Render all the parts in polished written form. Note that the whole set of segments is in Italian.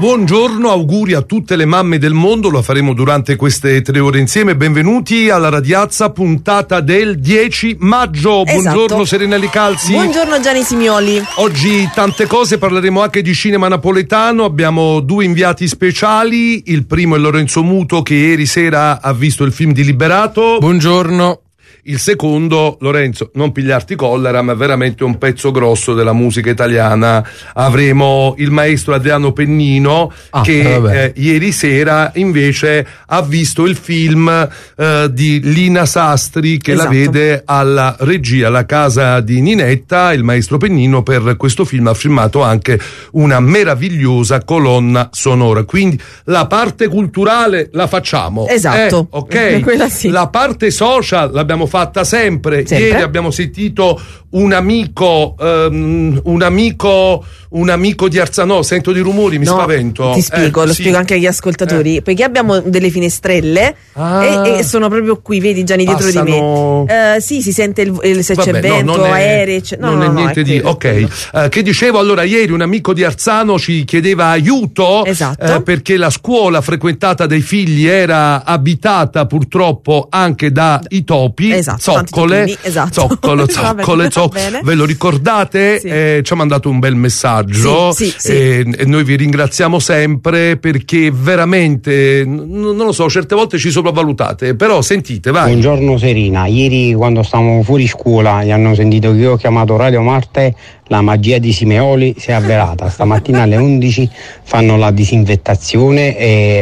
Buongiorno, auguri a tutte le mamme del mondo, lo faremo durante queste 3 ore insieme. Benvenuti alla Radiazza, puntata del 10 maggio. Buongiorno, esatto. Serena Licalzi. Buongiorno Gianni Simioli. Oggi tante cose, parleremo anche di cinema napoletano. Abbiamo 2 inviati speciali. Il primo è Lorenzo Muto, che ieri sera ha visto il film di Liberato. Buongiorno. Il secondo, Lorenzo, non pigliarti collera, ma è veramente un pezzo grosso della musica italiana. Avremo il maestro Adriano Pennino, che ieri sera invece ha visto il film di Lina Sastri, che esatto. la vede alla regia, alla casa di Ninetta. Il maestro Pennino per questo film ha firmato anche una meravigliosa colonna sonora. Quindi la parte culturale la facciamo. Esatto. Ok. Quella sì. La parte social l'abbiamo fatta sempre. Ieri abbiamo sentito un amico di Arzano. Sento dei rumori, mi spavento. Ti spiego, spiego anche agli ascoltatori, perché abbiamo delle finestrelle e sono proprio qui, vedi Gianni, dietro di me. Sì, si sente se c'è vento, aerei. Non è niente di. Ok. Che dicevo, allora, ieri un amico di Arzano ci chiedeva aiuto, esatto. Perché la scuola frequentata dai figli era abitata purtroppo anche dai topi. Esatto, zoccole, ve lo ricordate? Sì. Ci ha mandato un bel messaggio. Sì. E noi vi ringraziamo sempre, perché veramente non lo so, certe volte ci sopravvalutate, però sentite, vai. Buongiorno Serena, ieri quando stavamo fuori scuola e hanno sentito che io ho chiamato Radio Marte, la magia di Simeoli si è avverata. Stamattina alle 11 fanno la disinfettazione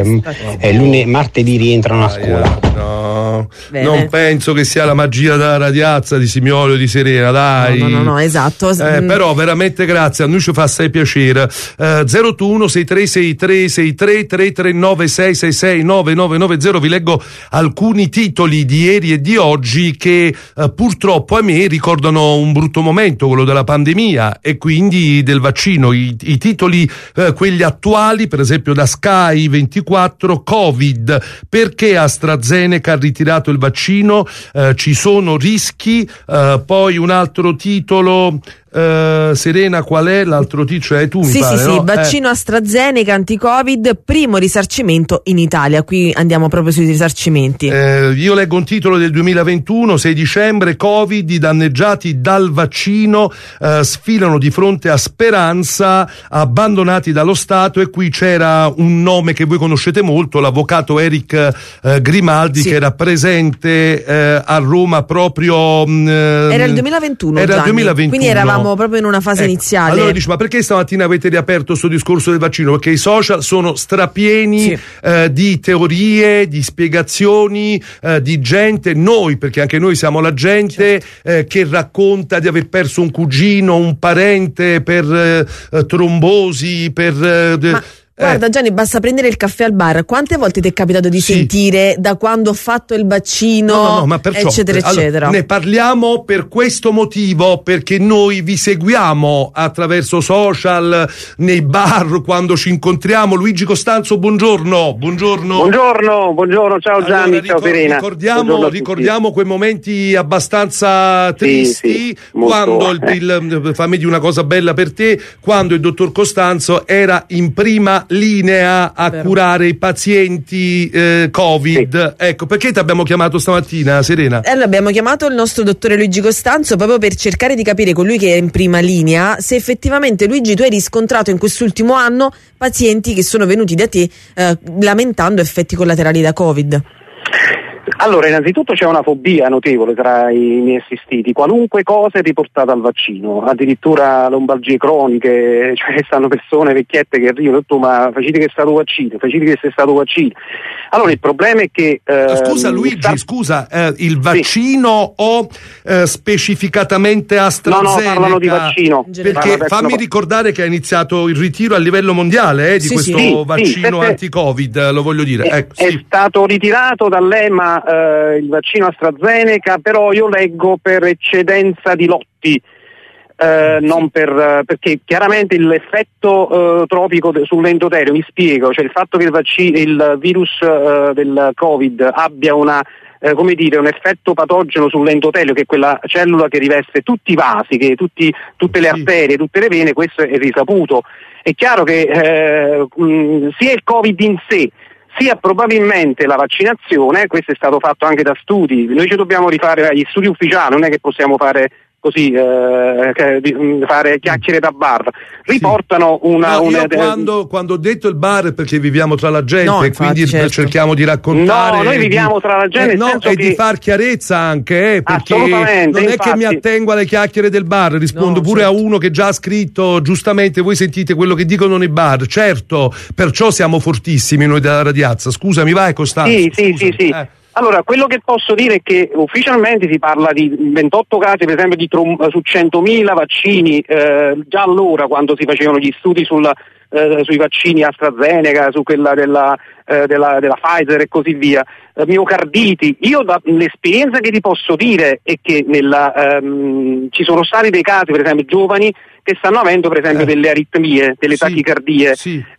e martedì rientrano a scuola. No, non penso che sia la magia della Radiazza di Simioli o di Serena, dai. No, esatto. Però veramente grazie, a noi ci fa assai piacere. 021 6363 63 339 666 9990. Vi leggo alcuni titoli di ieri e di oggi che purtroppo a me ricordano un brutto momento, quello della pandemia e quindi del vaccino. I titoli, quelli attuali, per esempio da Sky 24, Covid, perché AstraZeneca ha ritirato il vaccino, ci sono rischi. Poi un altro titolo, Serena, qual è l'altro titolo? Cioè, tu mi pare, no? Vaccino AstraZeneca anti-Covid, primo risarcimento in Italia. Qui andiamo proprio sui risarcimenti. Io leggo un titolo del 2021, 6 dicembre, Covid, i danneggiati dal vaccino sfilano di fronte a Speranza, abbandonati dallo Stato. E qui c'era un nome che voi conoscete molto, l'avvocato Eric Grimaldi, che era presente a Roma proprio. Era il 2021. Era il 2021. Quindi eravamo proprio in una fase iniziale. Allora dici, ma perché stamattina avete riaperto questo discorso del vaccino? Perché i social sono strapieni di teorie, di spiegazioni, di gente, noi, perché anche noi siamo la gente, che racconta di aver perso un cugino, un parente per trombosi, Guarda Gianni, basta prendere il caffè al bar. Quante volte ti è capitato di sentire da quando ho fatto il vaccino, ma perciò, eccetera eccetera? Ne parliamo per questo motivo, perché noi vi seguiamo attraverso social, nei bar, quando ci incontriamo. Luigi Costanzo, buongiorno. Buongiorno, ciao Gianni, ciao Serena. Ricordiamo quei momenti abbastanza tristi, quando fammi dire una cosa bella per te, quando il dottor Costanzo era in prima linea a curare i pazienti Covid. Ecco, perché ti abbiamo chiamato stamattina, Serena? Allora, abbiamo chiamato il nostro dottore Luigi Costanzo proprio per cercare di capire, con lui che è in prima linea, se effettivamente, Luigi, tu hai riscontrato in quest'ultimo anno pazienti che sono venuti da te lamentando effetti collaterali da Covid. Allora, innanzitutto c'è una fobia notevole tra i miei assistiti, qualunque cosa è riportata al vaccino, addirittura lombalgie croniche, cioè stanno persone vecchiette che arrivano e tu, ma facite che è stato vaccino. Allora il problema è che scusa Luigi, il vaccino o specificatamente AstraZeneca? No, parlano di vaccino. Perché fammi ricordare che ha iniziato il ritiro a livello mondiale di questo vaccino anti-Covid, lo voglio dire. È stato ritirato dall'EMA il vaccino AstraZeneca, però io leggo per eccedenza di lotti. Non perché chiaramente l'effetto tropico sull'endotelio, mi spiego, cioè il fatto che il virus del Covid abbia un effetto patogeno sull'endotelio, che è quella cellula che riveste tutti i vasi, tutte le arterie, tutte le vene, questo è risaputo. È chiaro che sia il Covid in sé, sia probabilmente la vaccinazione, questo è stato fatto anche da studi, noi ci dobbiamo rifare agli studi ufficiali, non è che possiamo fare così fare chiacchiere da bar, riportano quando ho detto il bar perché viviamo tra la gente, no, e quindi certo. cerchiamo di raccontare, no, noi viviamo tra la gente, nel senso e che... di far chiarezza anche, perché non è che mi attengo alle chiacchiere del bar, rispondo pure certo. a uno che già ha scritto giustamente, voi sentite quello che dicono nei bar, certo, perciò siamo fortissimi noi della Radiazza. Scusami, vai Costanzo. Sì. Allora, quello che posso dire è che ufficialmente si parla di 28 casi, per esempio, su 100.000 vaccini, già allora quando si facevano gli studi sui vaccini AstraZeneca, su quella della Pfizer e così via, miocarditi. Io l'esperienza che ti posso dire è che ci sono stati dei casi, per esempio, giovani che stanno avendo per esempio delle aritmie, delle tachicardie,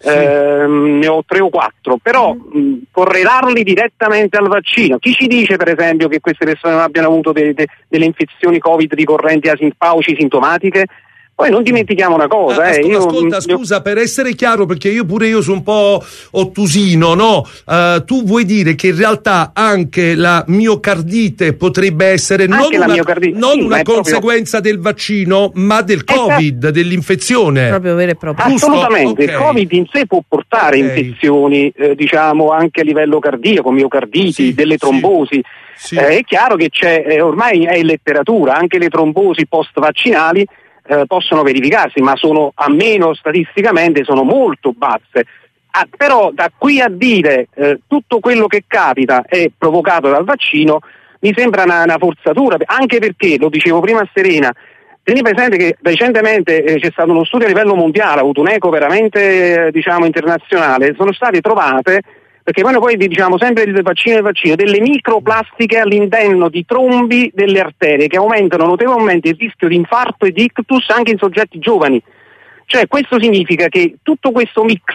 ne ho 3 o 4, però correlarli direttamente al vaccino. Chi ci dice per esempio che queste persone non abbiano avuto delle infezioni Covid ricorrenti pauci sintomatiche? Poi non dimentichiamo una cosa, ascolta, scusa, per essere chiaro, perché io sono un po' ottusino, no? Tu vuoi dire che in realtà anche la miocardite potrebbe essere non una conseguenza del vaccino, ma del Covid, dell'infezione. Proprio vero e proprio. Assolutamente, il Covid in sé può portare infezioni, diciamo anche a livello cardiaco, miocarditi, delle trombosi. Sì. È chiaro che ormai è in letteratura, anche le trombosi post-vaccinali possono verificarsi, ma almeno statisticamente sono molto basse. Però da qui a dire tutto quello che capita è provocato dal vaccino mi sembra una forzatura, anche perché, lo dicevo prima a Serena, tieni presente che recentemente c'è stato uno studio a livello mondiale, ha avuto un eco veramente internazionale, sono state trovate, perché poi diciamo sempre del vaccino, delle microplastiche all'interno di trombi delle arterie che aumentano notevolmente il rischio di infarto e di ictus anche in soggetti giovani. Cioè questo significa che tutto questo mix,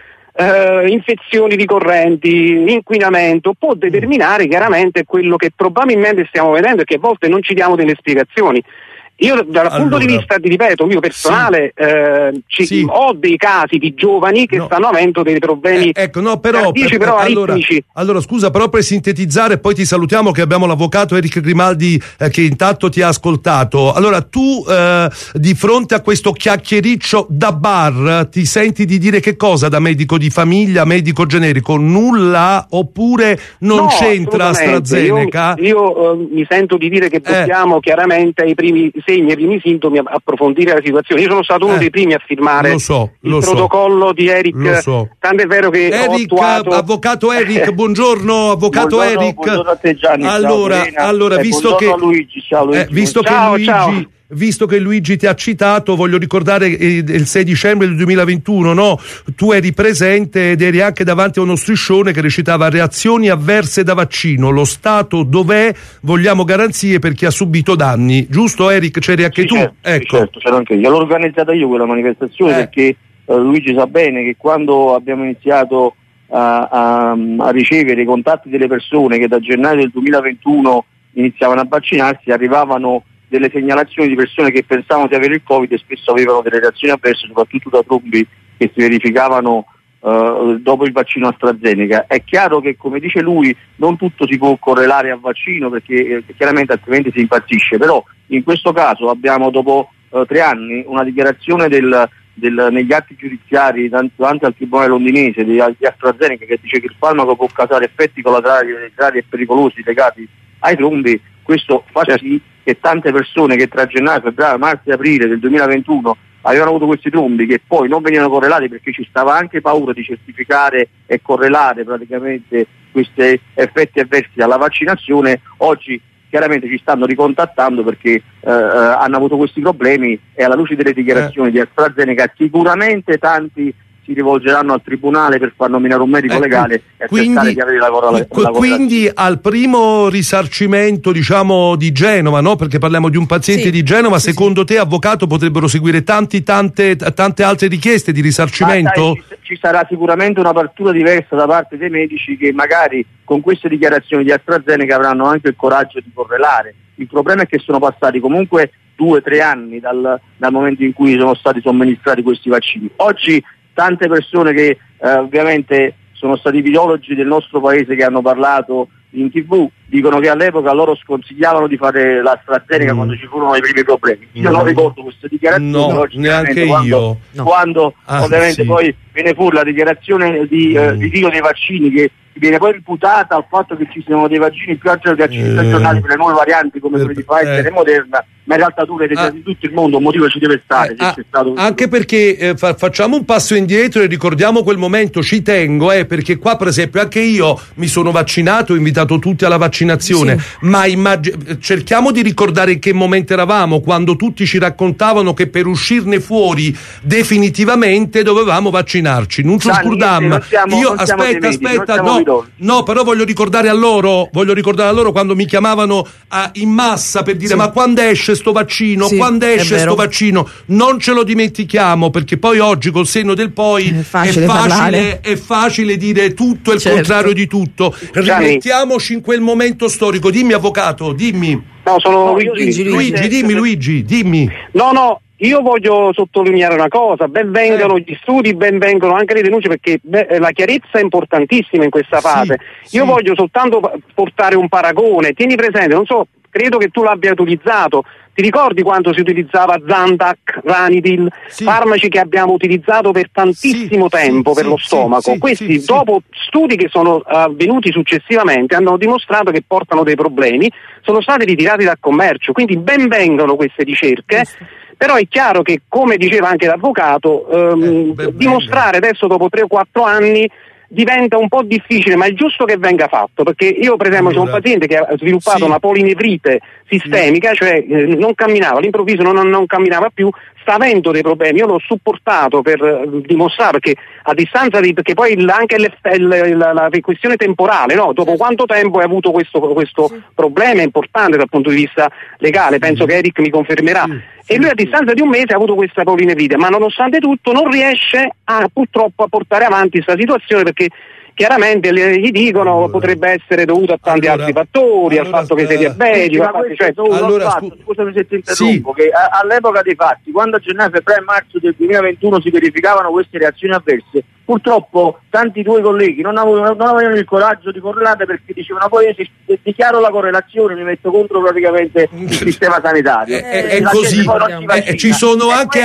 infezioni ricorrenti, inquinamento, può determinare chiaramente quello che probabilmente stiamo vedendo e che a volte non ci diamo delle spiegazioni. Io dal punto di vista, ti ripeto, mio personale, ho dei casi di giovani che stanno avendo dei problemi cardiaci, però aritmici. Allora scusa, però per sintetizzare, poi ti salutiamo che abbiamo l'avvocato Eric Grimaldi che intanto ti ha ascoltato. Allora tu di fronte a questo chiacchiericcio da bar ti senti di dire che cosa da medico di famiglia, medico generico? Nulla oppure non c'entra AstraZeneca? Io mi sento di dire che possiamo chiaramente ai primi segni, ai primi sintomi approfondire la situazione. Io sono stato uno dei primi a firmare il protocollo di Eric, tanto è vero che Eric, ho attuato... avvocato Eric, buongiorno avvocato buongiorno, Eric. Buongiorno a te Gianni, allora visto che Luigi, ciao Luigi. Visto che Luigi ti ha citato, voglio ricordare il 6 dicembre del 2021, no? Tu eri presente ed eri anche davanti a uno striscione che recitava reazioni avverse da vaccino, lo stato dov'è, vogliamo garanzie per chi ha subito danni, giusto Eric? C'eri anche tu? Certo, ecco. Certo, c'ero anche io. L'ho organizzata io quella manifestazione perché Luigi sa bene che quando abbiamo iniziato a ricevere i contatti delle persone che da gennaio del 2021 iniziavano a vaccinarsi, arrivavano delle segnalazioni di persone che pensavano di avere il Covid e spesso avevano delle reazioni avverse, soprattutto da trombi che si verificavano dopo il vaccino AstraZeneca. È chiaro che, come dice lui, non tutto si può correlare al vaccino perché chiaramente altrimenti si impazzisce, però in questo caso abbiamo dopo 3 anni una dichiarazione negli atti giudiziari davanti al tribunale londinese di AstraZeneca che dice che il farmaco può causare effetti collaterali e pericolosi legati ai trombi. Questo fa sì che tante persone che tra gennaio, febbraio, marzo e aprile del 2021 avevano avuto questi trombi che poi non venivano correlati perché ci stava anche paura di certificare e correlare praticamente questi effetti avversi alla vaccinazione, oggi chiaramente ci stanno ricontattando perché hanno avuto questi problemi e alla luce delle dichiarazioni di AstraZeneca sicuramente tanti si rivolgeranno al tribunale per far nominare un medico legale e cercare di avere la correlazione. Quindi al primo risarcimento, diciamo, di Genova, no? Perché parliamo di un paziente di Genova, secondo te, avvocato, potrebbero seguire tante altre richieste di risarcimento? Ci sarà sicuramente un'apertura diversa da parte dei medici che magari con queste dichiarazioni di AstraZeneca avranno anche il coraggio di correlare. Il problema è che sono passati comunque 2-3 anni dal momento in cui sono stati somministrati questi vaccini. Oggi tante persone che ovviamente sono stati virologi del nostro paese che hanno parlato in TV dicono che all'epoca loro sconsigliavano di fare l'AstraZeneca quando ci furono i primi problemi. Io non ricordo queste dichiarazioni. No, oggi, neanche io. Quando ovviamente poi viene fuori la dichiarazione di ritiro dei vaccini, che viene poi imputata al fatto che ci siano dei vaccini più aggiornati per le nuove varianti come quelli di Pfizer e Moderna, ma in realtà tu vedi di tutto il mondo un motivo ci deve stare. C'è stato anche perché facciamo un passo indietro e ricordiamo quel momento, ci tengo, perché qua per esempio anche io mi sono vaccinato, ho invitato tutti alla vaccinazione, ma cerchiamo di ricordare in che momento eravamo, quando tutti ci raccontavano che per uscirne fuori definitivamente dovevamo vaccinarci. Non ci scordam. Io aspetta, no, però voglio ricordare a loro quando mi chiamavano in massa per dire ma quando esce sto vaccino, quando esce sto vaccino, non ce lo dimentichiamo, perché poi oggi col senno del poi è facile dire tutto e il contrario di tutto. Rimettiamoci in quel momento storico. Dimmi avvocato, dimmi. No, sono Luigi, dimmi. No, io voglio sottolineare una cosa: ben vengano gli studi, ben vengano anche le denunce, perché la chiarezza è importantissima in questa fase. Io voglio soltanto portare un paragone. Tieni presente, non so, credo che tu l'abbia utilizzato. Ti ricordi quando si utilizzava Zantac, Ranidil, farmaci che abbiamo utilizzato per tantissimo tempo per lo stomaco? Questi, dopo studi che sono avvenuti successivamente, hanno dimostrato che portano dei problemi, sono stati ritirati dal commercio. Quindi ben vengano queste ricerche. Però è chiaro che, come diceva anche l'avvocato, dimostrare adesso dopo 3 o 4 anni diventa un po' difficile, ma è giusto che venga fatto, perché io per esempio c'è un paziente che ha sviluppato una polinevrite sistemica, cioè non camminava, all'improvviso non camminava più, sta avendo dei problemi. Io l'ho supportato per dimostrare, perché a distanza perché poi anche la questione temporale, no? Dopo quanto tempo hai avuto questo problema importante dal punto di vista legale, penso che Eric mi confermerà. E lui a distanza di un mese ha avuto questa polinevrite, ma nonostante tutto non riesce purtroppo a portare avanti questa situazione, perché chiaramente gli dicono potrebbe essere dovuto a tanti altri fattori, al fatto che sei diabetico. Scusami se ti interrompo, che all'epoca dei fatti, quando a gennaio, febbraio e marzo del 2021 si verificavano queste reazioni avverse, purtroppo tanti tuoi colleghi non avevano il coraggio di correlare, perché dicevano poi dichiaro la correlazione, mi metto contro praticamente il sistema sanitario. È così. Ci sono anche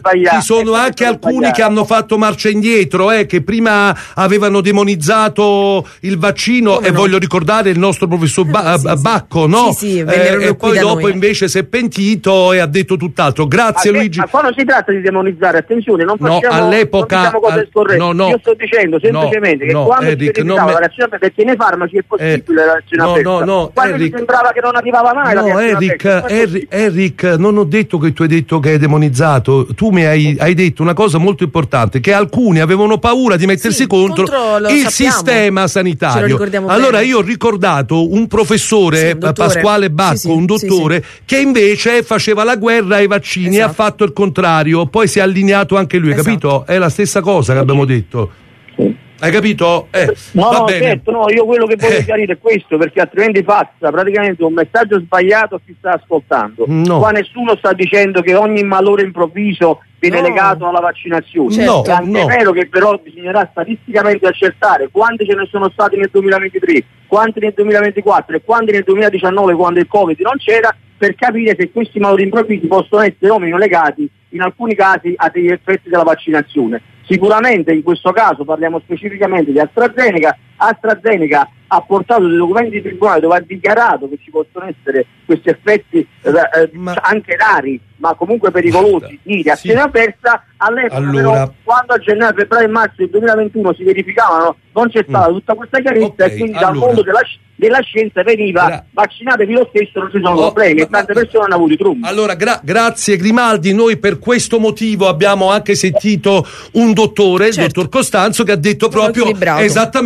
alcuni che hanno fatto marcia indietro, che prima avevano demonizzato il vaccino, e voglio ricordare il nostro professor Bacco, no? E poi dopo invece si è pentito e ha detto tutt'altro. Grazie Luigi. Ma qua non si tratta di demonizzare, attenzione, non facciamo cose scorrette. Io sto dicendo semplicemente che quando si verificava la reazione, perché nei farmaci è possibile la reazione avversa. Quando mi sembrava che non arrivava mai la reazione Eric, non ho detto che tu hai detto che hai demonizzato, tu mi hai detto una cosa molto importante, che alcuni avevano paura di mettersi contro il sistema sanitario. Allora io ho ricordato un professore, Pasquale Bacco, un dottore che invece faceva la guerra ai vaccini e ha fatto il contrario, poi si è allineato anche lui, capito? È la stessa cosa che abbiamo detto. Hai capito? Va bene. Certo, io quello che voglio chiarire è questo, perché altrimenti passa praticamente un messaggio sbagliato a chi sta ascoltando. Qua nessuno sta dicendo che ogni malore improvviso viene legato alla vaccinazione. È anche vero che però bisognerà statisticamente accertare quanti ce ne sono stati nel 2023, quanti nel 2024 e quanti nel 2019, quando il Covid non c'era, per capire se questi malori improvvisi possono essere o meno legati in alcuni casi a degli effetti della vaccinazione. Sicuramente in questo caso parliamo specificamente di AstraZeneca. AstraZeneca ha portato dei documenti di tribunale dove ha dichiarato che ci possono essere questi effetti anche rari, ma comunque pericolosi, di reazione avversa. All'epoca però, quando a gennaio, febbraio e marzo del 2021 si verificavano, non c'è stata tutta questa chiarezza, e quindi dal mondo della scienza veniva vaccinatevi lo stesso, non ci sono problemi, e tante persone hanno avuto i trombi. Allora grazie Grimaldi, noi per questo motivo abbiamo anche sentito un dottore, il dottor Costanzo, che ha detto proprio esattamente, ha detto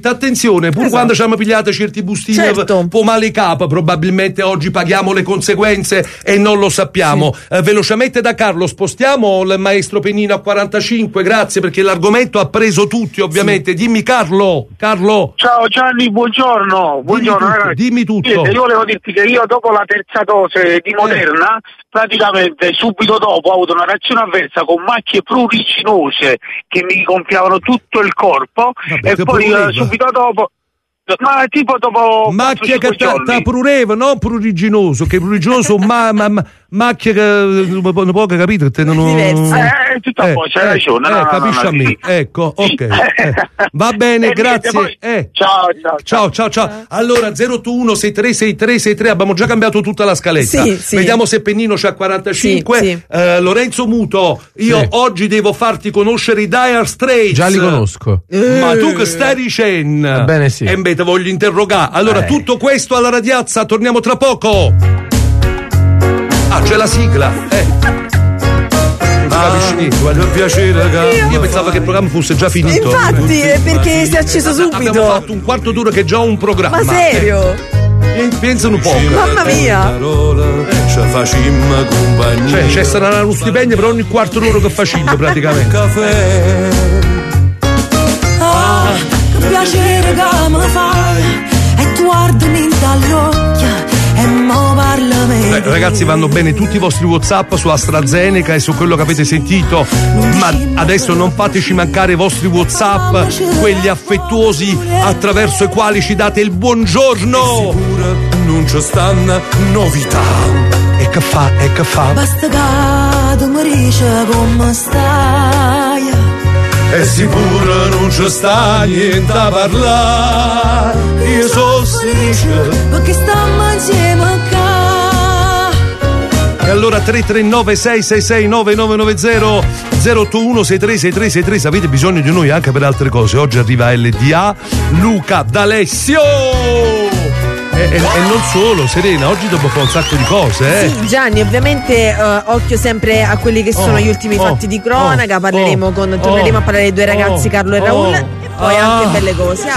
dritta, attenzione, pur quando ci hanno pigliato certi bustini un po' male capo, probabilmente oggi paghiamo le conseguenze e non lo sappiamo. Velocemente da Carlo spostiamo il maestro Pennino a 45, grazie, perché l'argomento ha preso tutti ovviamente. Dimmi Carlo. Ciao Gianni, buongiorno ragazzi. Dimmi tutto. Io volevo dirti che io dopo la terza dose di Moderna praticamente subito dopo ho avuto una reazione avversa con macchie pruriginose che mi gonfiavano tutto il corpo. Vabbè, e poi subito dopo, ma tipo dopo macchie che prureva, non pruriginoso, che pruriginoso macchie che non può capire che tutto a posto, hai ragione. Capisci a me. Ecco, ok. Va bene, grazie. Poi, ciao. Allora 021636363, abbiamo già cambiato tutta la scaletta. Sì. Vediamo se Pennino c'ha 45. Sì. Lorenzo Muto, io oggi devo farti conoscere i Dire Straits. Già li conosco. Ma tu che stai dicendo? Bene, sì. E te voglio interrogare. Allora, tutto questo alla radiazza, torniamo tra poco. C'è la sigla. Non capisci niente, voglio piacere. Io pensavo che il programma fosse già finito. Infatti, perché si è acceso subito. Abbiamo fatto un quarto d'ora che è già un programma. Ma serio? Pensa un po'. Mamma mia. Cioè, c'è sarà uno stipendio per ogni quarto d'ora che facciamo praticamente. Che piacere che mi fai e tu guardami dall'occhio e mo parlami. Ragazzi, vanno bene tutti i vostri WhatsApp su AstraZeneca e su quello che avete sentito, ma adesso non fateci mancare i vostri WhatsApp, quelli affettuosi attraverso i quali ci date il buongiorno. Non ci stanno novità. E che fa? Basta che tu mi dici come stai. E sicuro non ci sta niente a parlare. Io sono felice perché stiamo insieme qua. E allora 339 666 9990 081 636363, se avete bisogno di noi anche per altre cose. Oggi arriva LDA, Luca D'Alessio. E non solo, Serena, oggi dopo fare un sacco di cose, Sì, Gianni, ovviamente occhio sempre a quelli che sono gli ultimi fatti di cronaca. Torneremo a parlare dei due ragazzi, Carlo e Raul, e poi anche belle cose.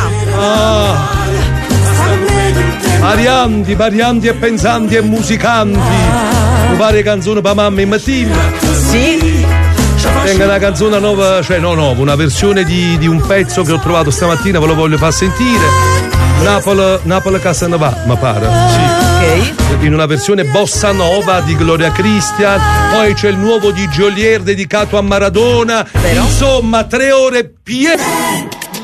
Varianti e pensanti e musicanti. Varie canzoni per mamma e mattina. Sì. Tenga una canzone nuova, una versione di un pezzo che ho trovato stamattina, ve lo voglio far sentire. Napoli Casanova, mi pare. Sì. Ok. In una versione bossa nova di Gloria Christian. Poi c'è il nuovo di Geolier dedicato a Maradona. Vero? Insomma, 3 ore piene.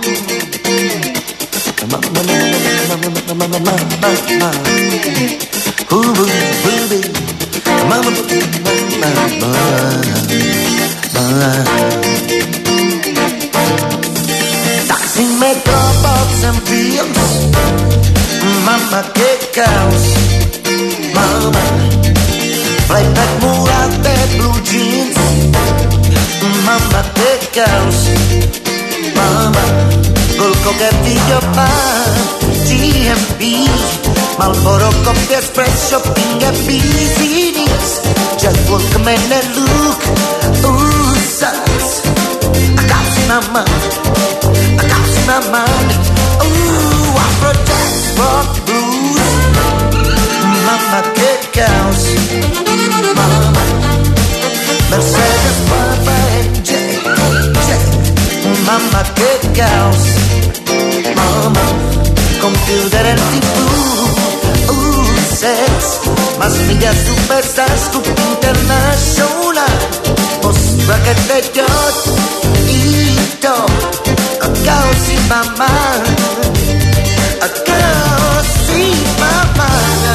Taxi, metro, box and fields. Mamma che caos. Mamma, playback murate, blue jeans. Mamma che caos. Mamma, col cocchettillo pa GMP. Marlboro, coffee, espresso, ping e business. Just Walkman and look. Ooh, sucks. I got my mind. I got my mind. Ooh, I protect rock blues. Mamma che caos. Mamma, Mercedes, Papa e J. Mamma che caos. Mamma, computer e TV. Sex, mass media, superstar, scoop international. Mostra che te dio. Ito, a caos in mamma, a caos in mamma,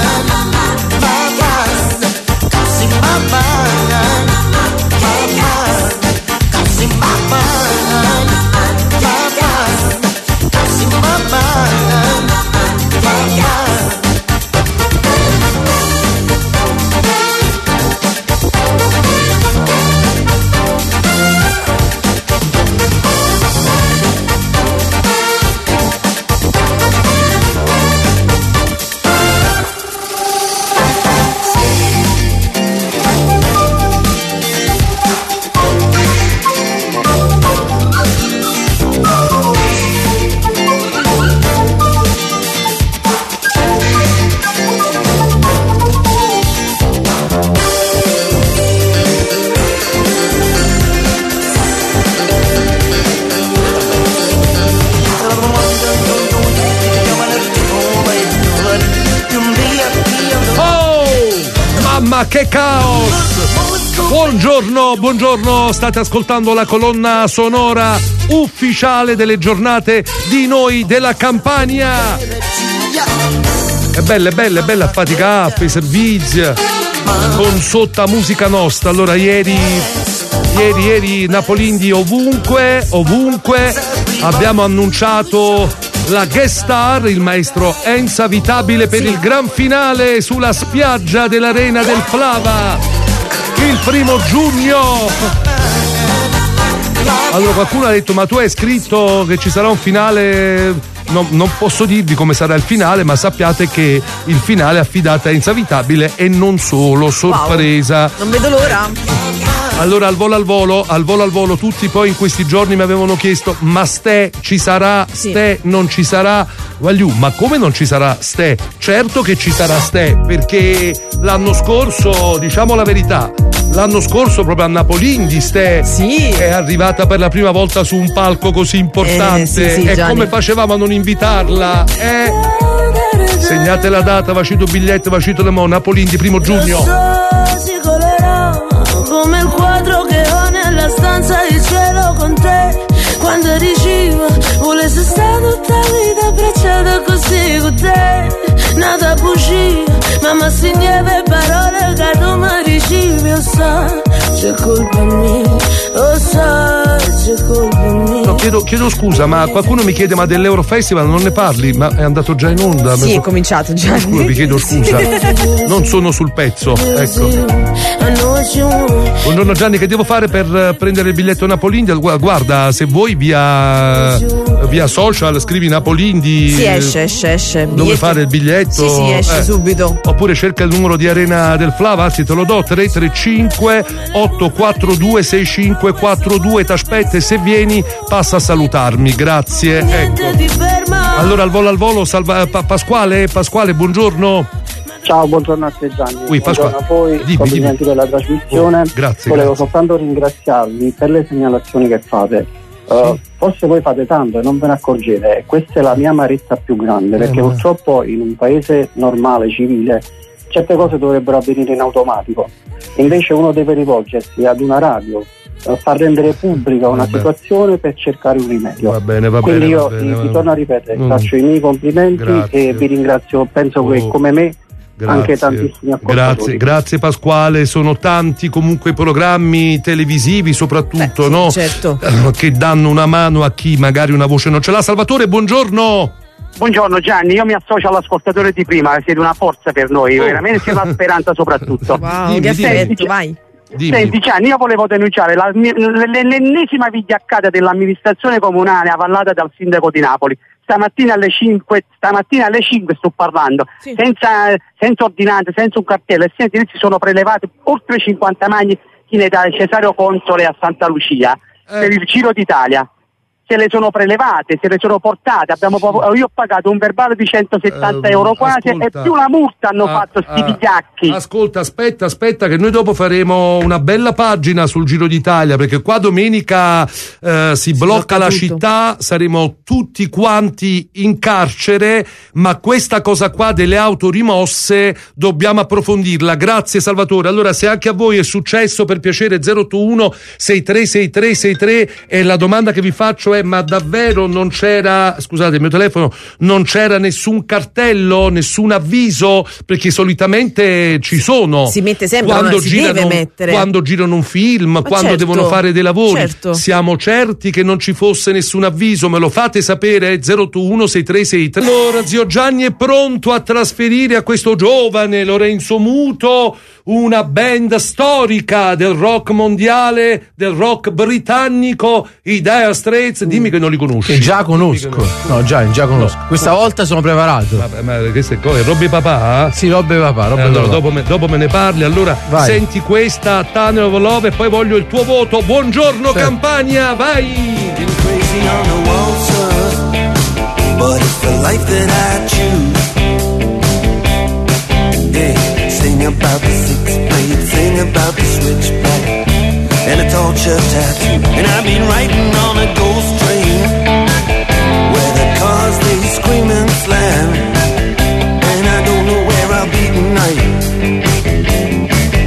caos in mamma, caos in mamma, caos in mamma. Ma che caos! Buongiorno, state ascoltando la colonna sonora ufficiale delle giornate di Noi della Campania. È bella fatica, i servizi con sotto musica nostra. Allora ieri Napolindi ovunque abbiamo annunciato la guest star, il maestro Enza Vitabile per il gran finale sulla spiaggia dell'Arena del Flava il 1° giugno. Allora qualcuno ha detto: ma tu hai scritto che ci sarà un finale? No, non posso dirvi come sarà il finale, ma sappiate che il finale è affidato a Enza Vitabile e non solo, sorpresa. Wow, non vedo l'ora. Allora al volo tutti poi in questi giorni mi avevano chiesto: ma Ste ci sarà? Sì. Ste non ci sarà? Vagliù, ma come non ci sarà Ste? Certo che ci sarà Ste, perché l'anno scorso, diciamo la verità, l'anno scorso proprio a Napolindi Ste è arrivata per la prima volta su un palco così importante e Gianni, come facevamo a non invitarla? Segnate la data, vacito biglietto, vacito le mo, Napolindi 1° giugno. Come il quadro che ho nella stanza, il cielo con te. Quando eri viva, volessi stare tutta la vita abbracciata così con te. Nada bugia, mamma segnava parole che tu mi ricevi. O sai, c'è colpa mia, o sai, c'è colpa mia. No, chiedo scusa, ma qualcuno mi chiede: ma dell'Eurofestival non ne parli? Ma è andato già in onda? Sì, è cominciato già. Scusa, vi chiedo scusa, non sono sul pezzo, ecco. Buongiorno Gianni, che devo fare per prendere il biglietto Napolindi? Guarda, se vuoi via social scrivi Napolindi. Sì, esce. Dove fare il biglietto? Sì, esce subito. Oppure cerca il numero di Arena del Flava, anzi te lo do, 335 842 6542, t'aspetto e se vieni passa a salutarmi, grazie. Ecco. Allora al volo Pasquale, buongiorno. Ciao, buongiorno a te Gianni. Pasquale. Buongiorno a voi, complimenti per la trasmissione. Grazie. Volevo soltanto ringraziarvi per le segnalazioni che fate. Forse voi fate tanto e non ve ne accorgete. Questa è la mia amarezza più grande, perché purtroppo in un paese normale, civile, certe cose dovrebbero avvenire in automatico. Invece uno deve rivolgersi ad una radio, far rendere pubblica una situazione per cercare un rimedio. Va bene. Quindi io vi torno a ripetere, faccio i miei complimenti e vi ringrazio, penso che come me anche tantissimi ascoltatori. Grazie Pasquale, sono tanti comunque programmi televisivi soprattutto, no? Certo. Che danno una mano a chi magari una voce non ce l'ha. Salvatore, buongiorno. Buongiorno Gianni, io mi associo all'ascoltatore di prima, siete una forza per noi, veramente siete una speranza soprattutto. Wow, che affetto, vai. Senti Gianni, io volevo denunciare l'ennesima vigliaccata dell'amministrazione comunale avallata dal sindaco di Napoli. Stamattina alle 5 sto parlando, senza ordinanze, senza un cartello, e senza si sono prelevati oltre 50 macchine da Cesario Console a Santa Lucia per il Giro d'Italia. Se le sono prelevate, se le sono portate, io ho pagato un verbale di 170 euro quasi, e più la multa hanno fatto sti vigliacchi. Ascolta, aspetta che noi dopo faremo una bella pagina sul Giro d'Italia, perché qua domenica si blocca la tutto. Città, saremo tutti quanti in carcere, ma questa cosa qua delle auto rimosse dobbiamo approfondirla. Grazie Salvatore. Allora, se anche a voi è successo, per piacere 081 636363, e la domanda che vi faccio è: ma davvero non c'era, scusate il mio telefono, non c'era nessun cartello, nessun avviso? Perché solitamente ci sono, si mette sempre, deve mettere quando girano un film, quando devono fare dei lavori. Siamo certi che non ci fosse nessun avviso? Me lo fate sapere? 081 6363. Allora zio Gianni è pronto a trasferire a questo giovane Lorenzo Muto una band storica del rock mondiale, del rock britannico, i Dire Straits. Dimmi che non li conosci. Che già conosco. No, già conosco. Questa volta sono preparato. Vabbè, ma questo è Robby Papà? Sì, Robby Papà. Allora, dopo me ne parli. Allora, vai. Senti questa Tunnel of Love e poi voglio il tuo voto. Buongiorno Campania, vai! But it's the life that I choose. Yeah, sing about the six-blade, sing about the switchback and a torture tattoo. And I've been riding on a ghost train where the cars they scream and slam, and I don't know where I'll be tonight.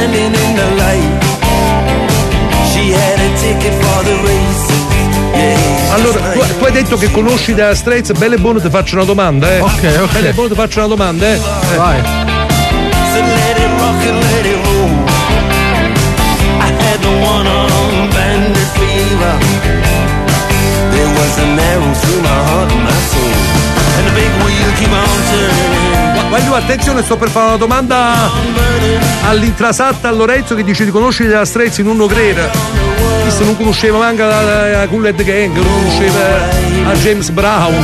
standing in the light. She had a ticket for the races. Yeah. Allora, tu hai detto che conosci Dire Straits, bello e buono, ti faccio una domanda, Ok. Bello e buono, ti faccio una domanda, Vai. So let it rock and let it roll. I had the one-on bandit fever. There was an arrow through my heart and my soul. And the big wheel keep on turning. Voglio, attenzione, sto per fare una domanda all'intrasatta a Lorenzo che dice di conoscere Dire Straits in uno credere. Questo non conosceva manca la Kool-Aid Gang, non conosceva a James Brown.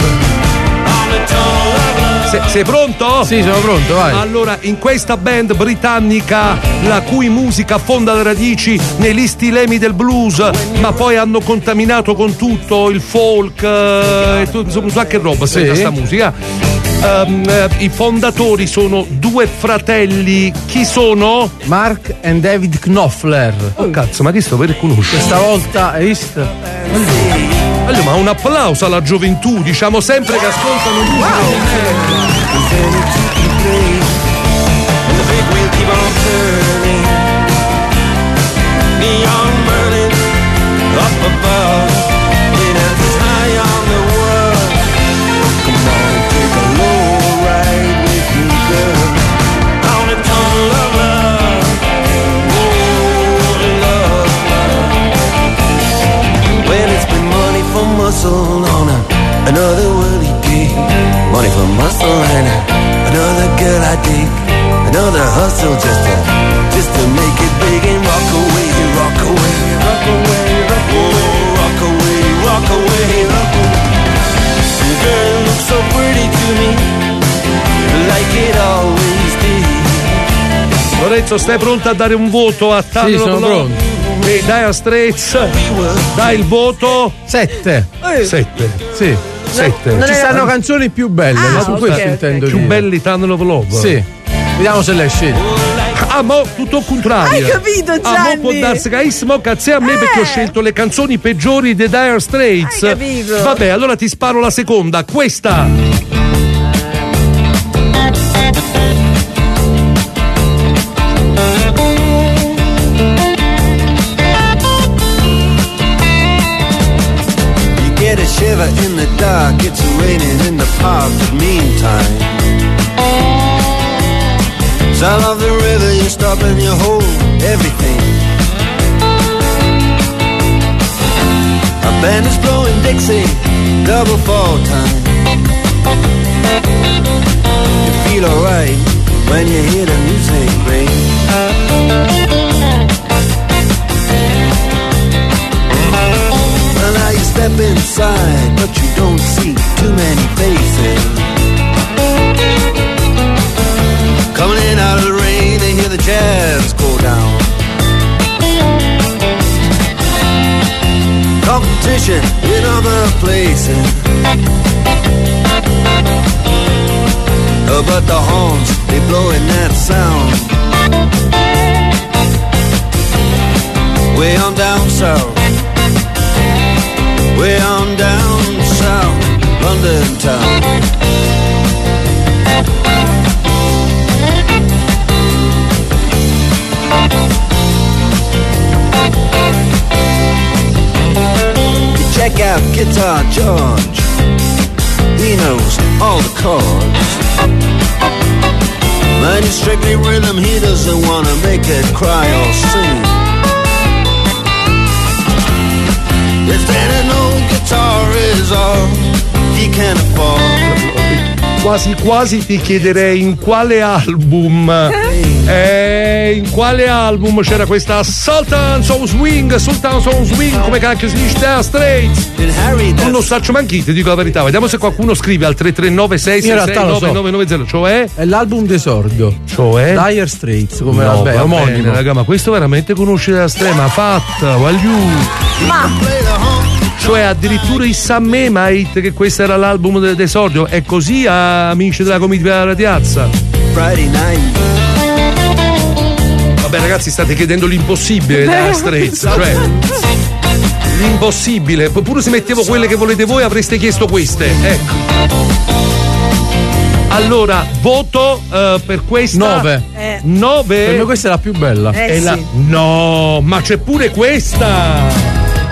Sei pronto? Sì, sono pronto, vai. Allora, in questa band britannica, la cui musica affonda le radici negli stilemi del blues, ma poi hanno contaminato con tutto il folk e tutto, insomma, che roba senta sta musica. I fondatori sono due fratelli. Chi sono? Mark and David Knopfler. Oh cazzo, ma chi sto per conoscere? Questa volta hai visto? Allora, ma un applauso alla gioventù, diciamo sempre che ascoltano musica. Muscle on another worldly gig. Money for muscle and another girl I dig. Another hustle just to make it big and rock away, rock away, rock away, rock away, rock away, rock away, rock away. The girl looks so pretty to me, like it always did. Lorenzo, stai pronto a dare un voto a Tunnel Sì, of sono Love? pronto. E Dire Straits, dai il voto 7. 7. Sì. 7. Ci stanno canzoni più belle, ma su questo intendo più dire. belli Tunnel of Love. Sì. Vediamo se l'hai scelto. Ah, mo tutto al contrario. Hai capito, Gianni? Ah, mo può darsi carissimo cazzo a me perché ho scelto le canzoni peggiori dei Dire Straits. Hai capito? Vabbè, allora ti sparo la seconda. Questa. Get a shiver in the dark, it's raining in the park, but meantime sound of the river, you stop and you hold everything. A band is blowing Dixie, double fall time. You feel alright when you hear the music ring. Well, now you step inside, but you don't see too many faces. Coming in out of the rain, they hear the jazz go down. Competition in other places. But the horns, they blowing that sound. Way on down south. Way on down south, London town. You check out Guitar George. He knows all the chords. Man, it's strictly rhythm, he doesn't want to make it cry or sing. If that an old guitar is all he can afford. Quasi quasi ti chiederei in quale album c'era questa Sultans of Swing, come cacchio si dice, Dire Straits. Non lo saccio manchi, ti dico la verità. Vediamo se qualcuno scrive al 339 666 9990. Cioè è l'album d'esordio. Cioè Dire Straits, come no, vabbè, omonimo. Raga, ma questo veramente conosce Dire Straits, ma fatta, cioè addirittura i Sammemite, che questo era l'album d'esordio. È così, amici della comitiva della piazza. Vabbè ragazzi, state chiedendo l'impossibile Dire Straits, cioè l'impossibile. Pure se mettevo quelle che volete voi avreste chiesto queste, ecco. Allora, voto per questa 9. Per me questa è la più bella. Sì. No, ma c'è pure questa.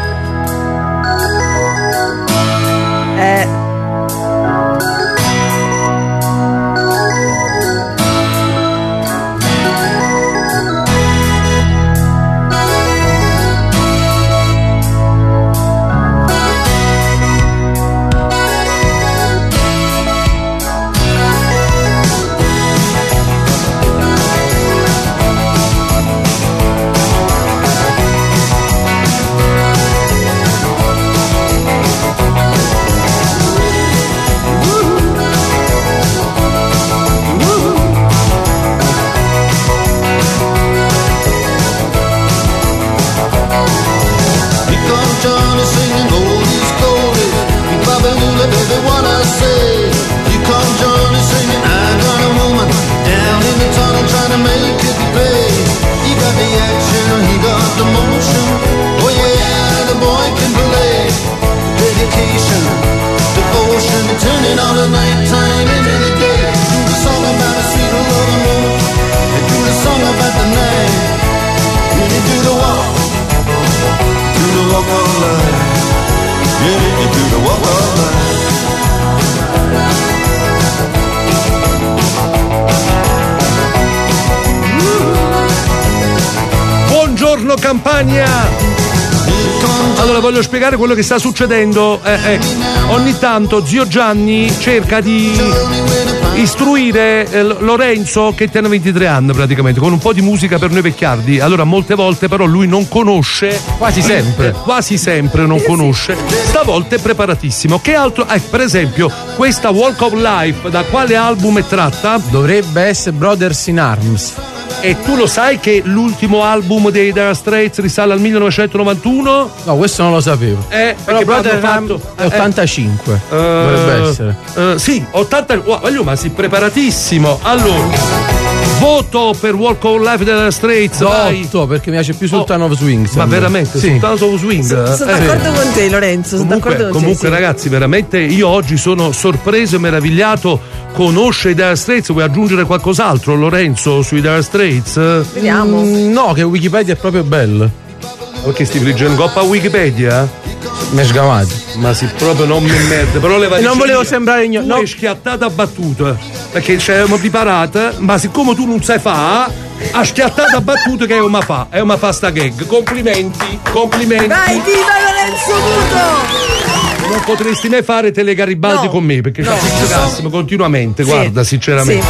Buongiorno Campania! Allora voglio spiegare quello che sta succedendo. Ogni tanto zio Gianni cerca di istruire Lorenzo, che tiene 23 anni praticamente, con un po' di musica per noi vecchiardi. Allora molte volte però lui non conosce, quasi sempre non conosce. Stavolta è preparatissimo. Che altro? Per esempio questa Walk of Life da quale album è tratta? Dovrebbe essere Brothers in Arms. E tu lo sai che l'ultimo album dei Dire Straits risale al 1991? No, questo non lo sapevo. Però Brothers in Arms è 85. Dovrebbe essere. Sì, 80. Wow, ma sei preparatissimo. Allora, voto per Walk of Life dei Dire Straits. 8, perché mi piace più Sultan of Swing. Ma veramente? Sì. Sultan of Swing? Sono d'accordo con te, Lorenzo. Comunque ragazzi, veramente io oggi sono sorpreso e meravigliato. Conosce i Dire Straits? Vuoi aggiungere qualcos'altro, Lorenzo, sui Dire Straits? Vediamo. No, che Wikipedia è proprio bello. Perché stai leggendo coppa a Wikipedia? Mi sgamati. Ma si proprio non mi merda. Però le non volevo sembrare ignorante. Tu hai schiattata a battuta. Perché c'eravamo preparata, ma siccome tu non sai fa, ha schiattato a battuta che è una fa sta gag. Complimenti. Vai, viva Lorenzo Muto! Non potresti mai fare Telegaribaldi con me, perché ci appiccicassimo continuamente, guarda, sinceramente.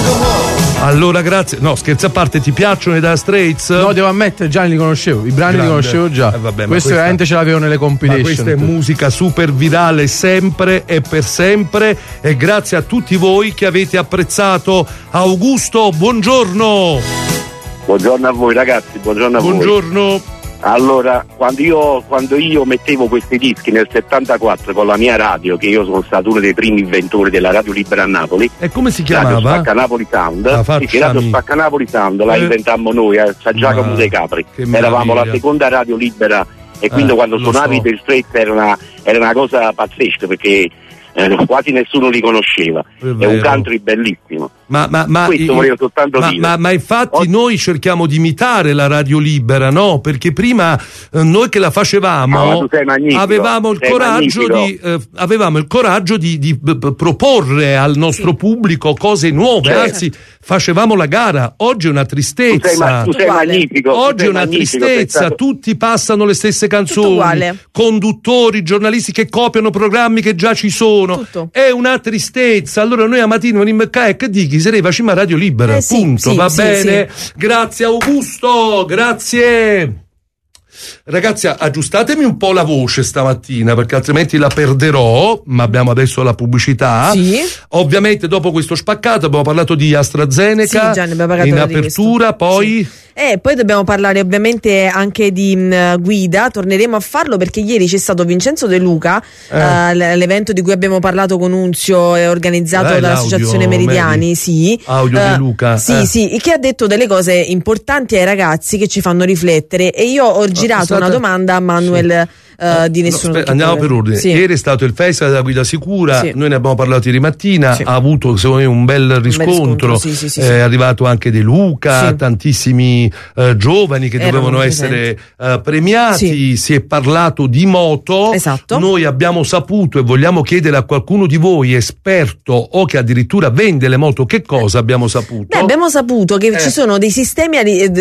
Allora, grazie. No, scherzi a parte, ti piacciono i Dire Straits? No, devo ammettere, già li conoscevo, i brani li conoscevo già. Vabbè, questo veramente ce l'avevo nelle compilation. Ma questa è musica super virale sempre e per sempre, e grazie a tutti voi che avete apprezzato. Augusto, buongiorno. Buongiorno a voi ragazzi, buongiorno a voi. Buongiorno. Allora, quando io mettevo questi dischi nel 74 con la mia radio, che io sono stato uno dei primi inventori della Radio Libera a Napoli. E come si chiamava? Radio Spacca Napoli Sound. Radio Spacca Napoli Sound la inventammo noi a San Giacomo dei Capri. Eravamo la seconda radio libera e quindi quando suonavi per Straits era una cosa pazzesca, perché quasi nessuno li conosceva. È un country bellissimo. Ma questo volevo soltanto dire. Ma infatti noi cerchiamo di imitare la radio libera, no? Perché prima noi che la facevamo avevamo il coraggio di proporre al nostro pubblico cose nuove, anzi facevamo la gara. Oggi è una tristezza. Tu sei magnifico. Oggi è una tristezza, tutti passano le stesse canzoni, conduttori, giornalisti che copiano programmi che già ci sono. Tutto. È una tristezza. Allora noi a mattina venimmo e dichi sarei facciamo Radio Libera, punto, va bene? Sì. Grazie Augusto, grazie. Ragazzi, aggiustatemi un po' la voce stamattina, perché altrimenti la perderò, ma abbiamo adesso la pubblicità. Sì. Ovviamente dopo questo spaccato abbiamo parlato di AstraZeneca, Gianni, abbiamo parlato in apertura, poi... Poi dobbiamo parlare ovviamente anche di guida, torneremo a farlo perché ieri c'è stato Vincenzo De Luca, l'evento di cui abbiamo parlato con Unzio, organizzato dall'Associazione Meridiani, Audio De Luca. Sì, che ha detto delle cose importanti ai ragazzi che ci fanno riflettere, e io ho girato una domanda a Manuel di nessuno. Andiamo per ordine. Sì. Ieri è stato il festival della guida sicura, sì. Noi ne abbiamo parlato ieri mattina, sì. Ha avuto secondo me un bel riscontro, sì. È arrivato anche De Luca, sì. Tantissimi giovani che dovevano essere premiati, sì. Si è parlato di moto, esatto. Noi abbiamo saputo e vogliamo chiedere a qualcuno di voi esperto o che addirittura vende le moto, che cosa abbiamo saputo? Abbiamo saputo che ci sono dei sistemi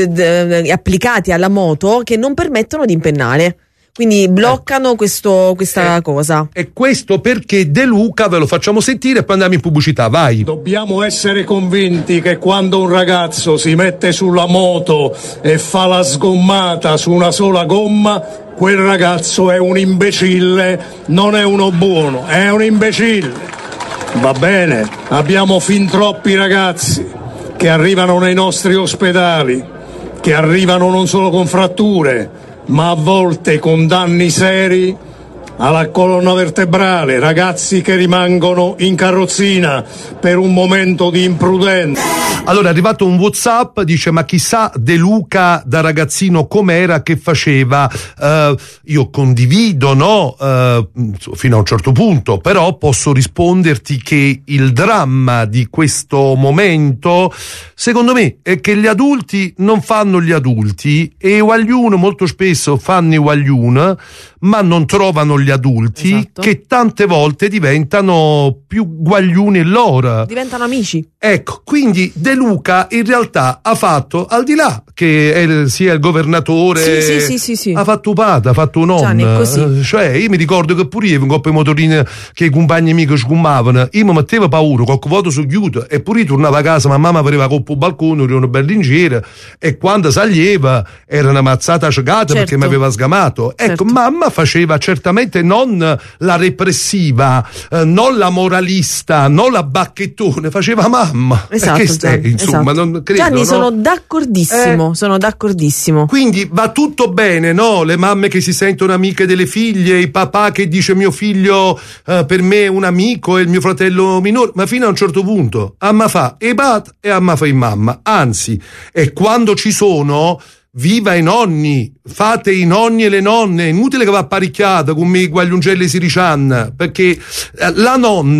applicati alla moto che non permettono di impennare. Quindi bloccano questa cosa. E questo perché De Luca, ve lo facciamo sentire e poi andiamo in pubblicità, vai. Dobbiamo essere convinti che quando un ragazzo si mette sulla moto e fa la sgommata su una sola gomma, quel ragazzo è un imbecille, non è uno buono, è un imbecille. Va bene, abbiamo fin troppi ragazzi che arrivano nei nostri ospedali, che arrivano non solo con fratture, ma a volte con danni seri alla colonna vertebrale, ragazzi che rimangono in carrozzina per un momento di imprudenza. Allora è arrivato un WhatsApp, dice: ma chissà De Luca da ragazzino com'era, che faceva? Io condivido, no? Fino a un certo punto, però posso risponderti che il dramma di questo momento, secondo me, è che gli adulti non fanno gli adulti e i guagliun molto spesso fanno i guagliun, ma non trovano gli adulti, esatto. Che tante volte diventano più guagliuni loro. Diventano amici. Ecco, quindi De Luca in realtà ha fatto, al di là che sia il governatore, sì. ha fatto upata, ha fatto un cioè io mi ricordo che pure io con coppe motorine che i compagni miei che sgommavano, io mi mettevo paura, qualche volta su chiudo e pure io tornavo a casa, ma mamma aveva coppa balcone, erano belli in giro e quando salieva era una mazzata cegata, certo. Perché mi aveva sgamato. Ecco, certo. Mamma faceva certamente non la repressiva, non la moralista, non la bacchettone, faceva mamma. Esatto, che stai, insomma, esatto. non credo, Gianni, no? sono d'accordissimo. Quindi va tutto bene, no? Le mamme che si sentono amiche delle figlie, il papà che dice mio figlio per me è un amico e il mio fratello minore, ma fino a un certo punto amma fa e bat e amma fa in mamma, anzi, e quando ci sono viva i nonni, fate i nonni e le nonne, inutile che va apparecchiata con me guagliungelli sirician, perché la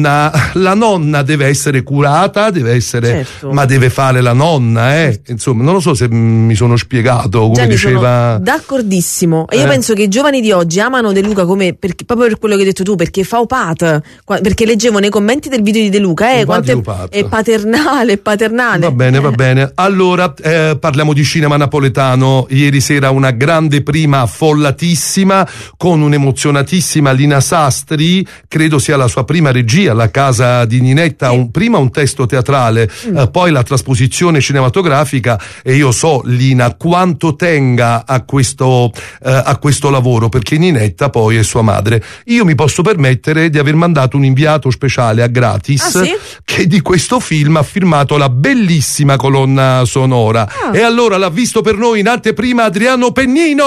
nonna deve essere curata, deve essere, certo. Ma deve fare la nonna, certo. Insomma, non lo so se mi sono spiegato, come Gianni, diceva. Sono d'accordissimo. E io penso che i giovani di oggi amano De Luca proprio per quello che hai detto tu, perché fa upat, perché leggevo nei commenti del video di De Luca, quanto è paternale. Va bene. Allora, parliamo di cinema napoletano. Ieri sera una grande prima affollatissima con un'emozionatissima Lina Sastri, credo sia la sua prima regia, La casa di Ninetta, prima un testo teatrale, poi la trasposizione cinematografica, e io so Lina quanto tenga a questo lavoro, perché Ninetta poi è sua madre. Io mi posso permettere di aver mandato un inviato speciale a gratis, che di questo film ha firmato la bellissima colonna sonora, e allora l'ha visto per noi in anteprima Adriano Pennino.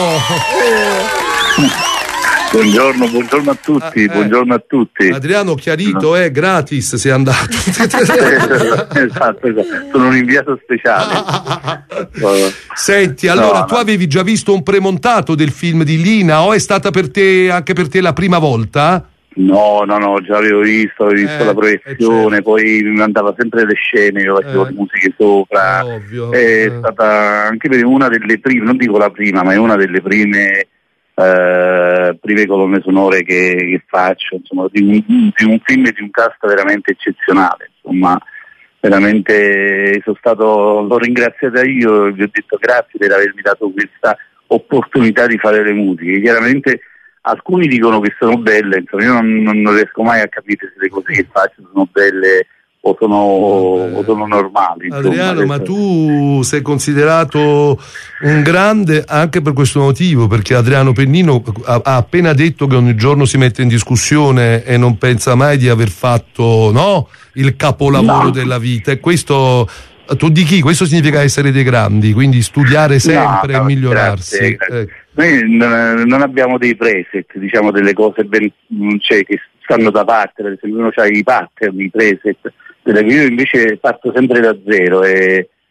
Buongiorno a tutti, buongiorno a tutti. Adriano, chiarito, gratis sei andato. esatto, sono un inviato speciale. Senti, allora tu avevi già visto un premontato del film di Lina, o è stata anche per te la prima volta? No, già avevo visto la proiezione, poi mi mandava sempre le scene, io facevo le musiche sopra, è stata anche per una delle prime, non dico la prima, ma è una delle prime colonne sonore che faccio, insomma, di un film e di un cast veramente eccezionale, insomma, veramente l'ho ringraziata io, vi ho detto grazie per avermi dato questa opportunità di fare le musiche. Chiaramente alcuni dicono che sono belle, insomma, io non riesco mai a capire se le cose che faccio sono belle o sono normali. Insomma. Adriano, ma tu sei considerato un grande anche per questo motivo, perché Adriano Pennino ha appena detto che ogni giorno si mette in discussione e non pensa mai di aver fatto il capolavoro della vita, e questo tu di chi? Questo significa essere dei grandi, quindi studiare sempre e migliorarsi. Grazie. Noi non abbiamo dei preset, diciamo delle cose che stanno da parte, per esempio uno c'ha i pattern, i preset, io invece parto sempre da zero e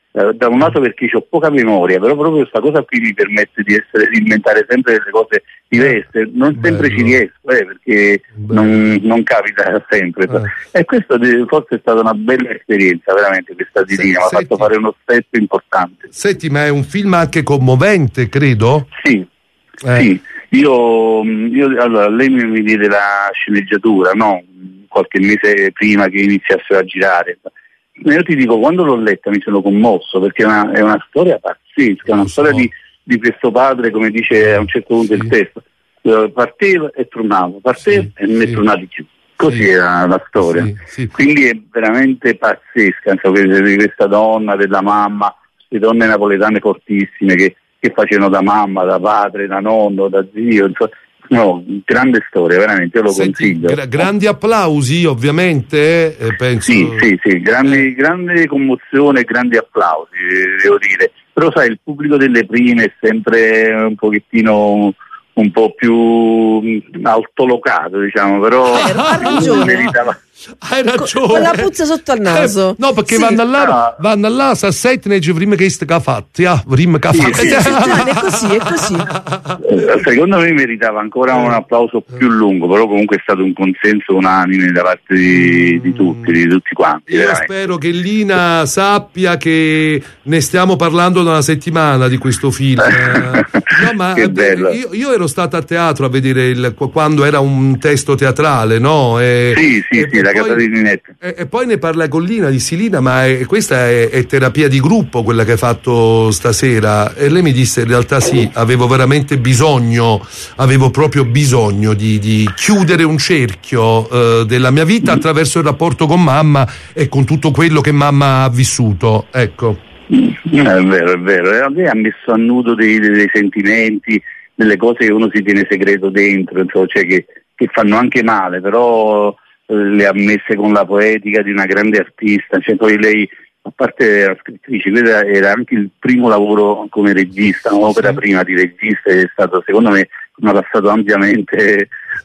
da un lato perché ho poca memoria, però proprio questa cosa qui mi permette di inventare sempre delle cose diverse, non sempre ci riesco, perché non capita sempre, e questo forse è stata una bella esperienza, veramente, questa di Lina, mi ha fatto fare uno step importante. Senti, ma è un film anche commovente, credo? Sì, sì. Io allora, lei mi diede la sceneggiatura, no? Qualche mese prima che iniziassero a girare. Io ti dico, quando l'ho letta mi sono commosso, perché è una storia pazzesca, una storia di questo padre, come dice a un certo punto il testo, parteva e tornava, e ne tornava di più. Così era la storia. Quindi è veramente pazzesca, di questa donna, della mamma, le donne napoletane fortissime che facevano da mamma, da padre, da nonno, da zio, insomma. No, grande storia, veramente, io lo consiglio. Grandi applausi, ovviamente, penso. Sì, grande commozione, grandi applausi, devo dire. Però sai, il pubblico delle prime è sempre un pochettino un po' più altolocato, diciamo, però hai ragione. Con la puzza sotto al naso. No, perché vanno là, sa setnege prima che sta fatti, prima che fatti. È così. Secondo me meritava ancora un applauso più lungo, però comunque è stato un consenso unanime da parte di tutti quanti. Io veramente. Spero che Lina sappia che ne stiamo parlando da una settimana di questo film. No, ma che bello. Io ero stato a teatro a vedere quando era un testo teatrale, no? Sì, la casa di Ninetta. E poi ne parla con Lina, dissi Lina, ma questa è terapia di gruppo quella che hai fatto stasera? E lei mi disse in realtà sì, avevo proprio bisogno di chiudere un cerchio della mia vita attraverso il rapporto con mamma e con tutto quello che mamma ha vissuto, ecco. È vero, e a me ha messo a nudo dei sentimenti, delle cose che uno si tiene segreto dentro, insomma, cioè che fanno anche male, però le ha messe con la poetica di una grande artista, cioè poi lei, a parte la scrittrice, questa era anche il primo lavoro come regista, un'opera prima di regista, è stato, secondo me, ha passato ampiamente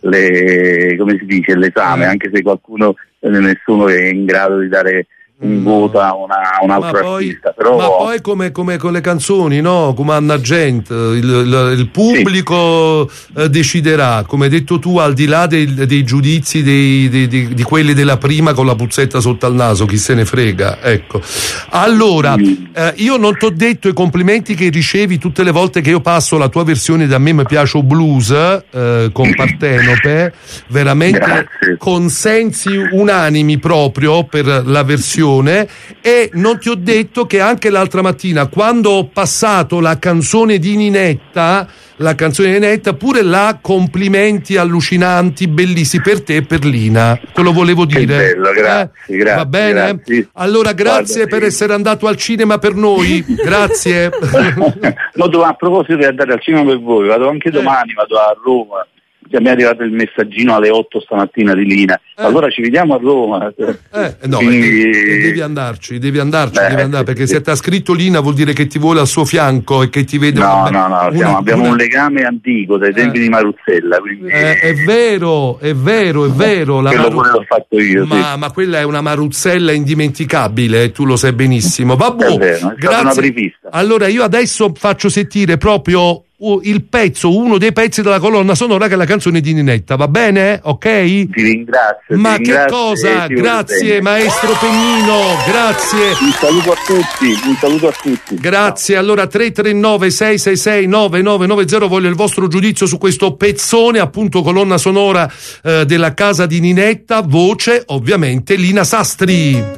l'esame, anche se nessuno è in grado di dare un voto a un altro artista, però... Ma poi come con le canzoni, no? Come Anna Gent, il pubblico deciderà, come hai detto tu, al di là dei giudizi di quelli della prima con la puzzetta sotto al naso, chi se ne frega, ecco. Allora, io non t'ho detto i complimenti che ricevi tutte le volte che io passo la tua versione da Me mi piace o blues con Partenope, veramente. Grazie. Consensi unanimi proprio per la versione. E non ti ho detto che anche l'altra mattina, quando ho passato la canzone di Ninetta, pure là complimenti allucinanti, bellissimi per te e per Lina. Te lo volevo dire. Che bello, grazie. Va bene? Grazie. Allora grazie per essere andato al cinema per noi. Grazie. A proposito di andare al cinema per voi, vado anche domani, vado a Roma. Mi è arrivato il messaggino alle 8 stamattina di Lina, allora ci vediamo a Roma. No, devi andarci, perché se ti ha scritto Lina vuol dire che ti vuole al suo fianco e che ti vede. Abbiamo un legame antico dai tempi di Maruzzella, quindi è vero quello l'ho fatto io, ma quella è una Maruzzella indimenticabile, tu lo sai benissimo. Vabbè, grazie. Allora io adesso faccio sentire proprio uno dei pezzi della colonna sonora, che è la canzone di Ninetta, va bene? Ok? Ti ringrazio. Ma che cosa? Grazie maestro Pennino, grazie. Un saluto a tutti. Grazie. Allora 339 666 9990, voglio il vostro giudizio su questo pezzone, appunto colonna sonora della casa di Ninetta, voce ovviamente Lina Sastri.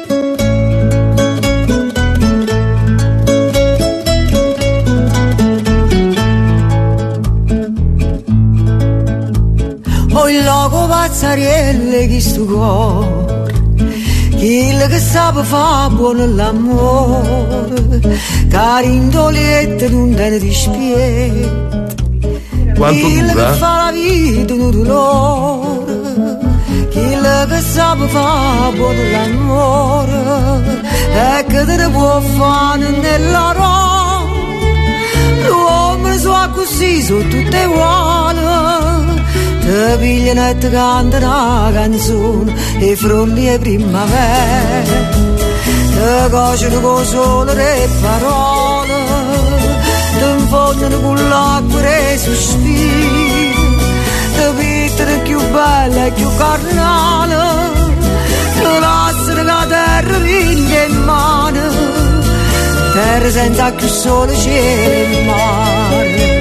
Il loco pazzarielle chi sto cuore, chi che sa fa buono l'amore, carindoliette non te ne dispiet, chi che fa la vita un dolore, chi che sa fa buono l'amore, e che te ne può fare nella roba, l'uomo so così, sono tutte uguali. Te pigliano e te cantano una canzone, e frulli e primavera. te cuociono con solo le parole, te infondono con l'acqua e i sospiri, te pitano più bella e più carnale, te lasciano la terra rinde in mano, terra senza più sole, cielo e mare.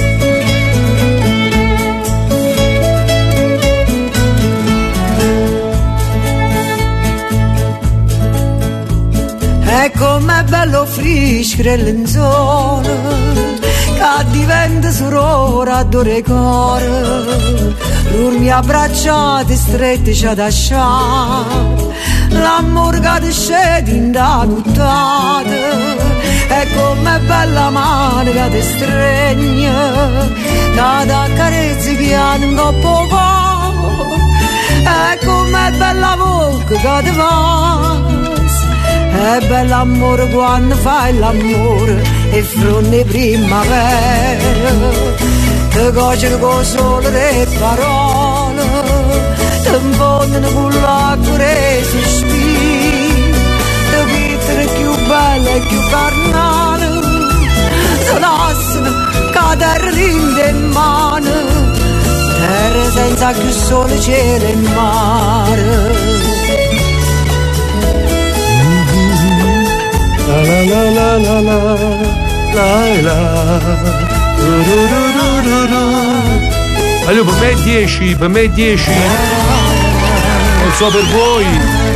E com'è bello frischere il lenzuolo che diventa sorora d'ore cuore, l'urmi abbracciate strette c'è da sciare, l'amore che ti scende in da buttata. E com'è bella mano che ti stregna, che ti carezzi piano un po' poco. E com'è bella bocca che ti va, è bell'amore quando fai l'amore e fronte primavera, te cuociono con solo le parole, te infondono con l'acqua e i sospiri, te pitano più bella e più carnale, te lasciano cadere rinde in mano, terra senza più sole, cielo e mare. La la la la la la la allora per me è 10 non so per voi,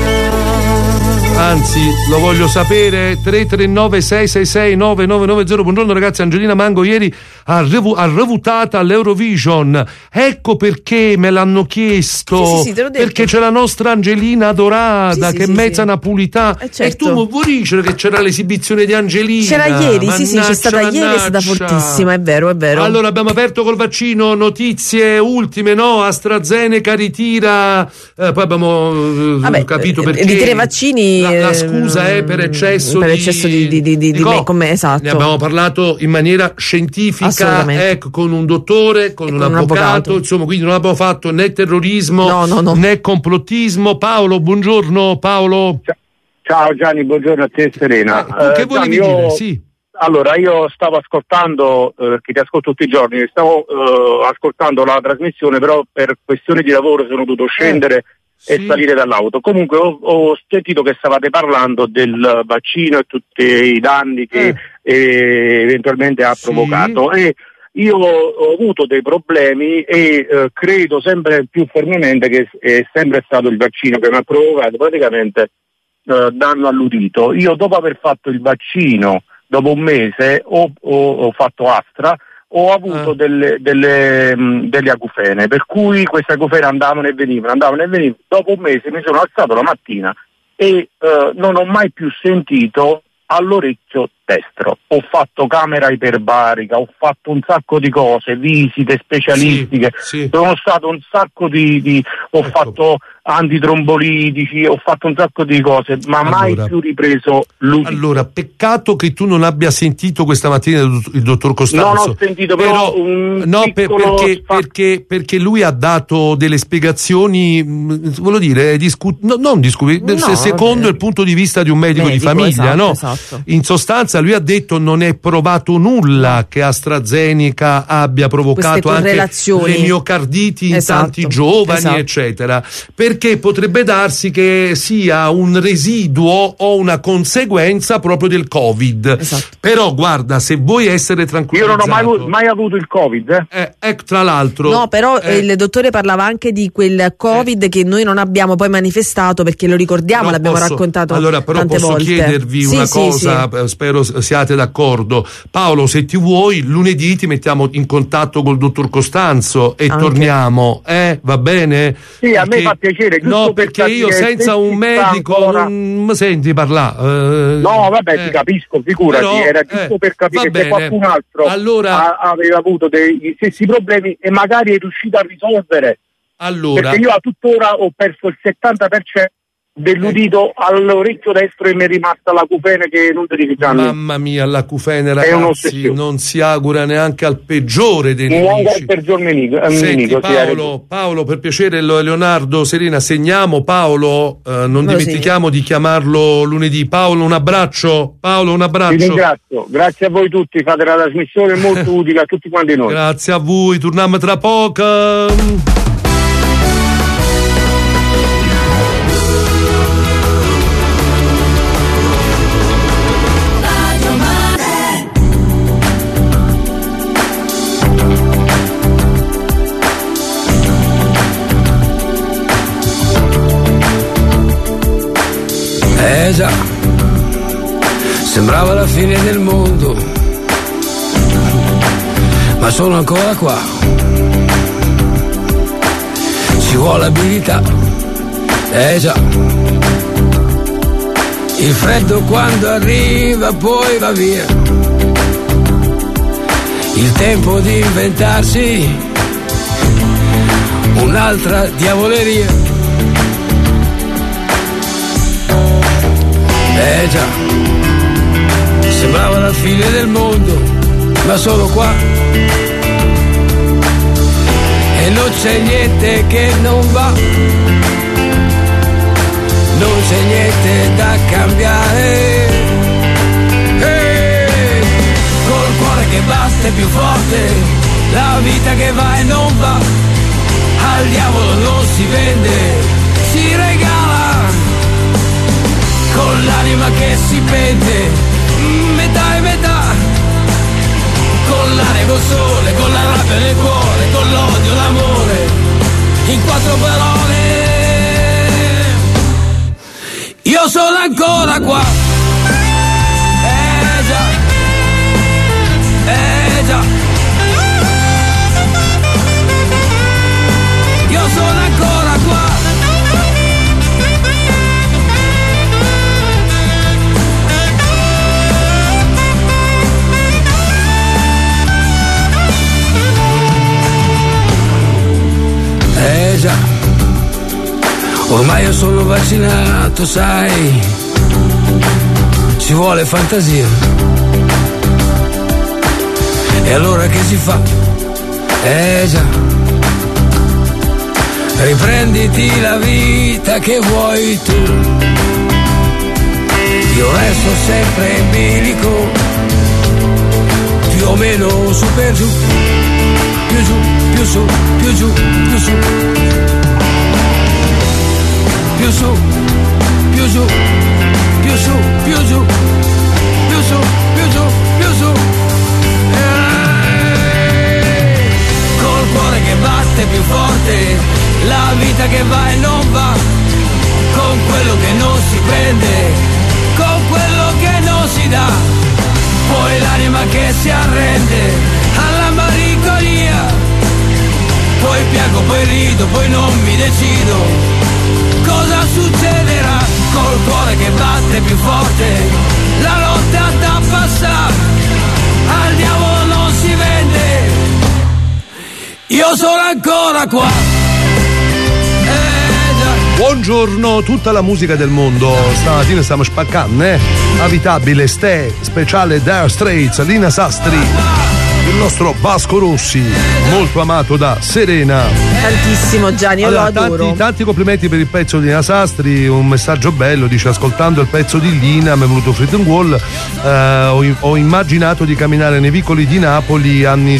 anzi lo voglio sapere. 339 666 9990. Buongiorno ragazzi, Angelina Mango ieri ha revutata all'Eurovision, ecco perché me l'hanno chiesto, sì, te l'ho detto. perché c'è la nostra Angelina adorata che è mezza napolitana, certo. E tu vuoi dire che c'era l'esibizione di Angelina? C'era ieri, c'è stata ieri, è stata fortissima, è vero. Allora abbiamo aperto col vaccino, notizie ultime, no? AstraZeneca ritira, poi abbiamo capito perché ritira i vaccini, la scusa è per eccesso di come, esatto. Ne abbiamo parlato in maniera scientifica, ecco, con un dottore, con un avvocato, insomma, quindi non abbiamo fatto né terrorismo né complottismo. Paolo, buongiorno Paolo. Ciao Gianni, buongiorno a te e Serena. Che volevi dire? Sì. Allora, io stavo ascoltando, che ti ascolto tutti i giorni, stavo ascoltando la trasmissione, però per questioni di lavoro sono dovuto scendere e salire dall'auto. Comunque ho sentito che stavate parlando del vaccino e tutti i danni che eventualmente ha provocato, e io ho avuto dei problemi e credo sempre più fermamente che è sempre stato il vaccino che mi ha provocato praticamente danno all'udito. Io dopo aver fatto il vaccino, dopo un mese ho fatto Astra, ho avuto delle acufene, per cui queste acufene andavano e venivano. Dopo un mese mi sono alzato la mattina e non ho mai più sentito all'orecchio destro. Ho fatto camera iperbarica, ho fatto un sacco di cose, visite specialistiche, sono stato un sacco ho fatto antitrombolitici, ho fatto un sacco di cose, ma mai più ripreso l'udito. Allora, peccato che tu non abbia sentito questa mattina il dottor Costanzo. Non ho sentito però perché lui ha dato delle spiegazioni, voglio dire, secondo il punto di vista di un medico di famiglia, esatto. In sostanza lui ha detto non è provato nulla che AstraZeneca abbia provocato anche le miocarditi in tanti giovani, eccetera, perché potrebbe darsi che sia un residuo o una conseguenza proprio del Covid. Però guarda, se vuoi essere tranquillizzato, io non ho mai avuto il Covid, tra l'altro no, però il dottore parlava anche di quel Covid che noi non abbiamo poi manifestato, perché lo ricordiamo, l'abbiamo raccontato allora, però tante posso volte. chiedervi una cosa, spero siate d'accordo. Paolo, se ti vuoi, lunedì ti mettiamo in contatto col dottor Costanzo e torniamo, va bene? Sì, a me fa piacere. No, perché io senza un medico non mi senti parlare. No, vabbè, ti capisco, figurati, però, era giusto per capire che qualcun altro aveva avuto degli stessi problemi e magari è riuscito a risolvere. Allora, perché io a tuttora ho perso il 70% dell'udito all'orecchio destro e mi è rimasta l'acufene che non ti dico. Mamma mia, l'acufene, ragazzi, non si augura neanche al peggiore dei nemici. Neanche al peggior nemico. Senti, Paolo, per piacere, Leonardo, Serena, segniamo Paolo, non dimentichiamo di chiamarlo lunedì. Paolo, un abbraccio. Vi ringrazio, grazie a voi tutti, fate la trasmissione molto utile a tutti quanti noi. Grazie a voi, torniamo tra poco. Già, sembrava la fine del mondo, ma sono ancora qua. Ci vuole abilità, già. Il freddo quando arriva poi va via. Il tempo di inventarsi un'altra diavoleria. Già, sembrava la fine del mondo, ma sono qua. E non c'è niente che non va, non c'è niente da cambiare. Col cuore che batte più forte, la vita che va e non va, al diavolo non si vende, si regala. Con l'anima che si pente, metà e metà, con l'aria, col sole, con la rabbia nel cuore, con l'odio, l'amore, in 4 parole. Io sono ancora qua. Già, già. Io sono ancora qua. Già, ormai io sono vaccinato, sai, ci vuole fantasia. E allora che si fa? Già, riprenditi la vita che vuoi tu. Io resto sempre in bilico, più o meno su per giù, più giù, più su, più giù, più su. Più su, più giù, più su, più giù, più su, più giù, più su. Col cuore che batte più forte, la vita che va e non va, con quello che non si prende, con quello che non si dà, poi l'anima che si arrende alla malinconia, poi piango, poi rido, poi non mi decido. Cosa succederà? Col cuore che batte più forte, la lotta da passare, al diavolo non si vende, io sono ancora qua. Buongiorno, tutta la musica del mondo, stamattina stiamo spaccando, Avitabile, Ste, speciale Dire Straits, Lina Sastri, il nostro Vasco Rossi, molto amato da Serena. Tantissimo Gianni, io lo adoro. Tanti complimenti per il pezzo di Lina Sastri, un messaggio bello, dice: ascoltando il pezzo di Lina mi è venuto Frit and Wall, ho immaginato di camminare nei vicoli di Napoli anni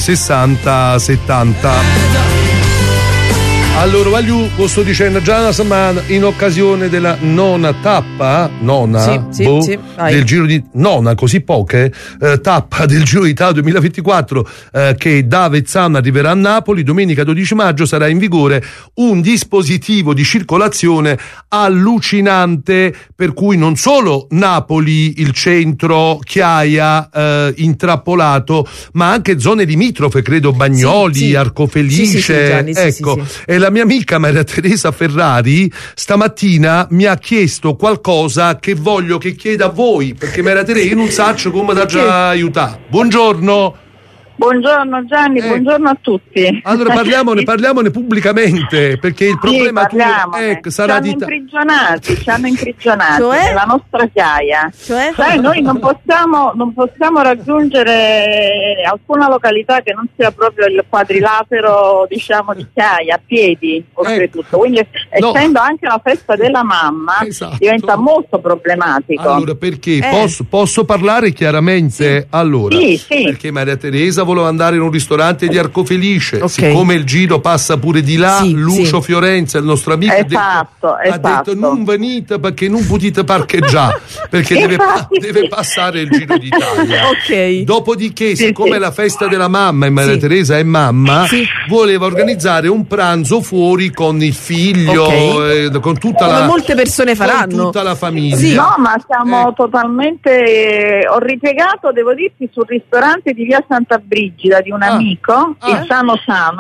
60-70. Allora, voglio, lo sto dicendo già una settimana, in occasione della nona tappa, del Giro di nona, così poche, tappa del Giro d'Italia 2024, che da Avezzano arriverà a Napoli, domenica 12 maggio sarà in vigore un dispositivo di circolazione allucinante, per cui non solo Napoli, il centro, Chiaia, intrappolato, ma anche zone limitrofe, credo Bagnoli, Arcofelice, Gianni, ecco. E la mia amica Maria Teresa Ferrari stamattina mi ha chiesto qualcosa che voglio che chieda a voi, perché Maria Teresa io non so come da già aiutare. Buongiorno. Buongiorno Gianni, buongiorno a tutti. Allora parliamone pubblicamente, perché il problema sarà ci hanno imprigionati nella nostra chiaia. Cioè noi non possiamo raggiungere alcuna località che non sia proprio il quadrilatero, diciamo, di chiaia, a piedi oltretutto. Quindi essendo anche la festa della mamma, diventa molto problematico. Allora perché posso parlare chiaramente? Allora, perché Maria Teresa voleva andare in un ristorante di Arcofelice, siccome il giro passa pure di là, Lucio Fiorenza, il nostro amico, ha detto non venite perché non potete parcheggiare, perché deve passare il Giro d'Italia. Dopodiché, siccome è la festa della mamma e Maria Teresa è mamma, voleva organizzare un pranzo fuori con il figlio, con tutta molte persone faranno, con tutta la famiglia. No, ma siamo totalmente, ho ripiegato, devo dirti, sul ristorante di via Santa Brigida di un amico, il Sano,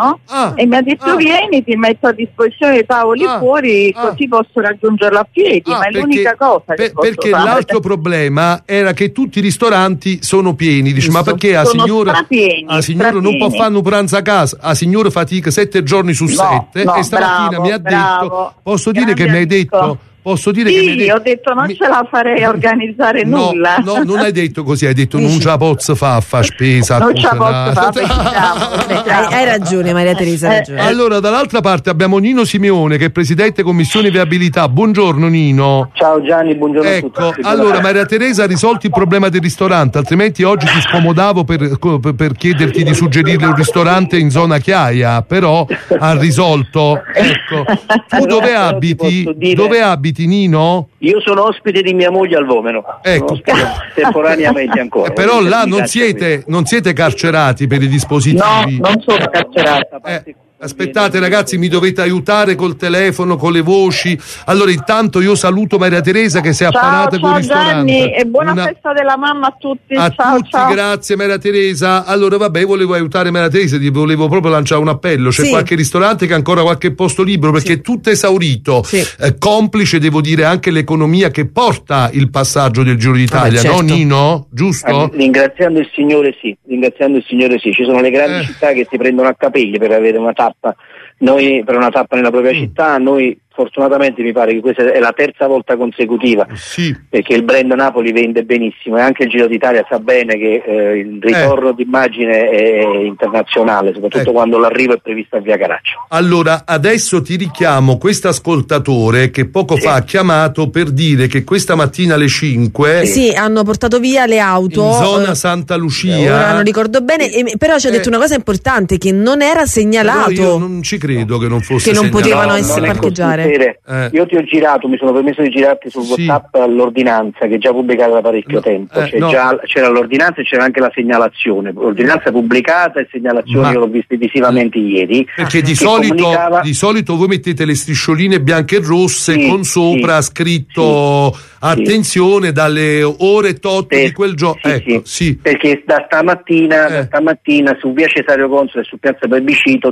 e mi ha detto vieni, ti metto a disposizione dei tavoli fuori, così posso raggiungerlo a piedi, ma è l'unica cosa che posso perché fare. L'altro problema era che tutti i ristoranti sono pieni. Dice, ma perché a signora non può fare un pranzo a casa? A signora fatica 7 giorni su 7 e stamattina mi ha detto, posso dire che mi hai detto Posso dire che ho detto non ce la farei a organizzare nulla. No, non hai detto così, hai detto non ce la posso fa spesa. Non ce la posso fare. Hai ragione Maria Teresa, ragione. Allora, dall'altra parte abbiamo Nino Simeone, che è presidente commissione viabilità. Buongiorno Nino. Ciao Gianni, buongiorno a tutti. Allora Maria Teresa ha risolto il problema del ristorante, altrimenti oggi ti scomodavo per chiederti di suggerirle un ristorante in zona Chiaia, però ha risolto. Ecco. Tu dove abiti? Dove abiti, Nino? Io sono ospite di mia moglie al Vomero. Ecco. Temporaneamente ancora. Però là non siete carcerati per i dispositivi. No, non sono carcerati. Aspettate ragazzi, mi dovete aiutare col telefono, con le voci. Allora intanto io saluto Maria Teresa che si è apparata col ristorante. Ciao Gianni e buona festa della mamma a tutti. Ciao. Grazie Maria Teresa. Allora vabbè, volevo aiutare Maria Teresa, ti volevo proprio lanciare un appello. C'è qualche ristorante che ha ancora qualche posto libero, perché è tutto esaurito. Complice devo dire anche l'economia che porta il passaggio del Giro d'Italia, no Nino? Giusto? Ringraziando il Signore sì, ci sono le grandi città che si prendono a capelli per avere una tappa. Noi per una tappa nella propria città, noi fortunatamente mi pare che questa è la terza volta consecutiva, perché il brand Napoli vende benissimo e anche il Giro d'Italia sa bene che il ritorno d'immagine è internazionale, soprattutto quando l'arrivo è previsto a Via Caracciolo. Allora adesso ti richiamo questo ascoltatore che poco fa ha chiamato per dire che questa mattina alle 5 hanno portato via le auto in zona Santa Lucia. Ora non ricordo bene, però ci ha detto una cosa importante, che non era segnalato. Io non ci credo che non fosse che non segnalato. potevano essere parcheggiare. Io ti ho girato, mi sono permesso di girarti sul WhatsApp l'ordinanza che è già pubblicata da parecchio tempo. C'era l'ordinanza e c'era anche la segnalazione. L'ordinanza pubblicata e segnalazione io l'ho vista visivamente ieri. Perché di solito voi mettete le striscioline bianche e rosse con sopra scritto attenzione dalle ore tot di quel giorno. Perché da stamattina su via Cesario Console e su piazza Plebiscito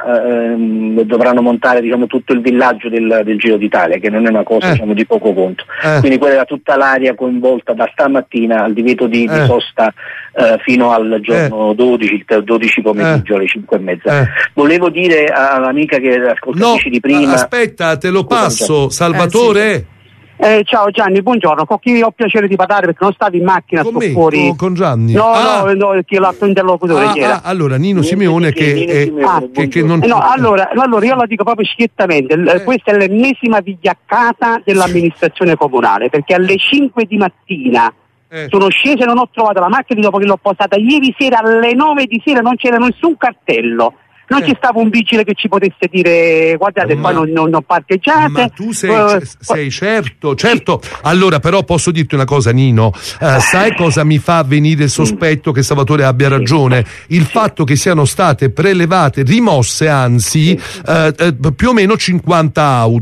dovranno montare tutto il villaggio del Giro d'Italia, che non è una cosa di poco conto. Quindi quella era tutta l'area coinvolta da stamattina al divieto di sosta fino al giorno 12 pomeriggio alle 5:30. Volevo dire all'amica che ascoltatrice di prima. Aspetta, te lo passo, Salvatore. Ciao Gianni, buongiorno. Con chi ho piacere di parlare, perché non stavo in macchina, sto fuori. Con Gianni? No, che l'altro interlocutore allora Nino Simeone che non... allora io la dico proprio schiettamente, questa è l'ennesima vigliaccata dell'amministrazione comunale, perché alle 5 di mattina sono scesa e non ho trovato la macchina dopo che l'ho posata ieri sera alle 9 di sera, non c'era nessun cartello. Non ci stava un vigile che ci potesse dire guardate qua non parcheggiate. Ma tu sei certo. Allora però posso dirti una cosa Nino, sai cosa mi fa venire il sospetto che Salvatore abbia ragione? Il fatto che siano state prelevate, rimosse anzi più o meno 50 auto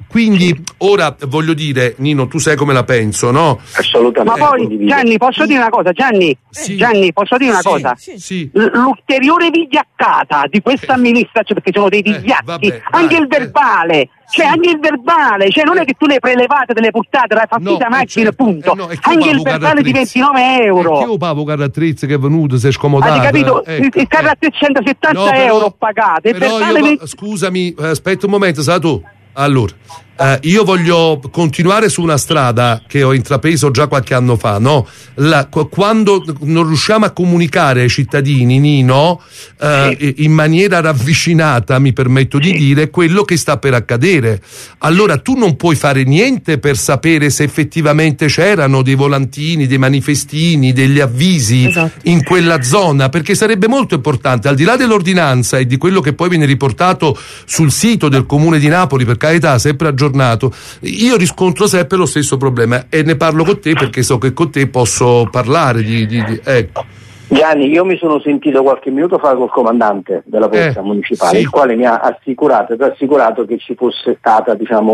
Quindi ora voglio dire, Nino, tu sai come la penso, no? Assolutamente. Ma poi Gianni, posso dire una cosa? Gianni, posso dire una cosa? Sì. L'ulteriore vigliaccata di questa amministrazione, perché sono dei vigliacchi, anche il verbale. Anche il verbale, non è che tu le prelevate, te le portate, la fattita macchina, punto. Anche il verbale di 29 euro. Io pago carattrezza che è venuto, si è scomodato. Hai capito? Il carattrezza 170 euro pagate. Scusami, aspetta un momento, sa tu. Allora, io voglio continuare su una strada che ho intrapreso già qualche anno fa, no? Quando non riusciamo a comunicare ai cittadini, Nino, in maniera ravvicinata, mi permetto di dire, quello che sta per accadere. Allora tu non puoi fare niente per sapere se effettivamente c'erano dei volantini, dei manifestini, degli avvisi in quella zona, perché sarebbe molto importante, al di là dell'ordinanza e di quello che poi viene riportato sul sito del Comune di Napoli, per carità, sempre aggiornato, io riscontro sempre lo stesso problema e ne parlo con te perché so che con te posso parlare ecco. Gianni, io mi sono sentito qualche minuto fa col comandante della polizia municipale, il quale mi ha assicurato che ci fosse stata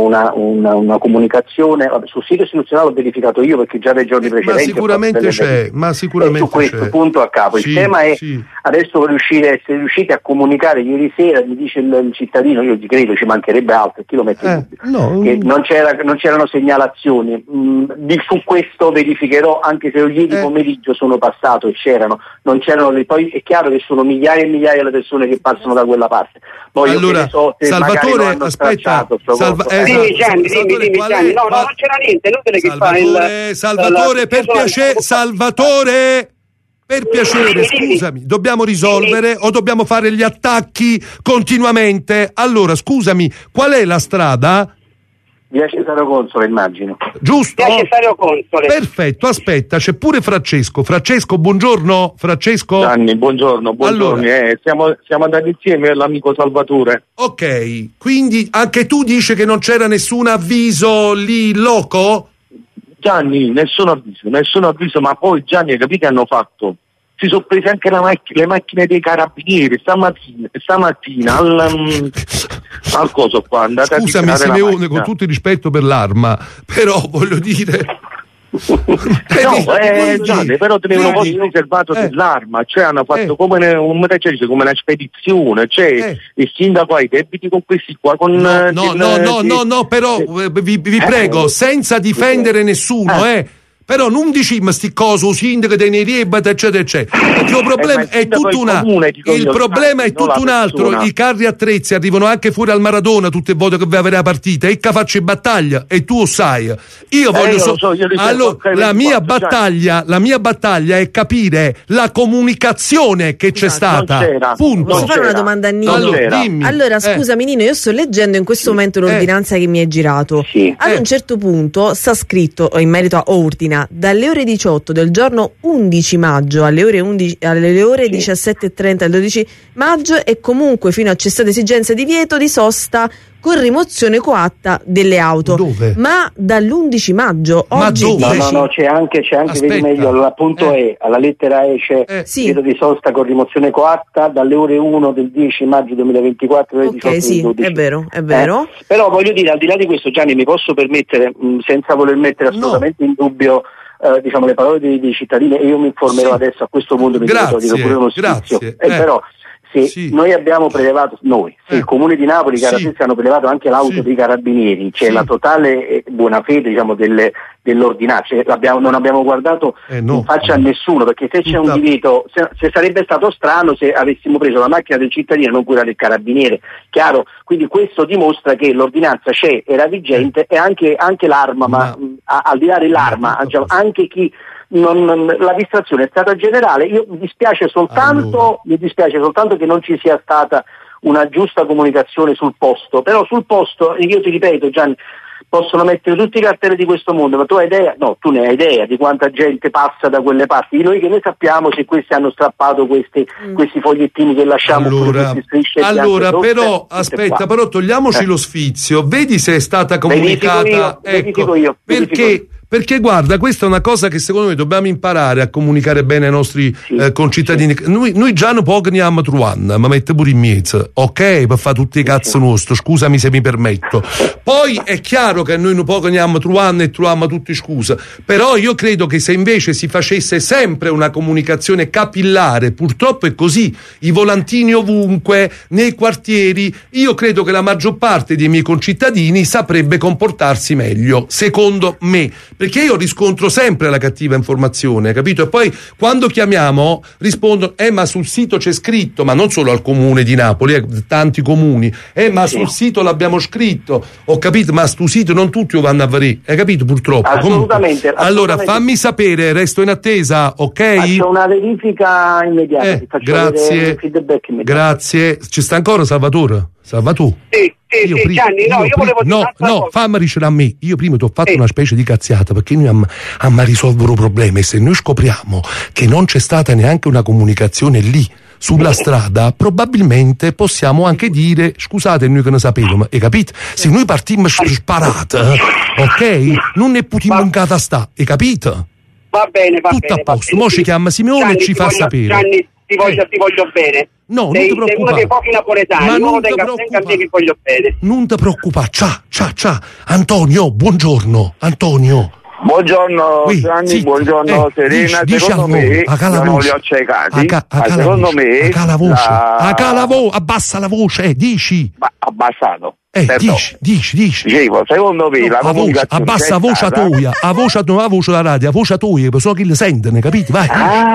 una comunicazione. Sul sito istituzionale ho verificato io perché già dai giorni precedenti ma sicuramente su questo punto a capo. Il tema è adesso essere riusciti a comunicare. Ieri sera mi dice il cittadino, io gli credo, ci mancherebbe altro, chi lo mette in dubbio, che non c'erano segnalazioni. Su questo verificherò, anche se ieri pomeriggio sono passato e non c'erano poi è chiaro che sono migliaia e migliaia le persone che passano da quella parte. Poi allora, Salvatore, aspetta, dimmi Gianni, no, non c'era niente, inutile che fa Salvatore, per piacere, Salvatore, per piacere, scusami, dobbiamo risolvere o dobbiamo fare gli attacchi continuamente? Allora, scusami, qual è la strada? Via Cesare Console, immagino. Giusto? Via Cesare Console. Perfetto, aspetta, c'è pure Francesco. Francesco, buongiorno. Francesco? Gianni, buongiorno. Allora, siamo andati insieme all'amico Salvatore. Ok, quindi anche tu dici che non c'era nessun avviso lì in loco? Gianni, nessun avviso, ma poi Gianni, hai capito che hanno fatto? Si sono prese anche le macchine dei carabinieri stamattina al coso qua, andate. Scusami Simeone, con tutto il rispetto per l'arma, però voglio dire Gianni, però tenevano poi riservato dell'arma, cioè hanno fatto come una spedizione, cioè il sindaco ha i debiti con questi qua no, però vi prego, senza difendere nessuno, però non diciamo sti cose, sindaco dei Neriebata, eccetera, eccetera. Il problema è tutto un altro. I carri attrezzi arrivano anche fuori al Maradona tutte le volte che vai a vedere la partita, e che faccio in battaglia, e tu lo sai. Io voglio allora, la mia battaglia è capire la comunicazione che c'è stata. Punto. Posso fare una domanda a Nino? Allora, scusami Nino, io sto leggendo in questo momento l'ordinanza che mi è girato. Ad un certo punto sta scritto in merito a ordine dalle ore 18 del giorno 11 maggio alle ore 17:30 del 12 maggio e comunque fino a cessate esigenze di divieto di sosta con rimozione coatta delle auto. Dove? Ma dall'11 maggio oggi no, c'è anche vedi meglio, all'appunto alla lettera E c'è divieto di sosta con rimozione coatta dalle ore 1 del 10 maggio 2024 alle 18 del 12. È vero. Però voglio dire, al di là di questo, Gianni, mi posso permettere, senza voler mettere assolutamente in dubbio le parole dei cittadini, e io mi informerò adesso a questo punto, perché dico pure uno spizio, però noi abbiamo prelevato, il Comune di Napoli, i carabinieri hanno prelevato anche l'auto dei carabinieri, c'è la totale buona fede dell'ordinanza, non abbiamo guardato in faccia a nessuno, perché se c'è un divieto, se sarebbe stato strano se avessimo preso la macchina del cittadino e non quella del carabiniere, chiaro? Quindi questo dimostra che l'ordinanza era vigente, e anche l'arma, ma al di là dell'arma, anche chi la distrazione è stata generale. Mi dispiace soltanto che non ci sia stata una giusta comunicazione sul posto, però sul posto, io ti ripeto Gianni, possono mettere tutti i cartelli di questo mondo, ma tu hai idea? No, tu ne hai idea di quanta gente passa da quelle parti? Noi che ne sappiamo se questi hanno strappato questi fogliettini che lasciamo queste strisce? Allora, però aspetta, però togliamoci lo sfizio, vedi se è stata comunicata. Perché guarda, questa è una cosa che secondo me dobbiamo imparare a comunicare bene ai nostri concittadini. Noi già non poco ne abbiamo trovato, ma mette pure in mezzo. ok? Per fare tutti i cazzo nostri, scusami se mi permetto. Poi è chiaro che noi un po' andiamo trovando e troviamo tutti scusa, però io credo che se invece si facesse sempre una comunicazione capillare, purtroppo è così, i volantini ovunque, nei quartieri, io credo che la maggior parte dei miei concittadini saprebbe comportarsi meglio, secondo me, perché io riscontro sempre la cattiva informazione, capito? E poi quando chiamiamo rispondono ma sul sito c'è scritto, ma non solo al comune di Napoli, tanti comuni, ma sul sito l'abbiamo scritto, ho capito, ma sul sito non tutti lo vanno a vedere, hai capito, purtroppo. Assolutamente. Allora fammi sapere, resto in attesa, ok? Faccio una verifica immediata, ti faccio grazie, un feedback immediato. Grazie. Ci sta ancora Salvatore? Salvatore? Sì, Gianni, io volevo dire no, fammi ricevere a me. Io prima ti ho fatto una specie di cazziata, perché noi a risolvere un problema, e se noi scopriamo che non c'è stata neanche una comunicazione lì sulla strada, probabilmente possiamo anche dire scusate, noi che ne sapevamo, hai capito? Se noi partimmo sparata, ok? Non ne potremmo in casa sta, hai capito? Va bene, tutto a posto. Mo ci chiama Simeone e ci fa sapere. Gianni, ti voglio bene. No, sei, non ti preoccupare. Sei uno dei pochi napoletani, ma non tenga a te che voglio bene. Non ti preoccupare. Ciao. Antonio, buongiorno. Antonio. Buongiorno Gianni, buongiorno Serena. Secondo me non li ho ciecati. Secondo me abbassa la voce, dici. Abbassato. Dici. Dicevo, secondo me la comunicazione abbassa la voce tua, la voce della radio, la voce tua, so che le sentono, capito? Vai.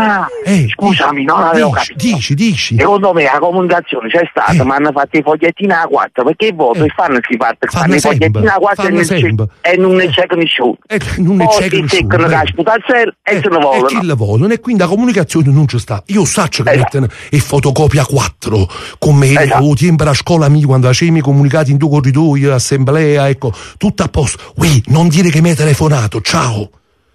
Scusami, non avevo capito. Dici. Secondo me la comunicazione c'è stata, ma hanno fatto i fogliettini a 4, perché i voti fanno si parte, fanno i fogliettini a 4 e non ne c'è nessuno. Non ne c'è nessuno. E se ne vogliono. E chi le vogliono? E quindi la comunicazione non c'è sta. Io saccio che mettono e fotocopia 4, come lo tempo a scuola mia quando facevi i comunicati in due corridoio, assemblea, ecco, tutto a posto. Ui, non dire che mi hai telefonato. Ciao.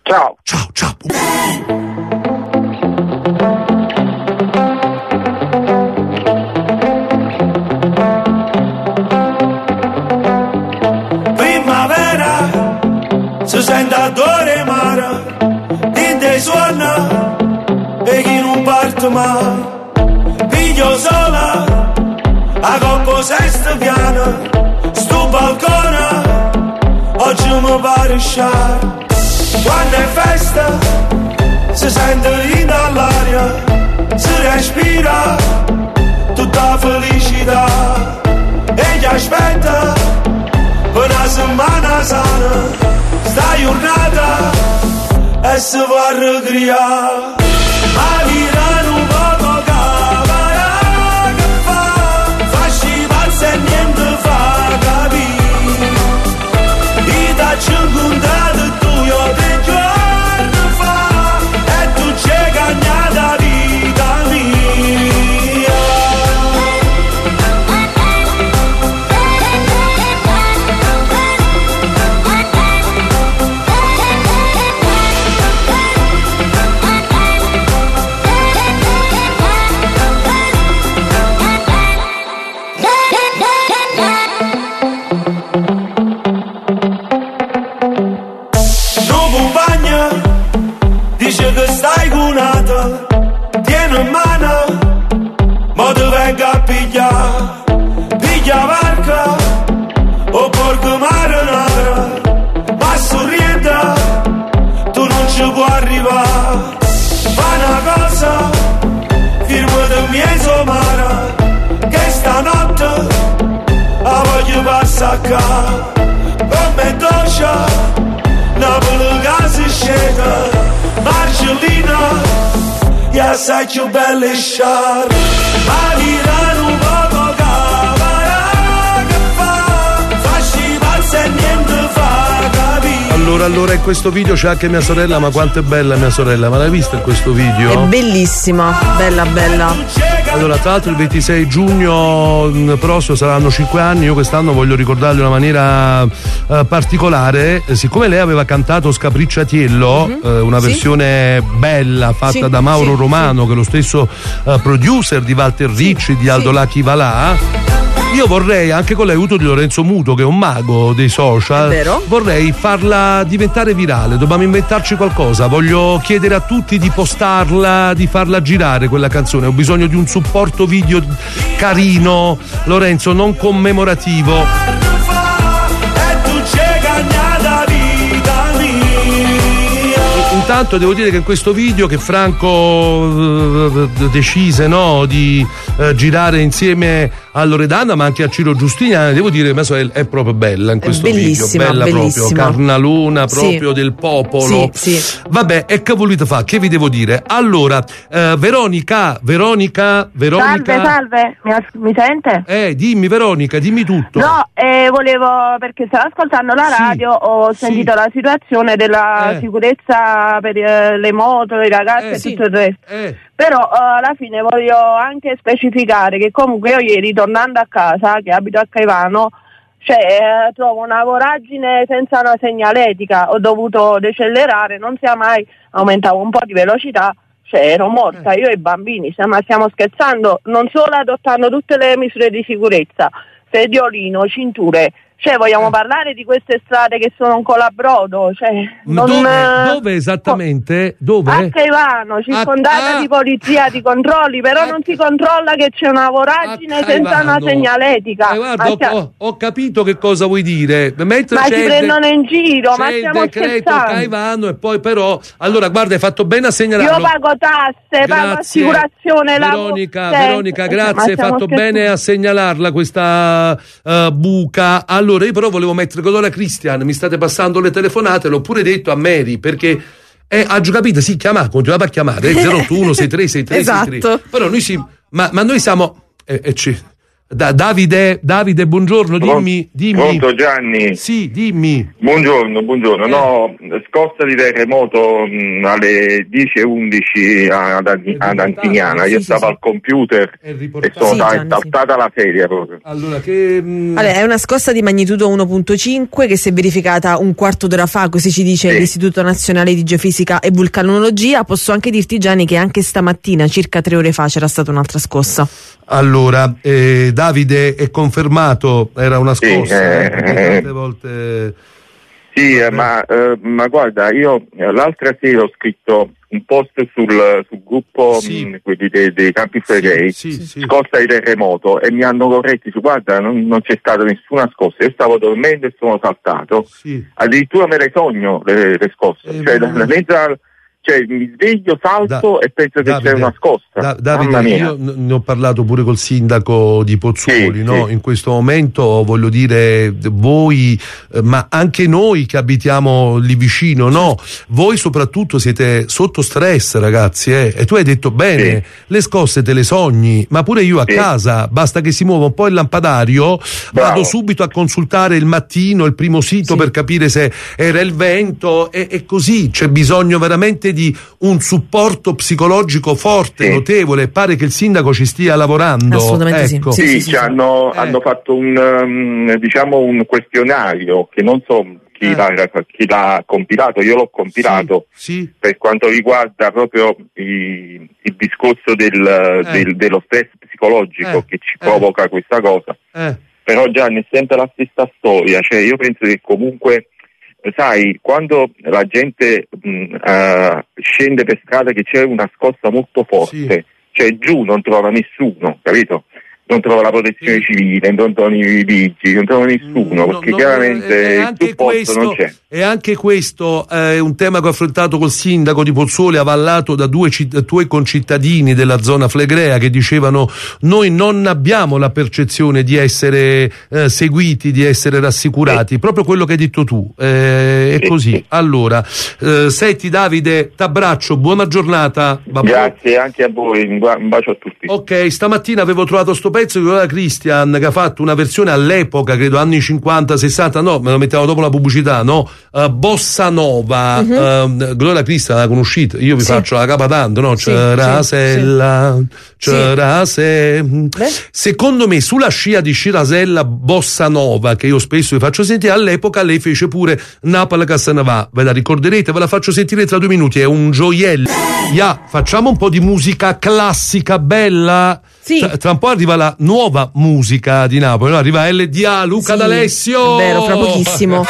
Primavera si sente odore mare, in dei suona e chi non parte mai. Piglio sola a coppo sesto piano, sto balcone oggi mi pare sciare. Quando è festa si sente in dall'aria, si respira tutta felicità e gli aspetta per una settimana sana sta giornata e si va a ricriare. Ma virano un poco cavarà che fa, fasci pazza e niente fa capire. I tacci incontrati tu io te giorni fa e tu c'è cagnata vita mia. Dice che stai cunato, tieni in mano, ma ti venga a pigliare. Piglia barca, o porco marinara, ma sorrienda, tu non ci puoi arrivare. Fa una cosa, firma del mio somara, che stanotte la voglio passare qua. Come doccia, Napoli casa sceta, Marcellina, e assai più belle sciar. Ma virano un poco cavarà che fa, fasci pazza e niente fa capire. Allora in questo video c'è anche mia sorella, ma quanto è bella mia sorella, ma l'hai vista in questo video? È bellissima, bella. Allora, tra l'altro il 26 giugno prossimo saranno 5 anni, io quest'anno voglio ricordarle in una maniera particolare, siccome lei aveva cantato Scapricciatiello, una versione bella fatta da Mauro Romano, che è lo stesso producer di Walter Ricci, di Aldo Lachi Valà. io vorrei, anche con l'aiuto di Lorenzo Muto, che è un mago dei social, vorrei farla diventare virale. Dobbiamo inventarci qualcosa. Voglio chiedere a tutti di postarla, di farla girare quella canzone. Ho bisogno di un supporto video carino, Lorenzo, non commemorativo. Intanto devo dire che in questo video che Franco decise, no, di girare insieme a Loredana ma anche a Ciro Giustiniani, devo dire che mia sorella è proprio bella in questo video, bella proprio, carnalona proprio del popolo. Sì. Vabbè, e che volete fare? Che vi devo dire? Allora, Veronica. Salve, mi sente? Dimmi Veronica, dimmi tutto. No, volevo, perché stavo ascoltando la radio, ho sentito la situazione della sicurezza per le moto, i ragazzi e tutto il resto. Però alla fine voglio anche specificare che comunque io ieri, tornando a casa, che abito a Caivano, trovo una voragine senza una segnaletica, ho dovuto decelerare, non sia mai, aumentavo un po' di velocità, ero morta, io e i bambini, stiamo scherzando, non solo adottando tutte le misure di sicurezza, sediolino, cinture. Vogliamo parlare di queste strade che sono un colabrodo? Dove esattamente? Dove? A Caivano, circondata di polizia, di controlli, però non si controlla che c'è una voragine senza una segnaletica. Guarda, ho capito che cosa vuoi dire. Ma ci prendono in giro, ma stiamo scherzando. Caivano e poi però, allora guarda, hai fatto bene a segnalarlo. Io pago tasse, pago assicurazione, Veronica, grazie, hai fatto bene a segnalarla questa buca. Allora, io però volevo mettere Gloria Christian, mi state passando le telefonate, l'ho pure detto a Mary, perché ha già capito, continuava a chiamare 081 6363. Esatto. Però noi ma noi siamo Davide, buongiorno, dimmi. Pronto Gianni? Sì, dimmi. Buongiorno. No, scossa di terremoto alle 10:11 ad Antignana. Io stavo al computer e sono saltata la sedia proprio. Allora, è una scossa di magnitudo 1.5 che si è verificata un quarto d'ora fa, così ci dice l'Istituto Nazionale di Geofisica e Vulcanologia. Posso anche dirti, Gianni, che anche stamattina, circa 3 ore fa, c'era stata un'altra scossa. Allora, Davide, è confermato, era una scossa, tante volte... Sì, ma guarda, io l'altra sera ho scritto un post sul gruppo quelli dei Campi Flegrei, scossa di terremoto, e mi hanno corretti su guarda, non c'è stata nessuna scossa, io stavo dormendo e sono saltato, addirittura me le sogno le scosse, mi sveglio, salto e penso che c'è una scossa. Davide, io ne ho parlato pure col sindaco di Pozzuoli, no? In questo momento voglio dire, voi, ma anche noi che abitiamo lì vicino, no? Voi soprattutto siete sotto stress, ragazzi, e tu hai detto bene, le scosse te le sogni, ma pure io a casa, basta che si muova un po' il lampadario, vado subito a consultare il mattino il primo sito per capire se era il vento, e così c'è bisogno veramente di un supporto psicologico forte, notevole. Pare che il sindaco ci stia lavorando. Assolutamente ecco. Sì, hanno fatto un questionario che non so chi l'ha compilato, io l'ho compilato per quanto riguarda proprio il discorso dello stress psicologico che ci provoca questa cosa. Però Gianni, è sempre la stessa storia, io penso che comunque, sai, quando la gente scende per strada che c'è una scossa molto forte, giù non trova nessuno, capito? Non trova la protezione civile, non trovano i vigili, non trova nessuno, perché chiaramente il supporto non c'è. E anche questo è un tema che ho affrontato col sindaco di Pozzuoli, avallato da due concittadini della zona flegrea, che dicevano: noi non abbiamo la percezione di essere seguiti, di essere rassicurati, proprio quello che hai detto tu, è così. Allora, senti Davide, t'abbraccio, buona giornata. Grazie anche a voi, un bacio a tutti. Ok, stamattina avevo trovato sto pezzo di Gloria Christian, che ha fatto una versione all'epoca, credo anni 50-60, no, me lo mettevo dopo la pubblicità, no? Bossa Nova. Gloria Christian la conoscete? Io vi faccio la capatanto, no? Cirasella, secondo me sulla scia di Cirasella Bossa Nova, che io spesso vi faccio sentire, all'epoca lei fece pure Napoli Casanova, ve la ricorderete, ve la faccio sentire tra 2 minuti, è un gioiello. Facciamo un po' di musica classica bella. Sì. Tra un po' arriva la nuova musica di Napoli, no? Arriva LDA, Luca sì, D'Alessio. È vero, fra pochissimo.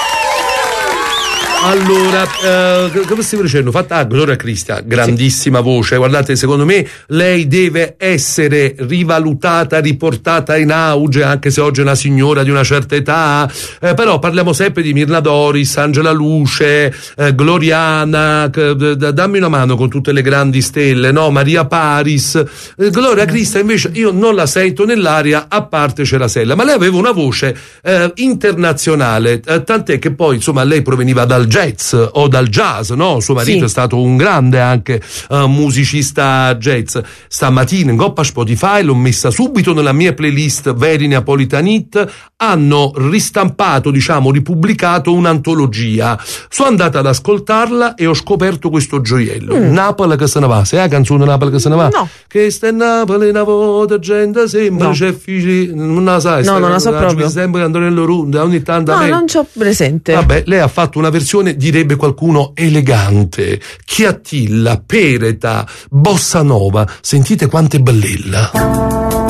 Allora, come stiamo dicendo? Fatta Gloria Cristian, grandissima voce. Guardate, secondo me lei deve essere rivalutata, riportata in auge, anche se oggi è una signora di una certa età. Però parliamo sempre di Mirna Doris, Angela Luce, Gloriana. Dammi una mano con tutte le grandi stelle, no? Maria Paris. Gloria Cristian invece io non la sento nell'aria, a parte Cerasella, ma lei aveva una voce internazionale, tant'è che poi insomma lei proveniva dal jazz o dal jazz, no? Suo marito è stato un grande anche musicista jazz. Stamattina in Coppa Spotify l'ho messa subito nella mia playlist Very Neapolitanit. Hanno ristampato, diciamo, ripubblicato un'antologia. Sono andata ad ascoltarla e ho scoperto questo gioiello. Napoli che se ne va. Sai la canzone Napoli che se ne va? No. Che sta in Napoli una volta gente semplice e non la sai. No, non la so proprio. Sempre Antonello Runda ogni tanto. No, non c'ho presente. Vabbè, lei ha fatto una versione, direbbe qualcuno, elegante. Chiatilla, pereta, bossa nova. Sentite quante bellella.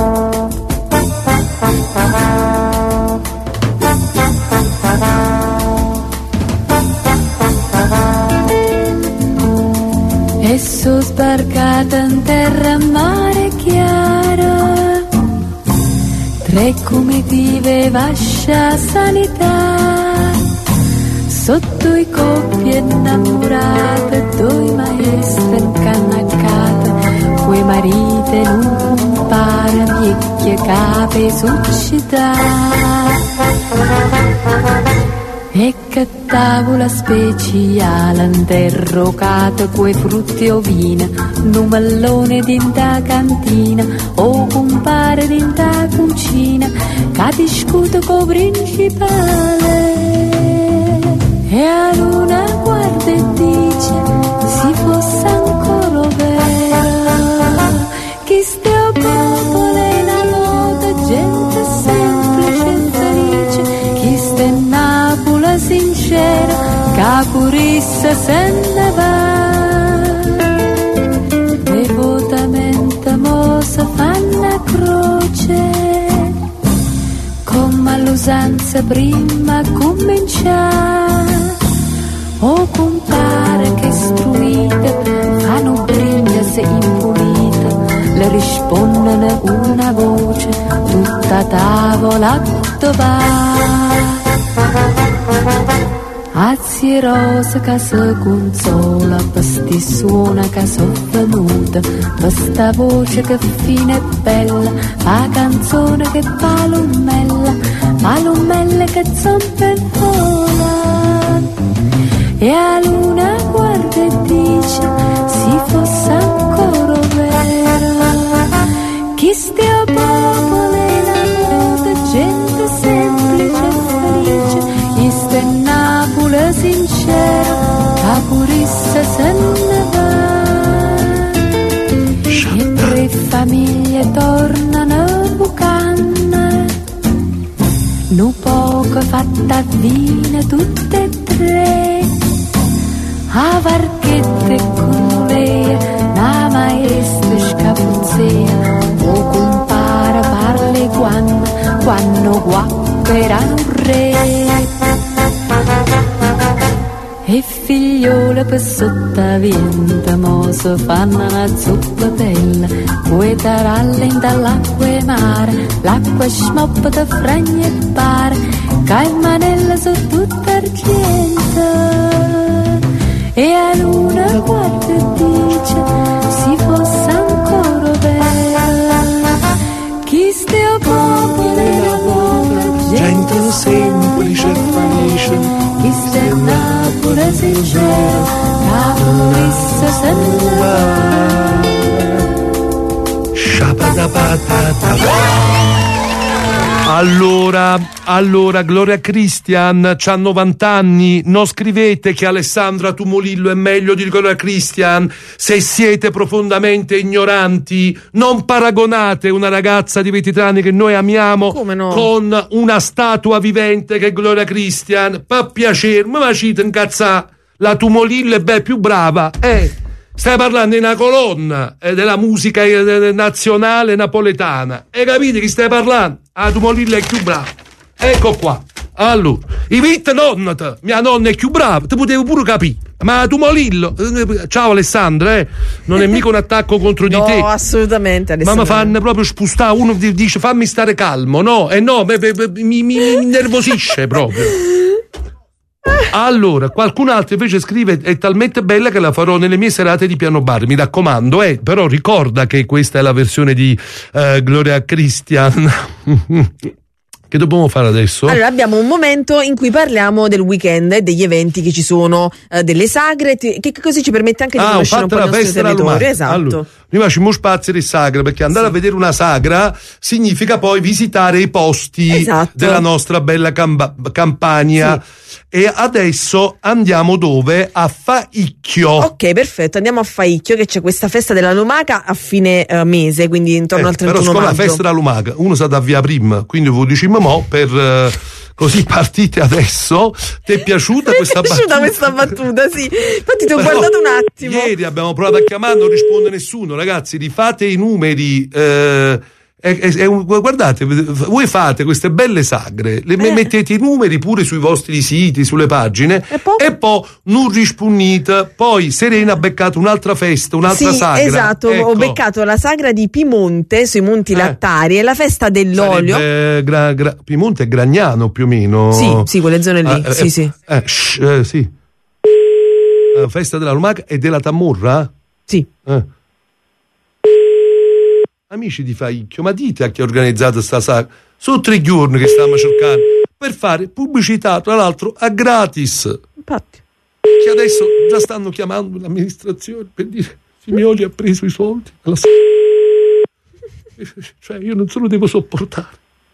E so sbarcata in terra mare chiara, tre comitive vascia sanità, sotto i coppie innamorate, due maestre incannaccate, quei marite non compare, vecchie cape succità. E che tavola speciale interrogata coi frutti ovina, un mellone dinta cantina o compare dinta cucina che discute co principale. E a luna guarda e dice si fosse ancora vera chi stia popole la nota gente semplice e felice chi sta in Napoli sincera che purissa se ne va devotamente mossa fanno croce come all'usanza prima cominciare o compare che struite fanno brindisi impulite le rispondono una voce tutta tavola va. Azzi rosa che si consola per sti suona che sono venuta per sta voce che fine è bella fa canzone che palomella che zompe vola e a luna guarda e dice si fosse ancora vera chi stia popole la moda gente semplice e felice chi sta in Napoli sincera che purissa se ne va e tre famiglie tornano bucanna no poco fatta vina tutte e tre a varchette con lei una maestra scapuzzea o compare parle quando guacco era un re e figliole per sottavento moso fanno una zuppa bella poi tarallen dall'acqua e mare l'acqua smoppa da fragna e pare che manella su tutta argento e a luna guarda e dice si fosse ancora vera chi stia popole la voce gente semplice e felice chi sta in Napoli sincera che purissa se ne va Shabadabadabada. Allora, Gloria Cristian c'ha 90 anni, non scrivete che Alessandra Tumolillo è meglio di Gloria Cristian, se siete profondamente ignoranti, non paragonate una ragazza di 23 anni che noi amiamo con una statua vivente che è Gloria Cristian, per piacere, ma ci incazzà, la Tumolillo è più brava, Stai parlando di una colonna della musica nazionale napoletana. E capite chi stai parlando? Ah, tu Molillo è più bravo. Ecco qua. Allora, i vit nonna, mia nonna è più brava, ti potevo pure capire. Ma tu Molillo, ciao Alessandra, non è mica un attacco contro di te. No, assolutamente, Alessandra. Ma mi fanno proprio spustare, uno dice fammi stare calmo, no? E no, mi innervosisce proprio. Allora, qualcun altro invece scrive: è talmente bella che la farò nelle mie serate di piano bar, mi raccomando, però ricorda che questa è la versione di Gloria Christian. Che dobbiamo fare adesso? Allora, abbiamo un momento in cui parliamo del weekend e degli eventi che ci sono, delle sagre, che così ci permette anche di conoscere un po' il nostro territorio. Esatto. Allora, prima facciamo spazio di sagra, perché andare a vedere una sagra significa poi visitare i posti della nostra bella Campania. Sì. E adesso andiamo dove? A Faicchio. Ok, perfetto, andiamo a Faicchio, che c'è questa festa della lumaca a fine mese, quindi intorno al 31 maggio. Però la festa della lumaca, uno sa da via prima, quindi voi diciamo mo per così partite adesso. Ti è piaciuta questa battuta? Mi è piaciuta questa battuta, sì. Infatti ti ho guardato un attimo. Ieri abbiamo provato a chiamare, non risponde nessuno, ragazzi, rifate i numeri. Guardate, voi fate queste belle sagre, mettete i numeri pure sui vostri siti, sulle pagine, e poi non rispondete. Poi Serena ha beccato un'altra festa, un'altra sagra. Esatto, ecco. Ho beccato la sagra di Piemonte sui Monti Lattari e la festa dell'olio. Piemonte è Gragnano più o meno. Sì, quelle zone lì. Sì. Festa della lumaca e della Tamurra? Sì. Amici di Faicchio, ma dite a chi ha organizzato sta sagra. Sono 3 giorni che stiamo cercando per fare pubblicità, tra l'altro a gratis. Infatti. Che adesso già stanno chiamando l'amministrazione per dire Simioli ha preso i soldi. Cioè, io non se lo devo sopportare.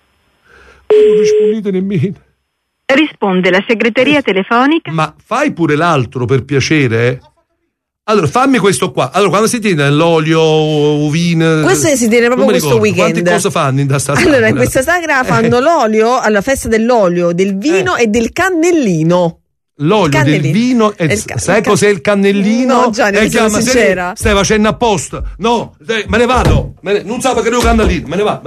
Non rispondete nemmeno. Risponde la segreteria telefonica. Ma fai pure l'altro per piacere, Allora, fammi questo qua. Allora, quando si tiene l'olio, uvine... Questo si tiene proprio questo weekend. Quante cose fanno in questa sagra? Allora, in questa sagra fanno l'olio, alla festa dell'olio, del vino e del cannellino. L'olio, del vino e... Sai cos'è il cannellino? No, Gianni, sono sincera. Stai facendo apposta. No, me ne vado. Non so perché devo cannellino. Me ne vado.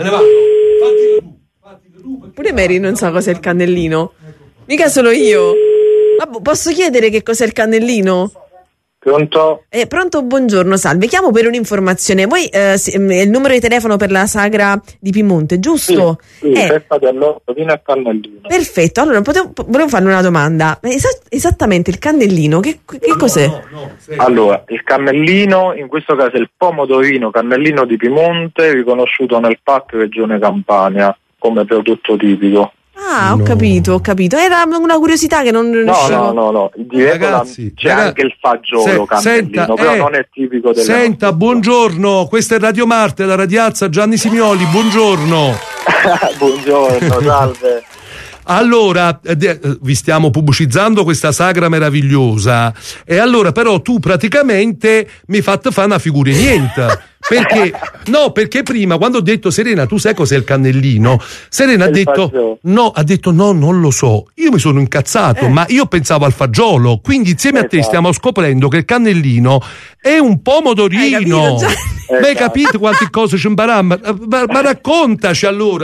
Fatela tu. Pure Mary non sa cos'è il cannellino. Mica solo io. Ma posso chiedere che cos'è il cannellino? Pronto? Pronto, buongiorno, salve. Chiamo per un'informazione. Voi il numero di telefono per la sagra di Piemonte, giusto? Sì, festa dell'olio, vino e cannellino. Perfetto, allora volevo farle una domanda. Esattamente il cannellino, che cos'è? Allora, il cannellino, in questo caso è il pomodorino cannellino di Piemonte, riconosciuto nel PAC Regione Campania come prodotto tipico. Ah, ho capito. Era una curiosità che non riuscivo. No. Ragazzi, c'è anche il fagiolo cannellino, però non è tipico delle Senta, buongiorno, questa è Radio Marte, la radiazza Gianni Simioli, buongiorno. Buongiorno, salve. Allora, vi stiamo pubblicizzando questa sagra meravigliosa e allora però tu praticamente mi hai fatto fare una figura niente. Perché prima quando ho detto Serena tu sai cos'è il cannellino, Serena ha detto no, non lo so. Io mi sono incazzato, ma io pensavo al fagiolo, quindi insieme a te stiamo scoprendo che il cannellino è un pomodorino. Hai capito quante cose ci impariamo? Ma raccontaci allora,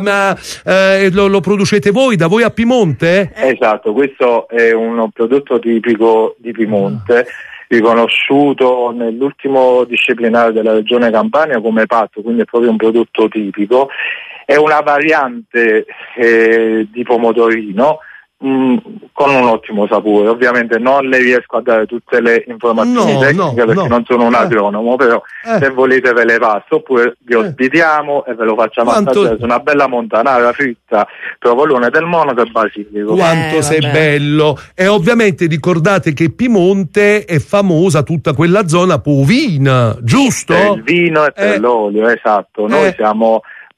lo producete voi, da voi a Piemonte? Esatto, questo è un prodotto tipico di Piemonte, riconosciuto nell'ultimo disciplinare della Regione Campania come PAT, quindi è proprio un prodotto tipico. È una variante di pomodorino con un ottimo sapore. Ovviamente non le riesco a dare tutte le informazioni tecniche perché non sono un agronomo, però se volete ve le passo, oppure vi ospitiamo e ve lo facciamo assaggiare su una bella montanara fritta, provolone del Monaco e basilico. Quanto sei bello! E ovviamente ricordate che Piemonte è famosa tutta quella zona povina, giusto? Per il vino e per l'olio, esatto. Noi siamo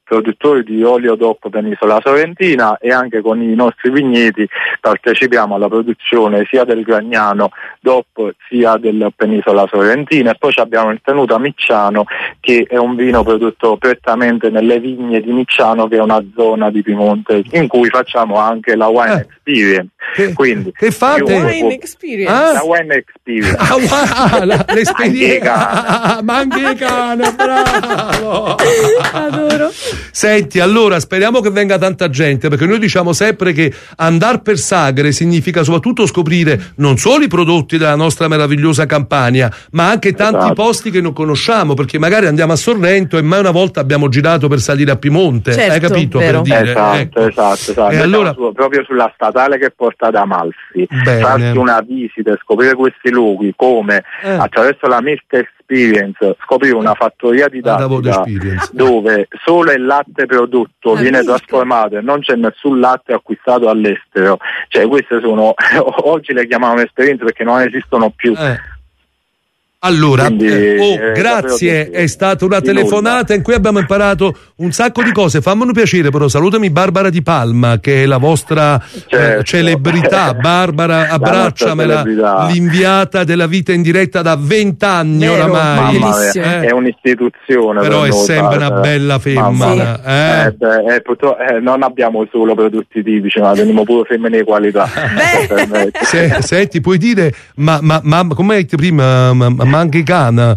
produttori di olio DOP Penisola Sorrentina, e anche con i nostri vigneti partecipiamo alla produzione sia del Gragnano DOP sia del Penisola Sorrentina. E poi abbiamo il Tenuta Micciano, che è un vino prodotto prettamente nelle vigne di Micciano, che è una zona di Piemonte in cui facciamo anche la Wine Experience. Quindi che fate? Wine Experience. La Wine Experience. L'esperienza. Manghecana, bravo. Adoro. Senti, allora speriamo che venga tanta gente, perché noi diciamo sempre che andar per sagre significa soprattutto scoprire non solo i prodotti della nostra meravigliosa Campania, ma anche tanti posti che non conosciamo, perché magari andiamo a Sorrento e mai una volta abbiamo girato per salire a Piemonte. Certo, hai capito? vero. Per dire. Esatto. E allora proprio sulla statale che porta ad Amalfi, farsi una visita e scoprire questi luoghi, come attraverso la Milk Experience scoprire una fattoria didattica dove solo il latte prodotto viene trasformato e non c'è nessun latte acquistato all'estero. Cioè queste sono oggi le chiamiamo esperienze perché non esistono più. Allora, grazie, è stata una telefonata in cui abbiamo imparato un sacco di cose. Fammelo piacere, però salutami Barbara Di Palma, che è la vostra celebrità. Barbara, abbracciamela, l'inviata della vita in diretta da 20 anni oramai. È un'istituzione, però è sempre una bella femmina. Non abbiamo solo prodotti tipici, ma abbiamo pure femmine di qualità. Senti, puoi dire, ma come hai detto prima? Manghecana.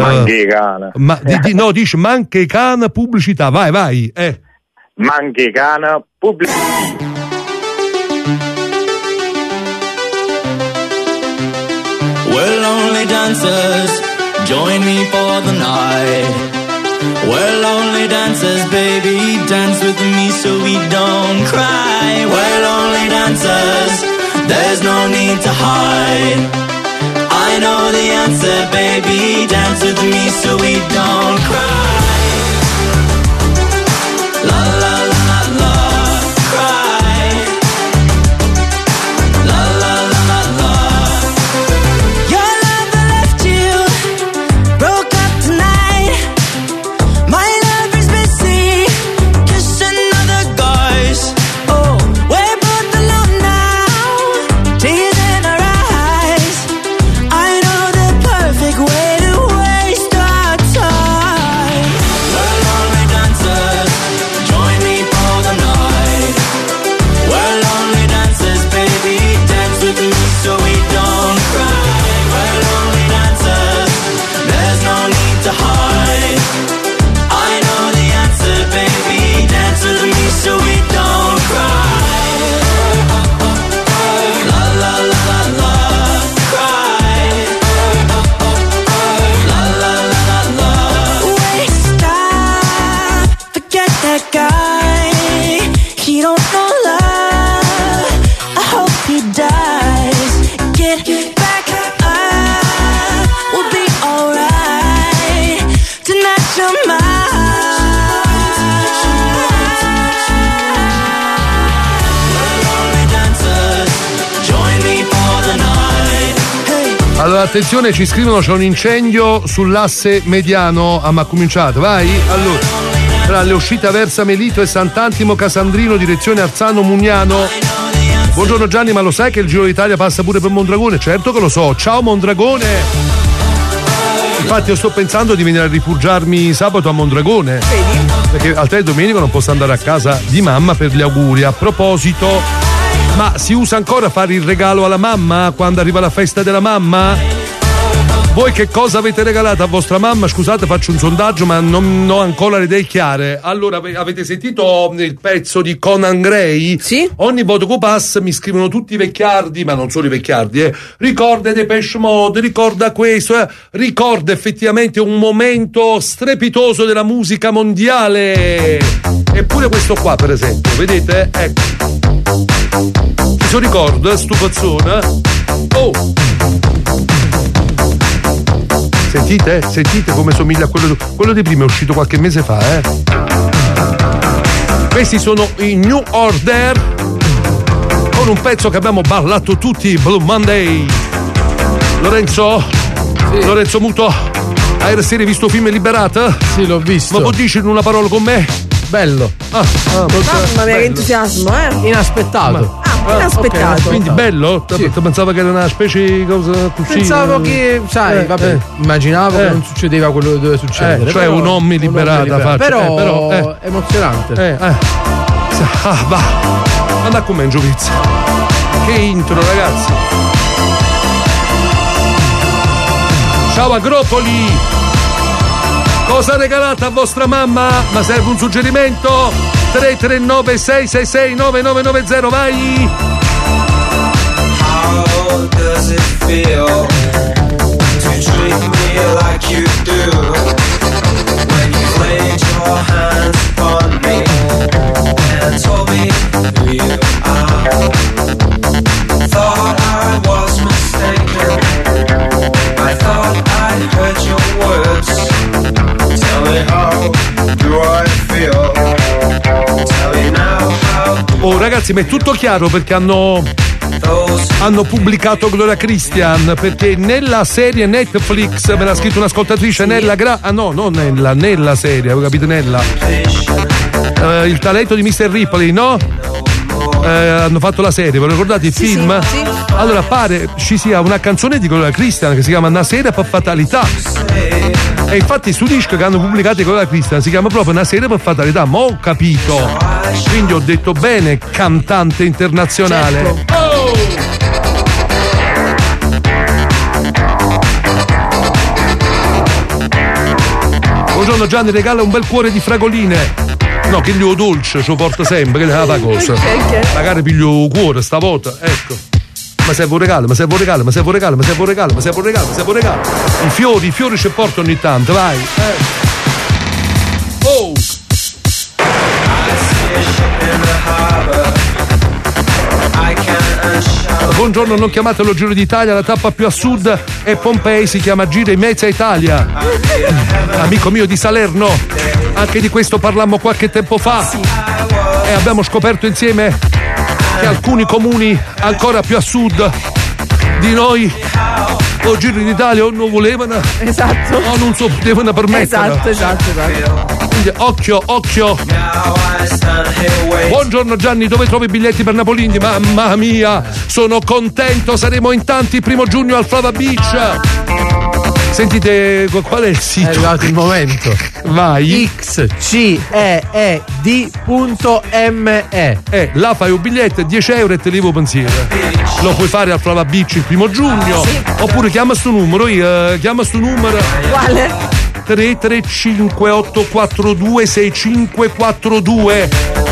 No, dici Manghecana pubblicità. Vai. Manghecana pubblicità. We're lonely dancers, join me for the night. We're lonely dancers, baby, dance with me so we don't cry. We're lonely dancers, there's no need to hide. I know the answer, baby, dance with me so we don't cry. La la la la, cry. La la la la. Your love left you, broke up tonight. My love is busy, kissing other guys. Oh, we're both alone now, tears in our eyes. I know the perfect way to waste our time. We're lonely dancers, join me for the night. We're lonely dancers, baby, dance with me so we don't cry. We're lonely dancers, there's no need to hide. I know the answer, baby, dance with me so we don't cry. La la la la la, cry. La la la la la. Waste time, forget that guy. He don't know love, I hope he dies. Get back up, we'll be alright. Tonight you're mine. We're lonely dancers, join me for the night. Hey. Allora attenzione, ci scrivono, c'è un incendio sull'asse mediano. Ma ha cominciato, vai. Allora, tra le uscite Aversa Melito e Sant'Antimo Casandrino, direzione Arzano Mugnano. Buongiorno Gianni, ma lo sai che il Giro d'Italia passa pure per Mondragone? Certo che lo so. Ciao Mondragone. Infatti io sto pensando di venire a rifugiarmi sabato a Mondragone. Perché altrimenti domenica non posso andare a casa di mamma per gli auguri. A proposito, ma si usa ancora fare il regalo alla mamma quando arriva la festa della mamma? Voi che cosa avete regalato a vostra mamma? Scusate, faccio un sondaggio, ma non ho ancora le idee chiare. Allora, avete sentito il pezzo di Conan Gray? Sì. Ogni voto che passa mi scrivono tutti i vecchiardi, ma non solo i vecchiardi, ricorda Depeche Mode, ricorda questo, ricorda effettivamente un momento strepitoso della musica mondiale. Eppure questo qua, per esempio, vedete? Ecco. Chi se ricorda, sto pezzone? Oh! Sentite come somiglia a quello di prima, è uscito qualche mese fa, Questi sono i New Order con un pezzo che abbiamo ballato tutti, Blue Monday. Lorenzo? Sì. Lorenzo Muto, hai ieri visto film Liberata? Sì, l'ho visto. Ma puoi dire in una parola con me? bello. Mamma mia, che entusiasmo, Inaspettato. Inaspettato. Okay, quindi bello? Sì. Pensavo che era una specie di cosa così. Pensavo che, sai, immaginavo che non succedeva quello che doveva succedere. Cioè un uomo liberata, però emozionante. Va. Anda con me in giudizio. Che intro, ragazzi. Ciao Agropoli. Cosa regalate a vostra mamma? Ma serve un suggerimento? 339 666 9990, vai! How does it feel to treat me like you do? When you laid your hands on me and told me who you are. Thought I was mistaken. I thought I heard your words. Tell me how do I feel? Tell me now how. Oh ragazzi, ma è tutto chiaro perché hanno pubblicato Gloria Christian, perché nella serie Netflix, me l'ha scritto un'ascoltatrice, nella serie, avevo capito, il talento di Mr. Ripley, no? Hanno fatto la serie, vi ricordate il film? Sì. Allora pare ci sia una canzone di Gloria Christian che si chiama Una sera per fatalità, e infatti su disco che hanno pubblicato Gloria Christian si chiama proprio Una sera per fatalità, ma ho capito, quindi ho detto bene, cantante internazionale. Certo. Buongiorno Gianni, regala un bel cuore di fragoline. No, che glielo dolce, ce lo porta sempre, che è la cosa. Okay. Magari piglio cuore stavolta, ecco. Ma serve un regalo. I fiori ci porto ogni tanto, vai. Oh! Buongiorno, non chiamatelo Giro d'Italia, la tappa più a sud è Pompei, si chiama Giro in Mezza Italia. Amico mio di Salerno, anche di questo parlammo qualche tempo fa, e abbiamo scoperto insieme che alcuni comuni ancora più a sud di noi o Giro d'Italia o non volevano, esatto, o non so potevano permettere. Esatto. Quindi occhio. Buongiorno Gianni, dove trovo i biglietti per Napolini? Mamma mia, sono contento, saremo in tanti il 1 giugno al Flava Beach. Sentite, qual è il sito? È arrivato il momento. Vai. xced.me. Là fai un biglietto, 10 euro e te levo pensiero. Lo puoi fare al Flava Beach il 1 giugno. Oppure chiama sto numero. Quale? 335 842 6542.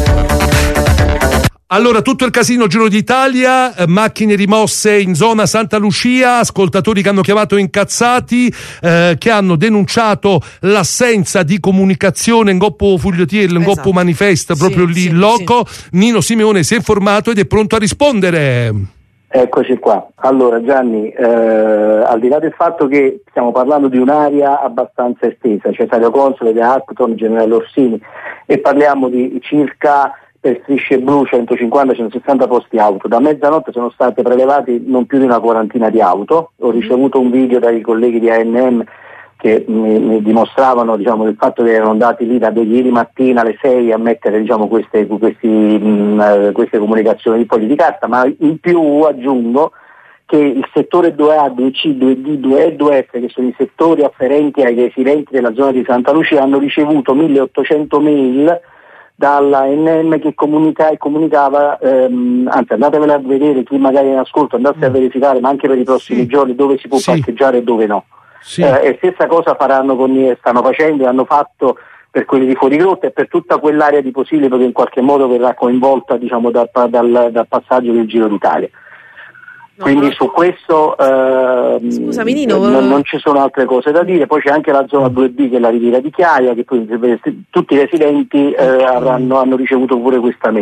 Allora, tutto il casino Giro d'Italia, macchine rimosse in zona Santa Lucia, ascoltatori che hanno chiamato incazzati, che hanno denunciato l'assenza di comunicazione in Goppo Fugliotiello, in Goppo Manifesta, proprio lì in loco. Nino Simeone si è informato ed è pronto a rispondere. Eccoci qua. Allora Gianni, al di là del fatto che stiamo parlando di un'area abbastanza estesa, Cesario Console, De Acton, Generale Orsini, e parliamo di circa, per strisce blu, 150-160 posti auto. Da mezzanotte sono state prelevate non più di una quarantina di auto. Ho ricevuto un video dai colleghi di ANM che mi dimostravano, diciamo, il fatto che erano andati lì da ieri mattina alle 6 a mettere, diciamo, queste comunicazioni di fogli di carta, ma in più aggiungo che il settore 2A, 2C, 2D, 2E e 2F, che sono i settori afferenti ai residenti della zona di Santa Lucia, hanno ricevuto 1800 mail dalla NM che comunicava, anzi andatevela a vedere, chi magari è in ascolto andasse a verificare, ma anche per i prossimi giorni, dove si può parcheggiare e dove no. E stessa cosa stanno facendo e hanno fatto per quelli di Fuorigrotta e per tutta quell'area di Posillipo che in qualche modo verrà coinvolta, diciamo, dal passaggio del Giro d'Italia. Quindi su questo scusami, Nino, non ci sono altre cose da dire. Poi c'è anche la zona 2B, che è la Riviera di Chiaia, che poi tutti i residenti hanno ricevuto pure questa mail.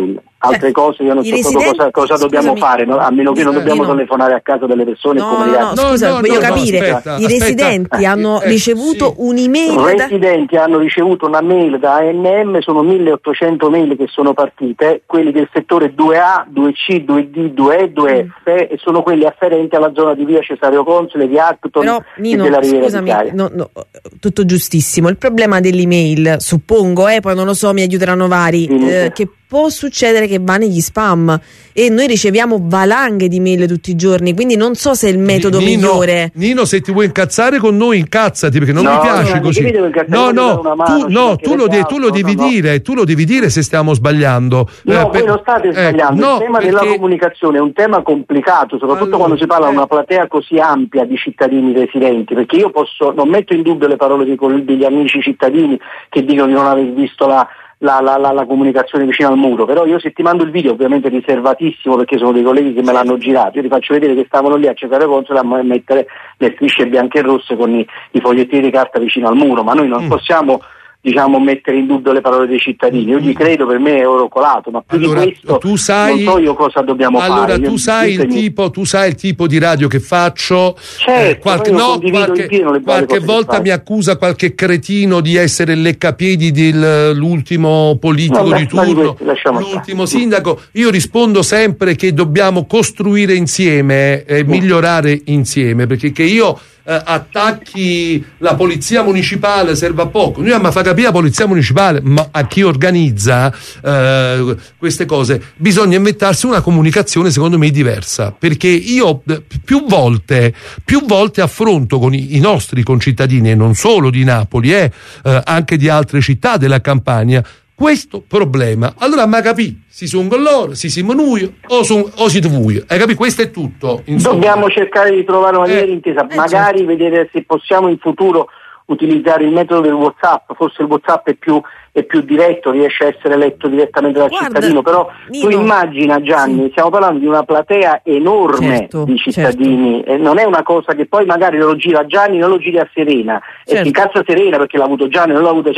altre cose io non so proprio cosa dobbiamo fare, no? A meno che non dobbiamo telefonare a casa delle persone e comunicare. Voglio capire, i residenti hanno ricevuto un'email. I residenti hanno ricevuto una mail da ANM, sono 1800 mail che sono partite, quelli del settore 2A, 2C, 2D, 2E, 2F e sono quelli afferenti alla zona di via Cesario Console, di Acton e della Riviera d'Italia. Tutto giustissimo. Il problema dell'email, suppongo, poi non lo so, mi aiuteranno vari, che può succedere che va negli spam e noi riceviamo valanghe di mail tutti i giorni, quindi non so se è il metodo migliore. Nino, se ti vuoi incazzare con noi, incazzati, perché non mi piace così. Tu lo devi dire se stiamo sbagliando. Voi non state sbagliando. Il tema della comunicazione è un tema complicato, soprattutto quando si parla di una platea così ampia di cittadini residenti, perché io non metto in dubbio le parole degli amici cittadini che dicono di non aver visto la comunicazione vicino al muro, però io se ti mando il video, ovviamente riservatissimo perché sono dei colleghi che me l'hanno girato, io ti faccio vedere che stavano lì a Cesare Console a mettere le strisce bianche e rosse con i fogliettini di carta vicino al muro, ma noi non possiamo mettere in dubbio le parole dei cittadini. Io gli credo, per me è oro colato, ma più di questo non so io cosa dobbiamo fare. Allora tu sai il tipo di radio che faccio. Certo, qualche volta mi accusa qualche cretino di essere il leccapiedi dell'ultimo politico di turno, l'ultimo sindaco. Io rispondo sempre che dobbiamo costruire insieme e migliorare insieme, perché che io attacchi la polizia municipale serve a poco. Noi abbiamo fa capire la polizia municipale, ma a chi organizza queste cose bisogna inventarsi una comunicazione secondo me diversa, perché io più volte affronto con i nostri concittadini, e non solo di Napoli, anche di altre città della Campania, questo problema. Allora ma capì, si sono con loro, si nuio o si vuoi. Hai capito? Questo è tutto. Insomma. Dobbiamo cercare di trovare una via d'intesa, magari vedere se possiamo in futuro utilizzare il metodo del WhatsApp, forse il WhatsApp è più diretto, riesce a essere letto direttamente dal cittadino, però Nino, tu immagina Gianni, stiamo parlando di una platea enorme di cittadini, non è una cosa che poi magari lo gira Gianni, non lo giri a Serena, e si incazza Serena perché l'ha avuto Gianni, non l'ha avuto,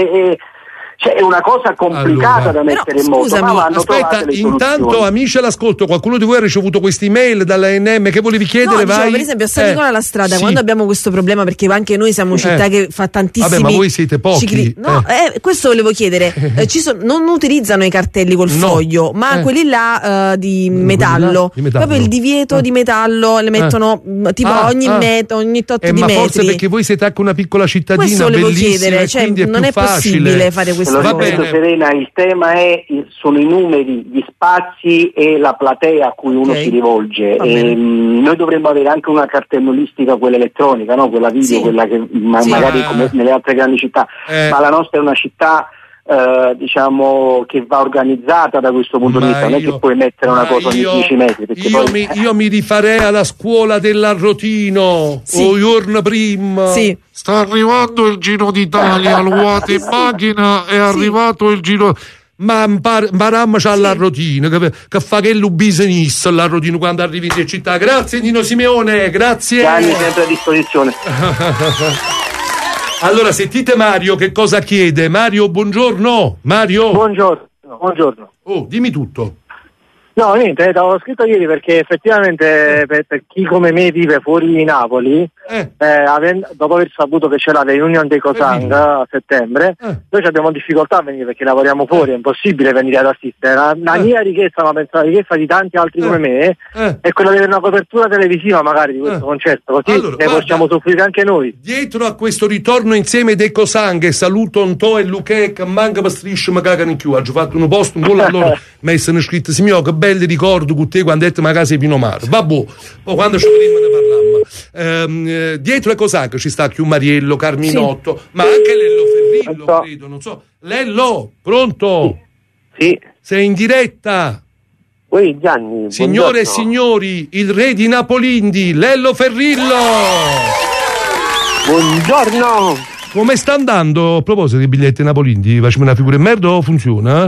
è una cosa complicata da mettere in moto. Aspetta, intanto amici all'ascolto, qualcuno di voi ha ricevuto questa email dall'ANM? Che volevi chiedere? Vai. Per esempio a San Nicola alla strada, quando abbiamo questo problema, perché anche noi siamo città che fa tantissimi. Vabbè, ma voi siete pochi. Questo volevo chiedere. Non utilizzano i cartelli col foglio, ma quelli là di metallo. Proprio il divieto di metallo le mettono tipo ogni tot di ma metri. Forse perché voi siete anche una piccola cittadina. Questo volevo chiedere, non è possibile fare questo. Serena, il tema sono i numeri, gli spazi e la platea a cui uno si rivolge. Noi dovremmo avere anche una cartellonistica, quella elettronica, no? Quella video, quella che magari come nelle altre grandi città, ma la nostra è una città che va organizzata da questo punto di vista, non è che puoi mettere una cosa ogni 10 metri. Io mi rifarei alla scuola dell'Arrotino, o giorno prima. Sì. Sta arrivando il Giro d'Italia, lo vuoto in macchina, è arrivato il Giro. Ma imparammoci all'Arrotino, che fa che l'ubisonista all'Arrotino quando arrivi in città. Grazie Nino Simeone, grazie. Gianni, sempre a disposizione. Allora sentite Mario che cosa chiede. Mario, buongiorno. Mario. Buongiorno. Oh, dimmi tutto. No, niente, l'avevo scritto ieri perché effettivamente per chi come me vive fuori Napoli, dopo aver saputo che c'era la riunione dei Cosang a settembre, noi abbiamo difficoltà a venire perché lavoriamo fuori, è impossibile venire ad assistere. La mia richiesta, ma penso la richiesta di tanti altri come me, è quella di avere una copertura televisiva magari di questo concerto, così ne possiamo soffrire anche noi. Dietro a questo ritorno insieme dei Cosang, saluto Anto e Luque che manca per strisce ma cagano in più, ha fatto un posto, un po' allora mi sono scritto signor che belli ricordo con te quando hai detto ma casa è Pino Maro, vabbè, poi quando ci vedremo ne parliamo. Dietro le Cosang ci sta più Mariello, Carminotto, ma anche Lello Ferrillo, credo, non so. Lello, pronto? Sì. Sei in diretta? Oi Gianni, signore e signori, il re di Napolindi, Lello Ferrillo. Buongiorno. Come sta andando? A proposito dei biglietti Napolindi, facciamo una figura in merda o funziona?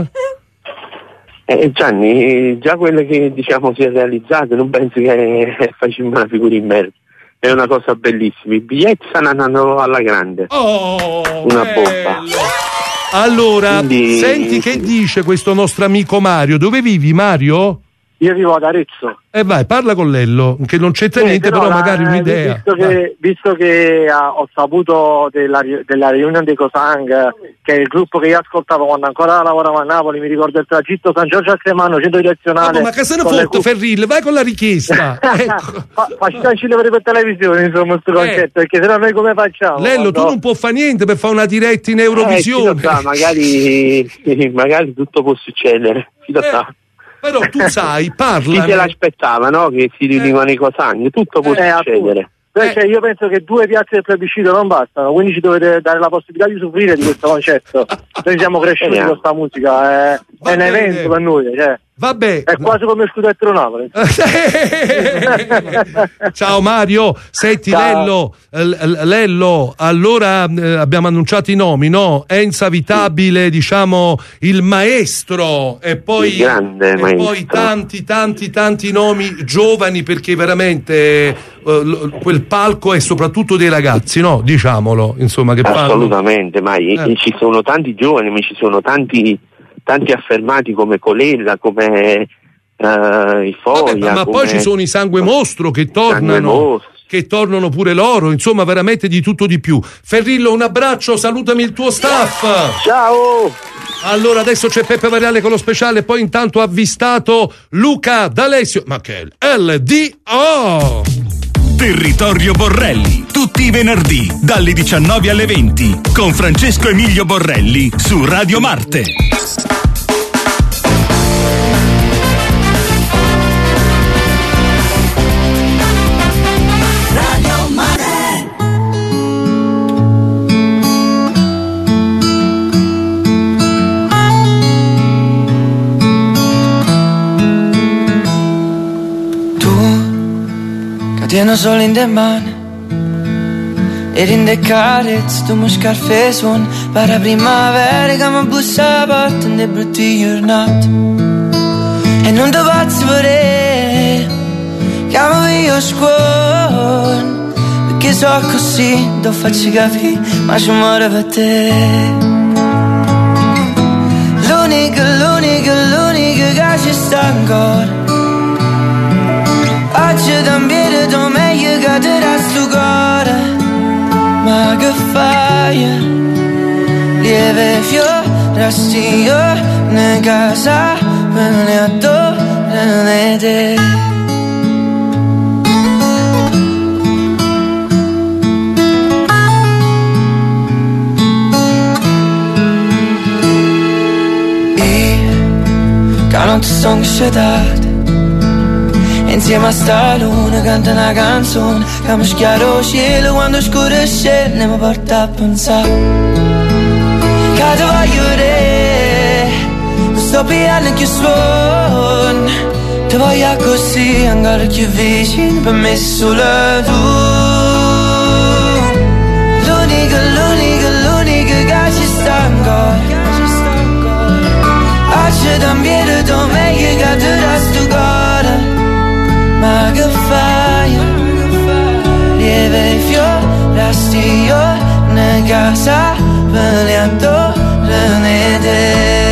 Gianni, già quelle che diciamo si è realizzate, non penso che facciamo una figura in merda. È una cosa bellissima. I biglietti stanno andando alla grande. Oh, una bomba. Allora, senti che dice questo nostro amico Mario. Dove vivi, Mario? Io vivo ad Arezzo. Vai, parla con Lello, che non c'entra niente, però magari un'idea. Visto che ho saputo della riunione dei Cosang, che è il gruppo che io ascoltavo quando ancora lavoravo a Napoli, mi ricordo il tragitto San Giorgio a Cremano, centro direzionale. Ma che se ne fotte, Ferrillo, vai con la richiesta. Ecco. Facciamoci per televisione, insomma, questo concetto, perché sennò noi come facciamo? Lello, tu non puoi fare niente per fare una diretta in Eurovisione. Magari tutto può succedere. Però tu sai, parla. Chi se l'aspettava, no? Che si riunivano i Cosang, tutto può succedere. Cioè, io penso che 2 piazze del plebiscito non bastano, quindi ci dovete dare la possibilità di soffrire di questo concetto. Noi siamo cresciuti con questa musica, è un evento per noi, cioè. Vabbè. È quasi come il scudetto Napoli. Ciao Mario, senti. Ciao. Lello, allora abbiamo annunciato i nomi, no? Enza Vitabile, diciamo il maestro, e poi, il grande maestro. Poi tanti nomi giovani, perché veramente quel palco è soprattutto dei ragazzi, no? Diciamolo, insomma, che assolutamente, ma ci sono tanti giovani, ma ci sono tanti affermati come Colella, come i Foglia. Ma poi ci sono i Sangue Mostro che tornano pure loro, insomma veramente di tutto di più. Ferrillo, un abbraccio, salutami il tuo staff. Ciao. Allora adesso c'è Peppe Variale con lo speciale, poi intanto avvistato Luca D'Alessio, ma che LDO! Territorio Borrelli, tutti i venerdì dalle 19 alle 20 con Francesco Emilio Borrelli su Radio Marte. Radio Marte. Tieno solo in de mani ed in de carezze tu mi scarfe suon per la primavera che mi bussa la porta in de brutti giornate e non ti faccio vedere chiamo io scuola perché so così ti faccio capire ma ci muore per te l'unica che ci sta ancora oggi t'ambiere tu meglio che ti resto cuore ma che fai? Lieve fiore resti io nella casa per ne adorare te io che non ti sono scedato insieme a sta luna canta una canzone che mi schiara il cielo quando scuresce e mi porta a pensare che ti voglio vedere non sto piano che suono ti voglio così ancora più vicino per me solo tu l'unica che ci sta ancora oggi t'ambiere tu meglio che ti resto cuore ma che fai? Lieve fiore resti io nella casa per le adorare te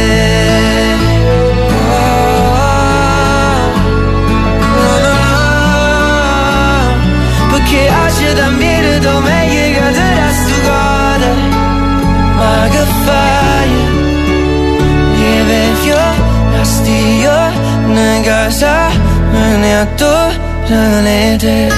perché oggi t'ambiere tu meglio che ti resto cuore ma che fai? Lieve fiore resti io nella casa ne adorare te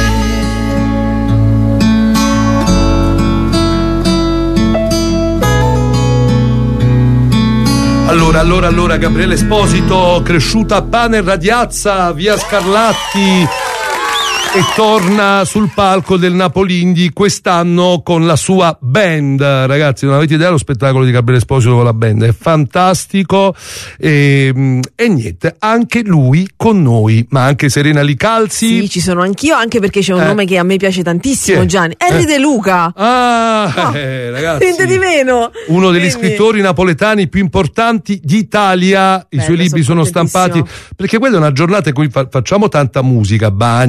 Allora Gabriele Esposito, cresciuta a Pane e Radiazza, via Scarlatti, e torna sul palco del Napoli quest'anno con la sua band. Ragazzi, non avete idea lo spettacolo di Gabriele Esposito con la band, è fantastico e niente, anche lui con noi, ma anche Serena Licalzi. Sì, ci sono anch'io, anche perché c'è un nome che a me piace tantissimo, Gianni, Henry De Luca. Ragazzi, niente di meno. Uno degli scrittori napoletani più importanti d'Italia, i suoi libri sono stampati, perché quella è una giornata in cui facciamo tanta musica, bagno, natura,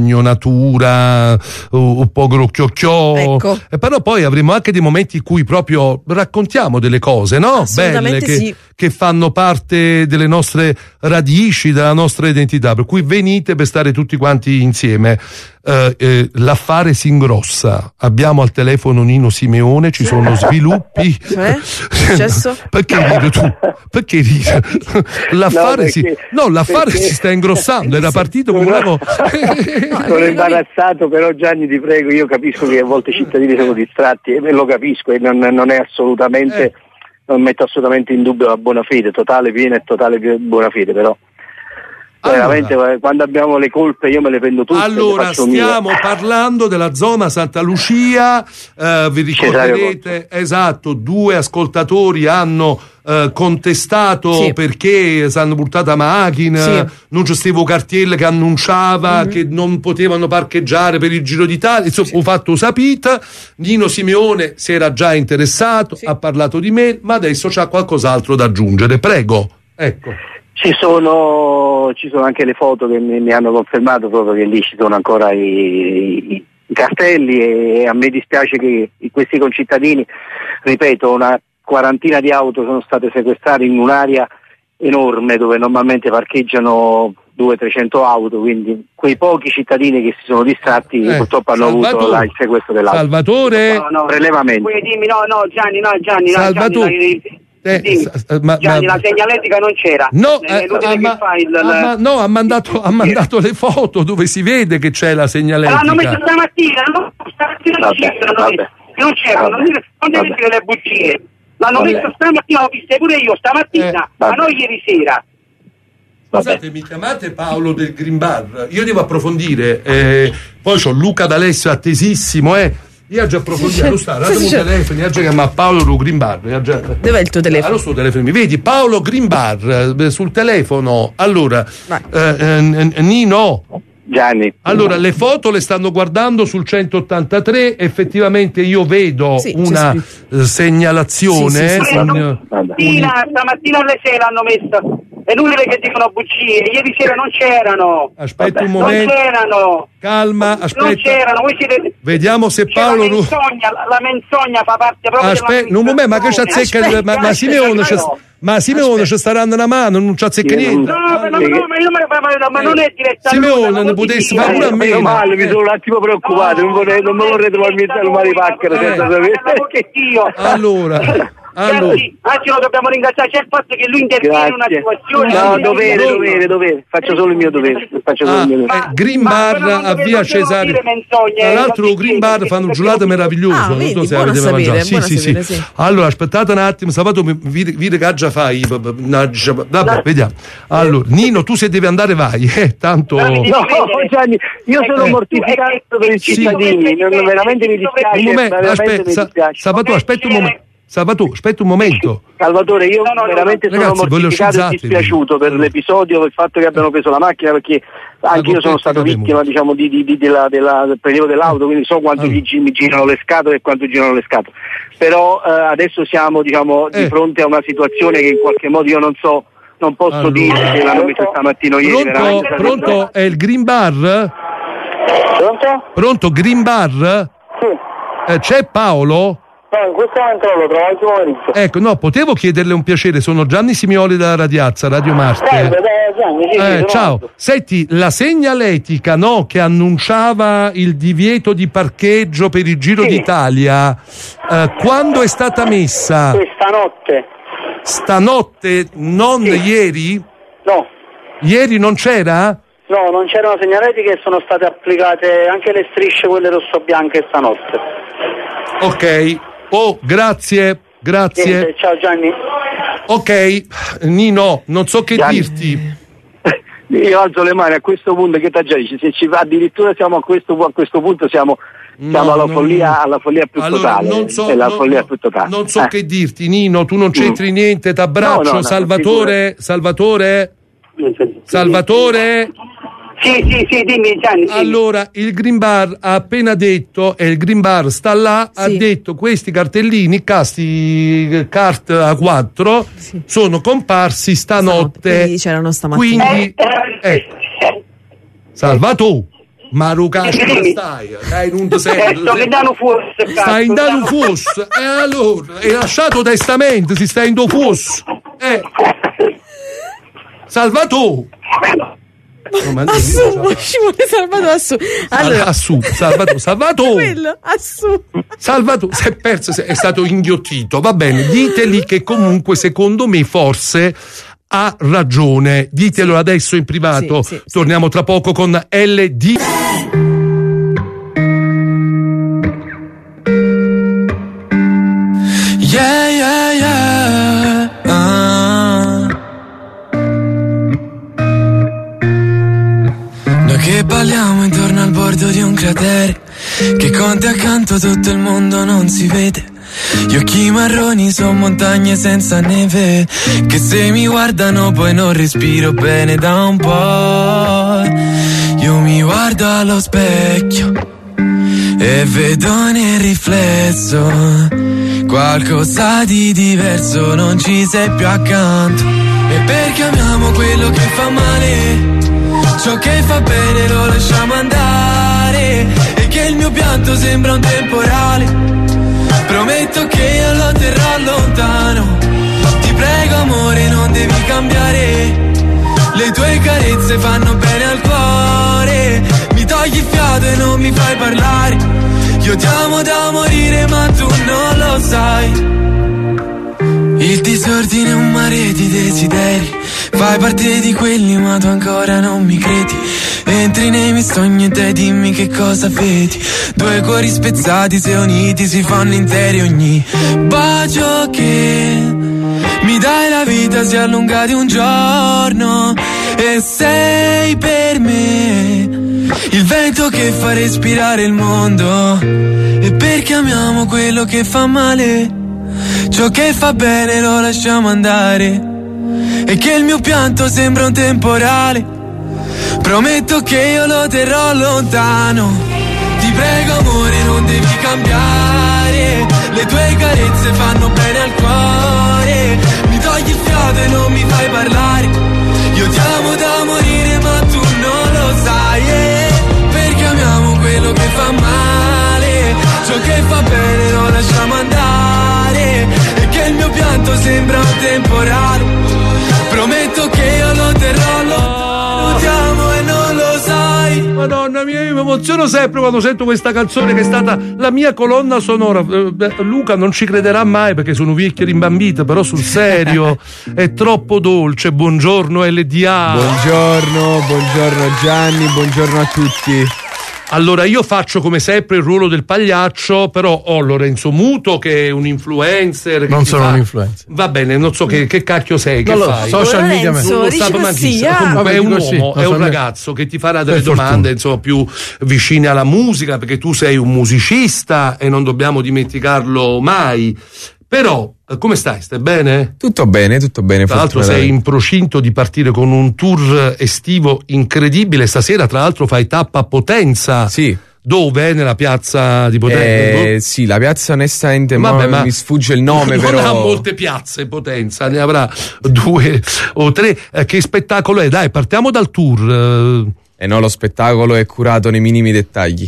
sfumatura, un po' grocchiocchiò, ecco. Però poi avremo anche dei momenti in cui proprio raccontiamo delle cose, no? Belle, che fanno parte delle nostre radici, della nostra identità, per cui venite per stare tutti quanti insieme. L'affare si ingrossa, abbiamo al telefono Nino Simeone, ci sono sviluppi. Perché ridi tu? Perché ridi? L'affare si sta ingrossando, era partito come una cosa. Sono imbarazzato, però Gianni ti prego, io capisco che a volte i cittadini sono distratti e lo capisco, e non è assolutamente, non metto assolutamente in dubbio la buona fede, totale, piena e totale buona fede, però veramente quando abbiamo le colpe io me le prendo tutte. Allora stiamo parlando della zona Santa Lucia, vi ricorderete, esatto, 2 ascoltatori hanno contestato perché si hanno buttata macchina, non c'è stevo cartiello che annunciava che non potevano parcheggiare per il Giro d'Italia, insomma ho fatto sapita. Nino Simeone si era già interessato, ha parlato di me, ma adesso c'ha qualcos'altro da aggiungere, prego. Ecco. Ci sono anche le foto che mi hanno confermato proprio che lì ci sono ancora i cartelli, e a me dispiace che questi concittadini, ripeto, una quarantina di auto sono state sequestrate in un'area enorme dove normalmente parcheggiano 200-300 auto, quindi quei pochi cittadini che si sono distratti purtroppo hanno avuto il sequestro dell'auto. Salvatore? Prelevamento. Dimmi, Gianni, Salvatore. Gianni, la segnaletica non c'era. Ha mandato le foto dove si vede che c'è la segnaletica. L'hanno messo stamattina, non c'erano, non devi dire le bugie. L'hanno messo stamattina, l'ho vista pure io stamattina, ma non ieri sera. Scusate, mi chiamate Paolo del Green Bar? Io devo approfondire, poi c'ho Luca D'Alessio attesissimo, io ho già approfondito, dato un telefono, io già chiamato Paolo del Green Bar. Dov'è il tuo telefono? Allora, sul telefono, mi vedi? Paolo Green Bar sul telefono. Allora, Nino. Gianni. Allora, le foto le stanno guardando sul 183, effettivamente io vedo una segnalazione. Stamattina alle 6 l'hanno messa. È inutile che dicono bugie, ieri sera non c'erano. Aspetta un momento. Non c'erano. Calma, aspetta. Non c'erano. Voi siete... Vediamo se Paolo. La menzogna fa parte proprio della un momento, ma che c'azzecca ma Simeone ci staranno una mano, non c'azzecca niente. Ma non è direttamente. Simeone non potesse fare pure a me. Mi sono un attimo preoccupato, non mi vorrei trovarmi in male pacchera senza sapere. Allora. Anzi, lo dobbiamo ringraziare, c'è il fatto che lui interviene in una situazione. No, dovere, faccio solo il mio dovere. Green Bar a via Cesare. Tra l'altro Green Bar fanno un gelato meraviglioso, non so se avete mangiato. Sì. Allora aspettate un attimo, Sabato vede che già fai. Vabbè, vediamo. Allora, Nino, tu se devi andare vai, tanto. No, Gianni, io sono mortificato per i cittadini, veramente mi dispiace. Sabato, aspetta un momento. Salvatore, aspetta un momento. Salvatore, io veramente sono mortificato e dispiaciuto per l'episodio, per il fatto che abbiano preso la macchina, perché anche io sono stato vittima, diciamo, del prelievo dell'auto, quindi so quanto mi girano le scatole e quanto girano le scatole. Però adesso siamo, diciamo, di fronte a una situazione che in qualche modo io non posso dire che l'hanno messa stamattina ieri. Pronto? È il Green Bar? Pronto? Pronto, Green Bar? Sì. C'è Paolo? No, in questo momento lo trovo anche pomeriggio. Ecco, no, potevo chiederle un piacere, sono Gianni Simioli da Radiazza, Radio Marte. Ciao, senti, la segnaletica, no, che annunciava il divieto di parcheggio per il Giro d'Italia, quando è stata messa? Stanotte. Stanotte, non ieri? No. Ieri non c'era? No, non c'erano segnaletiche e sono state applicate anche le strisce, quelle rosso-bianche, stanotte. Ok. Oh, grazie. Ciao Gianni. Ok, Nino, non so che dirti. Io alzo le mani a questo punto, che già dici, se ci va addirittura siamo a questo punto siamo alla follia più totale. Non so che dirti, Nino, tu non c'entri niente, t'abbraccio. No, Salvatore. Sì, dimmi Gianni. Allora, il Green Bar ha appena detto, e il Green Bar sta là, ha detto questi cartellini, casti cart A4, sono comparsi stanotte. Quindi c'erano stamattina. Quindi, Salvatore. Ma Lucascio, stai in un stai in un fuosso, e allora hai lasciato testamento, si sta in do fuosso, Salvatore. Salvatore. Salvatore si è perso, è stato inghiottito. Va bene, diteli che comunque secondo me forse ha ragione. Ditelo adesso in privato. Sì. Torniamo tra poco con LD. Che balliamo intorno al bordo di un cratere, che con te accanto tutto il mondo non si vede. Gli occhi marroni sono montagne senza neve, che se mi guardano poi non respiro bene da un po'. Io mi guardo allo specchio e vedo nel riflesso qualcosa di diverso, non ci sei più accanto. E perché amiamo quello che fa male, ciò che fa bene lo lasciamo andare, e che il mio pianto sembra un temporale. Prometto che io lo terrò lontano. Ti prego amore, non devi cambiare. Le tue carezze fanno bene al cuore. Mi togli il fiato e non mi fai parlare. Io ti amo da morire ma tu non lo sai. Il disordine è un mare di desideri, fai parte di quelli ma tu ancora non mi credi. Entri nei miei sogni e te dimmi che cosa vedi. Due cuori spezzati se uniti si fanno interi. Ogni bacio che mi dai la vita si allunga di un giorno, e sei per me il vento che fa respirare il mondo. E perché amiamo quello che fa male, ciò che fa bene lo lasciamo andare, e che il mio pianto sembra un temporale. Prometto che io lo terrò lontano. Ti prego amore, non devi cambiare. Le tue carezze fanno bene al cuore. Mi togli il fiato e non mi fai parlare. Io ti amo da morire ma tu non lo sai, perché amiamo quello che fa male, ciò che fa bene lo lasciamo andare, e che il mio pianto sembra un temporale. Prometto che io lo terrò lontano. Ti amo e non lo sai. Madonna mia, io mi emoziono sempre quando sento questa canzone che è stata la mia colonna sonora. Luca non ci crederà mai perché sono vecchio rimbambito, però sul serio è troppo dolce. Buongiorno LDA. Buongiorno Gianni, buongiorno a tutti. Allora io faccio come sempre il ruolo del pagliaccio, però ho Lorenzo Muto che è un influencer. Non sono un influencer. Va bene, non so che cacchio sei, che fai? Social media. Comunque è un uomo, è un ragazzo che ti farà delle domande insomma più vicine alla musica, perché tu sei un musicista e non dobbiamo dimenticarlo mai. Però come stai? Stai bene? Tutto bene. Tra l'altro sei in procinto di partire con un tour estivo incredibile. Stasera tra l'altro fai tappa a Potenza. Sì. Dove? Nella piazza di Potenza? Sì, la piazza onestamente ma mi sfugge il nome, non però. Non ha molte piazze Potenza, ne avrà 2 o 3. Che spettacolo è? Dai, partiamo dal tour. No, lo spettacolo è curato nei minimi dettagli.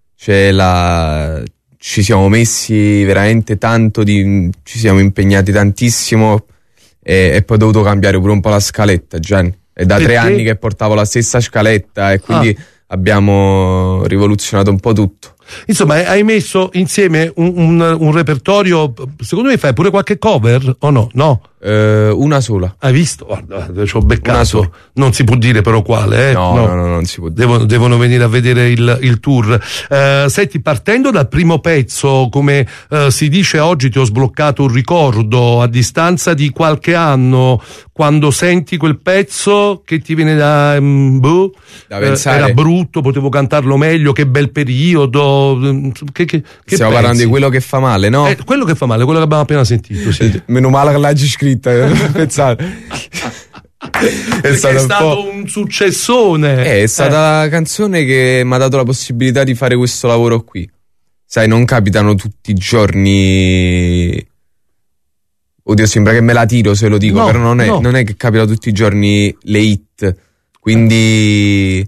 Ci siamo messi veramente tanto, ci siamo impegnati tantissimo, e poi ho dovuto cambiare pure un po' la scaletta, Gianni. È da 3 anni che portavo la stessa scaletta e quindi abbiamo rivoluzionato un po' tutto. Insomma, hai messo insieme un repertorio. Secondo me fai pure qualche cover o no? No? Una sola. Hai visto? Guarda, ci ho beccato. Non si può dire però quale, No, non si può dire. Devono venire a vedere il tour. Senti, partendo dal primo pezzo, come si dice oggi, ti ho sbloccato un ricordo a distanza di qualche anno. Quando senti quel pezzo, che ti viene da pensare. Era brutto, potevo cantarlo meglio, che bel periodo. Stiamo parlando di quello che fa male, no? Quello che fa male, quello che abbiamo appena sentito, sì. Meno male che l'hai scritta, pensate. È stato un successone. È stata la canzone che mi ha dato la possibilità di fare questo lavoro qui. Sai, non capitano tutti i giorni. Oddio, sembra che me la tiro se lo dico, però non è che capita tutti i giorni le hit. Quindi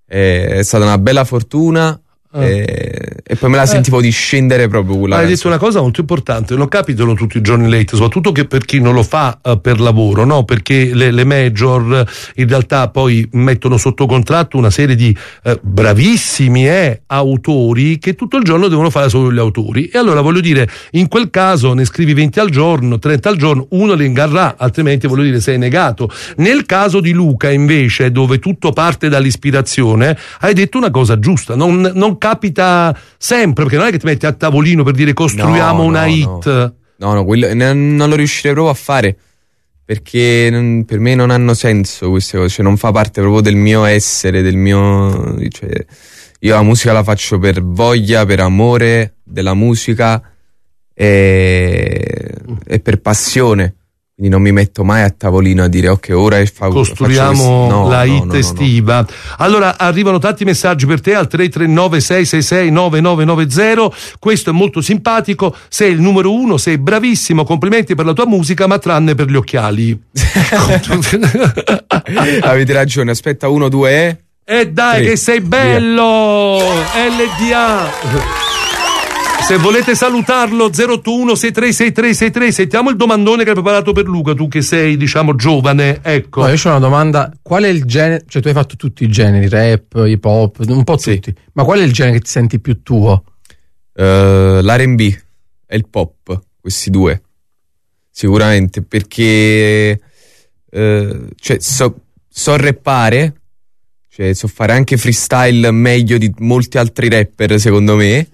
È stata una bella fortuna. E poi me la sentivo di scendere proprio quella. Hai detto una cosa molto importante: non capitano tutti i giorni late, soprattutto che per chi non lo fa per lavoro, no? Perché le major in realtà poi mettono sotto contratto una serie di bravissimi autori che tutto il giorno devono fare solo gli autori. E allora voglio dire, in quel caso ne scrivi 20 al giorno, 30 al giorno, uno li ingarrà, altrimenti voglio dire sei negato. Nel caso di Luca invece, dove tutto parte dall'ispirazione, hai detto una cosa giusta, non capita sempre, perché non è che ti metti a tavolino per dire costruiamo una hit. No, quello non lo riuscirei proprio a fare, perché per me non hanno senso queste cose, cioè non fa parte proprio del mio essere, del mio, cioè, io la musica la faccio per voglia, per amore della musica e per passione. Quindi non mi metto mai a tavolino a dire ok, ora costruiamo la hit estiva. No. Allora arrivano tanti messaggi per te al 339 666 9990. Questo è molto simpatico, sei il numero 1, sei bravissimo, complimenti per la tua musica, ma tranne per gli occhiali. Avete ragione, aspetta, 1, 2 dai 3. Che sei bello, LDA. Se volete salutarlo 081 636363. Sentiamo il domandone che hai preparato per Luca, tu che sei diciamo giovane, ecco. No, io ho una domanda: qual è il genere, cioè tu hai fatto tutti i generi, rap, hip hop, un po' tutti, ma qual è il genere che ti senti più tuo? L'R&B e il pop, questi due sicuramente, perché cioè so rappare, cioè so fare anche freestyle meglio di molti altri rapper secondo me.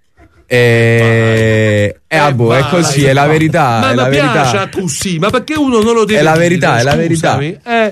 È così, è la verità. Ma è la verità. Piace così, ma perché uno non lo deve dire? È la verità, dire, è la verità.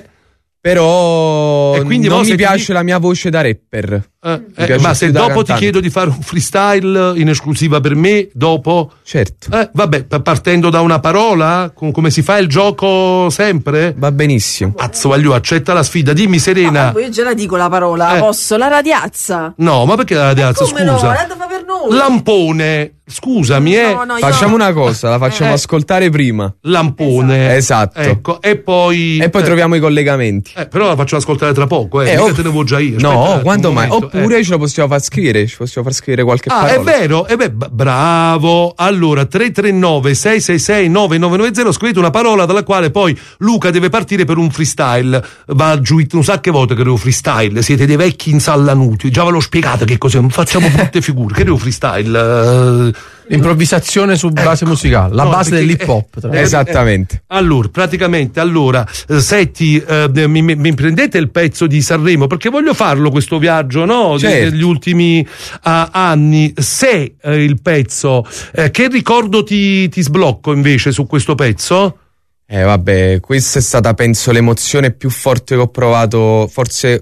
Però non mi piace la mia voce da rapper. Ma se dopo ti chiedo di fare un freestyle in esclusiva per me, dopo? Certo. Vabbè, partendo da una parola, come si fa il gioco sempre? Va benissimo. Cazzo, voglio, accetta la sfida. Dimmi, Serena. Io già la dico la parola, posso? La radiazza. No, ma perché la radiazza? Come scusa. No, la fa per noi. Lampone. Scusami, facciamo una cosa, la facciamo ascoltare prima. Lampone. Esatto. Ecco, e poi troviamo i collegamenti. Però la faccio ascoltare tra poco, mica te ne vuoi già io. No, quando mai? Oppure ce lo possiamo far scrivere, ci possiamo far scrivere qualche parola. È vero, bravo. Allora, 339 666 9990, scrivete una parola dalla quale poi Luca deve partire per un freestyle. Va giù un sacco di volte che devo freestyle, siete dei vecchi insallanuti, già ve l'ho spiegato che cos'è, facciamo brutte figure, che devo freestyle? Improvvisazione su base musicale, la base dell'hip hop. Esattamente. Allora, praticamente, senti, mi prendete il pezzo di Sanremo, perché voglio farlo questo viaggio, no? Certo. Degli ultimi anni. Se il pezzo, che ricordo ti sblocco invece su questo pezzo? Vabbè, questa è stata, penso, l'emozione più forte che ho provato, forse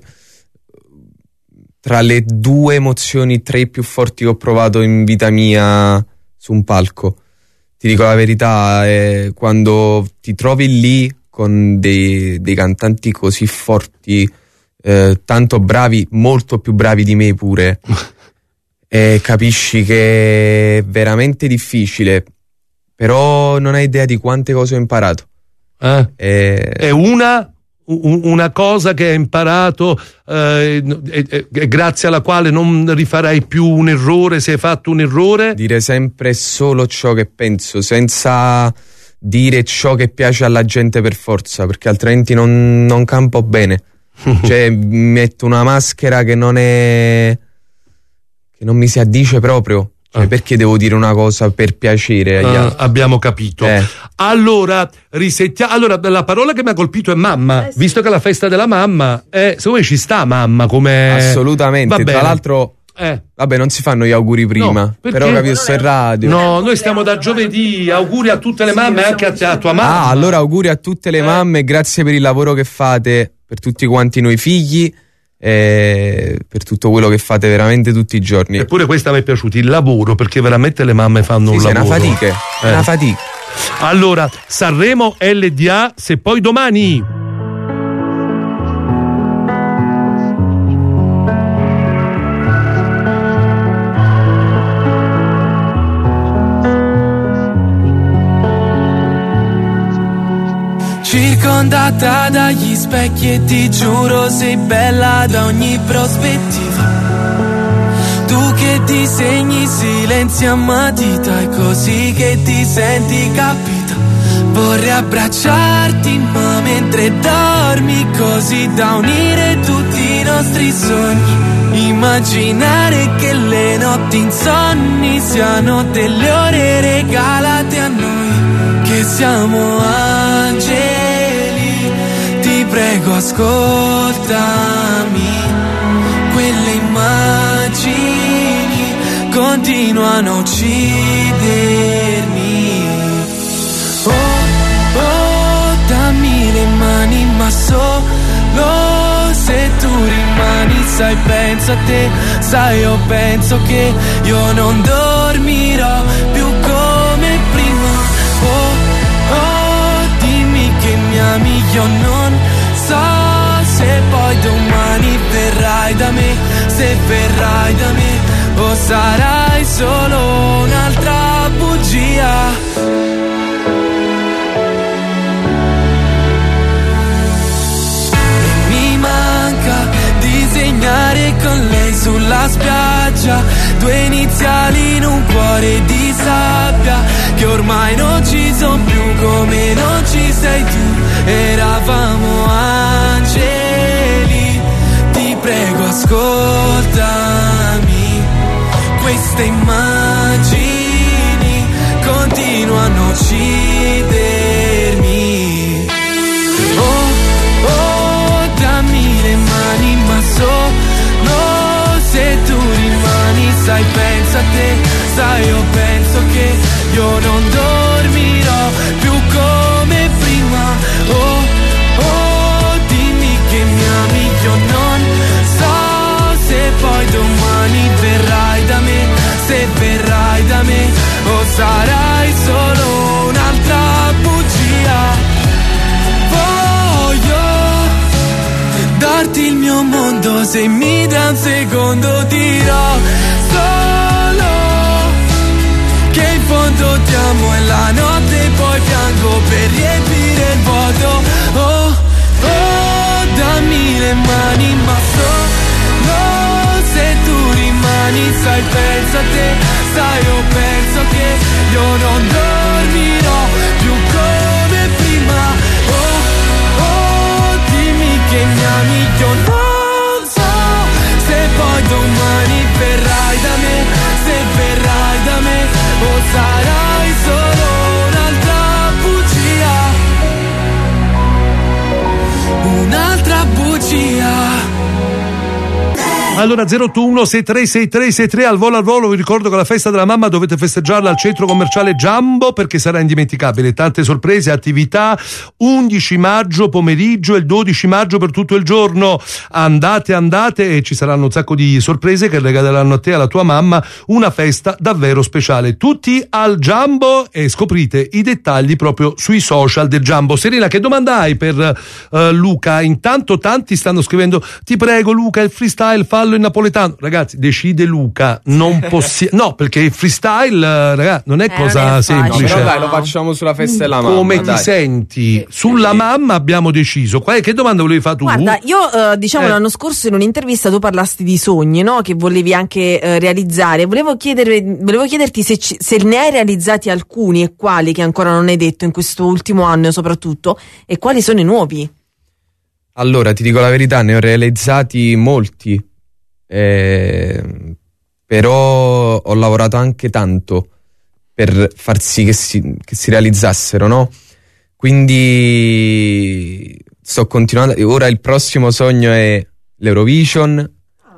tra le 2 emozioni, 3 più forti che ho provato in vita mia su un palco. Ti dico la verità, quando ti trovi lì con dei cantanti così forti, tanto bravi, molto più bravi di me pure, e capisci che è veramente difficile, però non hai idea di quante cose ho imparato. È una cosa che hai imparato grazie alla quale non rifarai più un errore se hai fatto un errore? Dire sempre solo ciò che penso, senza dire ciò che piace alla gente per forza, perché altrimenti non campo bene. Cioè metto una maschera che non mi si addice proprio. Perché devo dire una cosa per piacere agli altri? Abbiamo capito. Allora, risettiamo. Allora, la parola che mi ha colpito è mamma. Sì. Visto che è la festa della mamma, secondo me ci sta mamma come. Assolutamente. Tra l'altro, vabbè, non si fanno gli auguri prima. Però capito, sto in radio. No, noi stiamo da giovedì. Auguri a tutte le mamme, anche a tua mamma. Allora auguri a tutte le mamme, grazie per il lavoro che fate per tutti quanti noi figli. Per tutto quello che fate veramente tutti i giorni. Eppure questa mi è piaciuta, il lavoro, perché veramente le mamme fanno un lavoro. È una fatica. Allora, Sanremo LDA, se poi domani. Circo andata dagli specchi e ti giuro sei bella da ogni prospettiva. Tu che disegni silenzi a matita, è così che ti senti capita. Vorrei abbracciarti ma mentre dormi, così da unire tutti i nostri sogni. Immaginare che le notti insonni siano delle ore regalate a noi, che siamo angeli. Ti prego ascoltami, quelle immagini continuano a uccidermi. Dammi le mani ma solo se tu rimani. Sai, penso a te, sai, io penso che io non dormirò più come prima. Dimmi che mi ami, io non so se poi domani verrai da me. Se verrai da me o sarai solo un'altra bugia. Disegnare con lei sulla spiaggia due iniziali in un cuore di sabbia, che ormai non ci sono più come non ci sei tu. Eravamo angeli, ti prego ascoltami, queste immagini continuano a uccidermi. Dammi le mani ma solo se tu rimani. Sai, penso a te, sai, io penso che io non dormirò più come prima. Dimmi che mi ami, io non so se poi domani verrai da me. Se verrai da me o sarai solo un'altra bugia. Darti il mio mondo, se mi dai un secondo dirò solo che in fondo ti amo e la notte poi piango per riempire il vuoto. Dammi le mani ma solo se tu rimani. Sai, penso a te, sai, io penso che io non dormirò più come prima. Che mi ami, io non so se poi domani verrai da me. Se verrai da me o sarai solo un'altra bugia. Un'altra bugia. Allora 081636363 al volo, vi ricordo che la festa della mamma dovete festeggiarla al centro commerciale Jumbo perché sarà indimenticabile, tante sorprese, attività, 11 maggio pomeriggio e il 12 maggio per tutto il giorno. Andate e ci saranno un sacco di sorprese che regaleranno a te e alla tua mamma una festa davvero speciale. Tutti al Jumbo e scoprite i dettagli proprio sui social del Jumbo. Serena, che domanda hai per Luca? Intanto tanti stanno scrivendo: ti prego Luca, il freestyle fallo in napoletano. Ragazzi, decide Luca, non possiamo. No, perché il freestyle, ragazzi, non è cosa semplice. Però dai, lo facciamo sulla festa della mamma. Come ti senti? Sulla mamma abbiamo deciso. Che domanda volevi fare tu? Guarda, io l'anno scorso in un'intervista tu parlasti di sogni, no? Che volevi anche realizzare. Volevo chiederti se ne hai realizzati alcuni e quali, che ancora non hai detto in questo ultimo anno soprattutto, e quali sono i nuovi. Allora, ti dico la verità, ne ho realizzati molti. Però ho lavorato anche tanto per far sì che si realizzassero, no? Quindi sto continuando. Ora il prossimo sogno è l'Eurovision.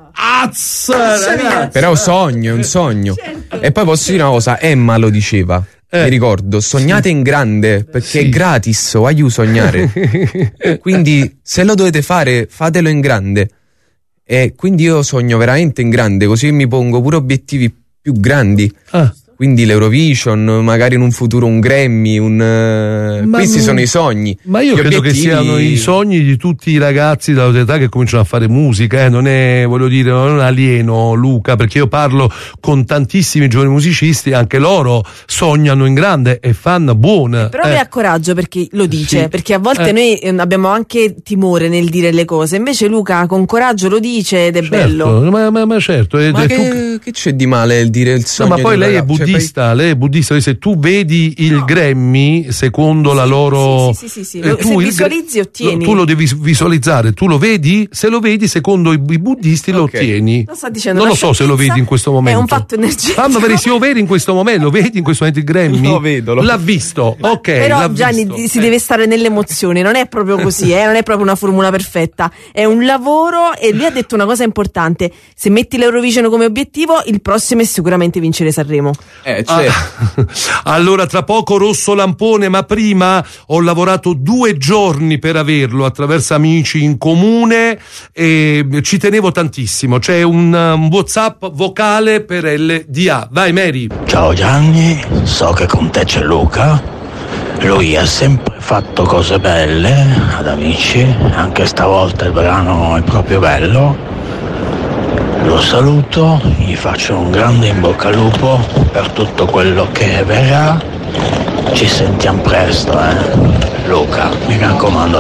Però è un sogno. E poi posso dire una cosa, Emma lo diceva. Mi ricordo, sognate in grande perché è gratis, voglio sognare. Quindi se lo dovete fare, fatelo in grande. E quindi io sogno veramente in grande, così mi pongo pure obiettivi più grandi. Quindi l'Eurovision, magari in un futuro un Grammy, questi sono i sogni. Ma io credo che siano i sogni di tutti i ragazzi della tua età che cominciano a fare musica, non è, voglio dire, non è un alieno, Luca, perché io parlo con tantissimi giovani musicisti, anche loro sognano in grande e fanno buona. Però lei ha coraggio perché lo dice, perché a volte noi abbiamo anche timore nel dire le cose, invece Luca con coraggio lo dice ed è bello. Ma certo. Ma che c'è di male il dire il sogno? Ma poi lei è buddista, se tu vedi il Grammy secondo la loro sì. Se visualizzi ottieni. Tu lo devi visualizzare, tu lo vedi, se lo vedi secondo i buddisti lo ottieni. Non lo so se lo vedi in questo momento. È un fatto energetico. Se lo vedi in questo momento, lo vedi in questo momento il Grammy? Lo vedo. L'ha visto, ok. Però Gianni si deve stare nelle emozioni, non è proprio così, non è proprio una formula perfetta, è un lavoro. E lui ha detto una cosa importante: se metti l'Eurovision come obiettivo, il prossimo è sicuramente vincere Sanremo. Allora tra poco Rosso Lampone, ma prima ho lavorato 2 giorni per averlo attraverso amici in comune e ci tenevo tantissimo. C'è un WhatsApp vocale per LDA. Vai Mary. Ciao Gianni, so che con te c'è Luca. Lui ha sempre fatto cose belle ad Amici, anche stavolta il brano è proprio bello. Lo saluto, gli faccio un grande in bocca al lupo per tutto quello che verrà. Ci sentiamo presto, Luca, mi raccomando a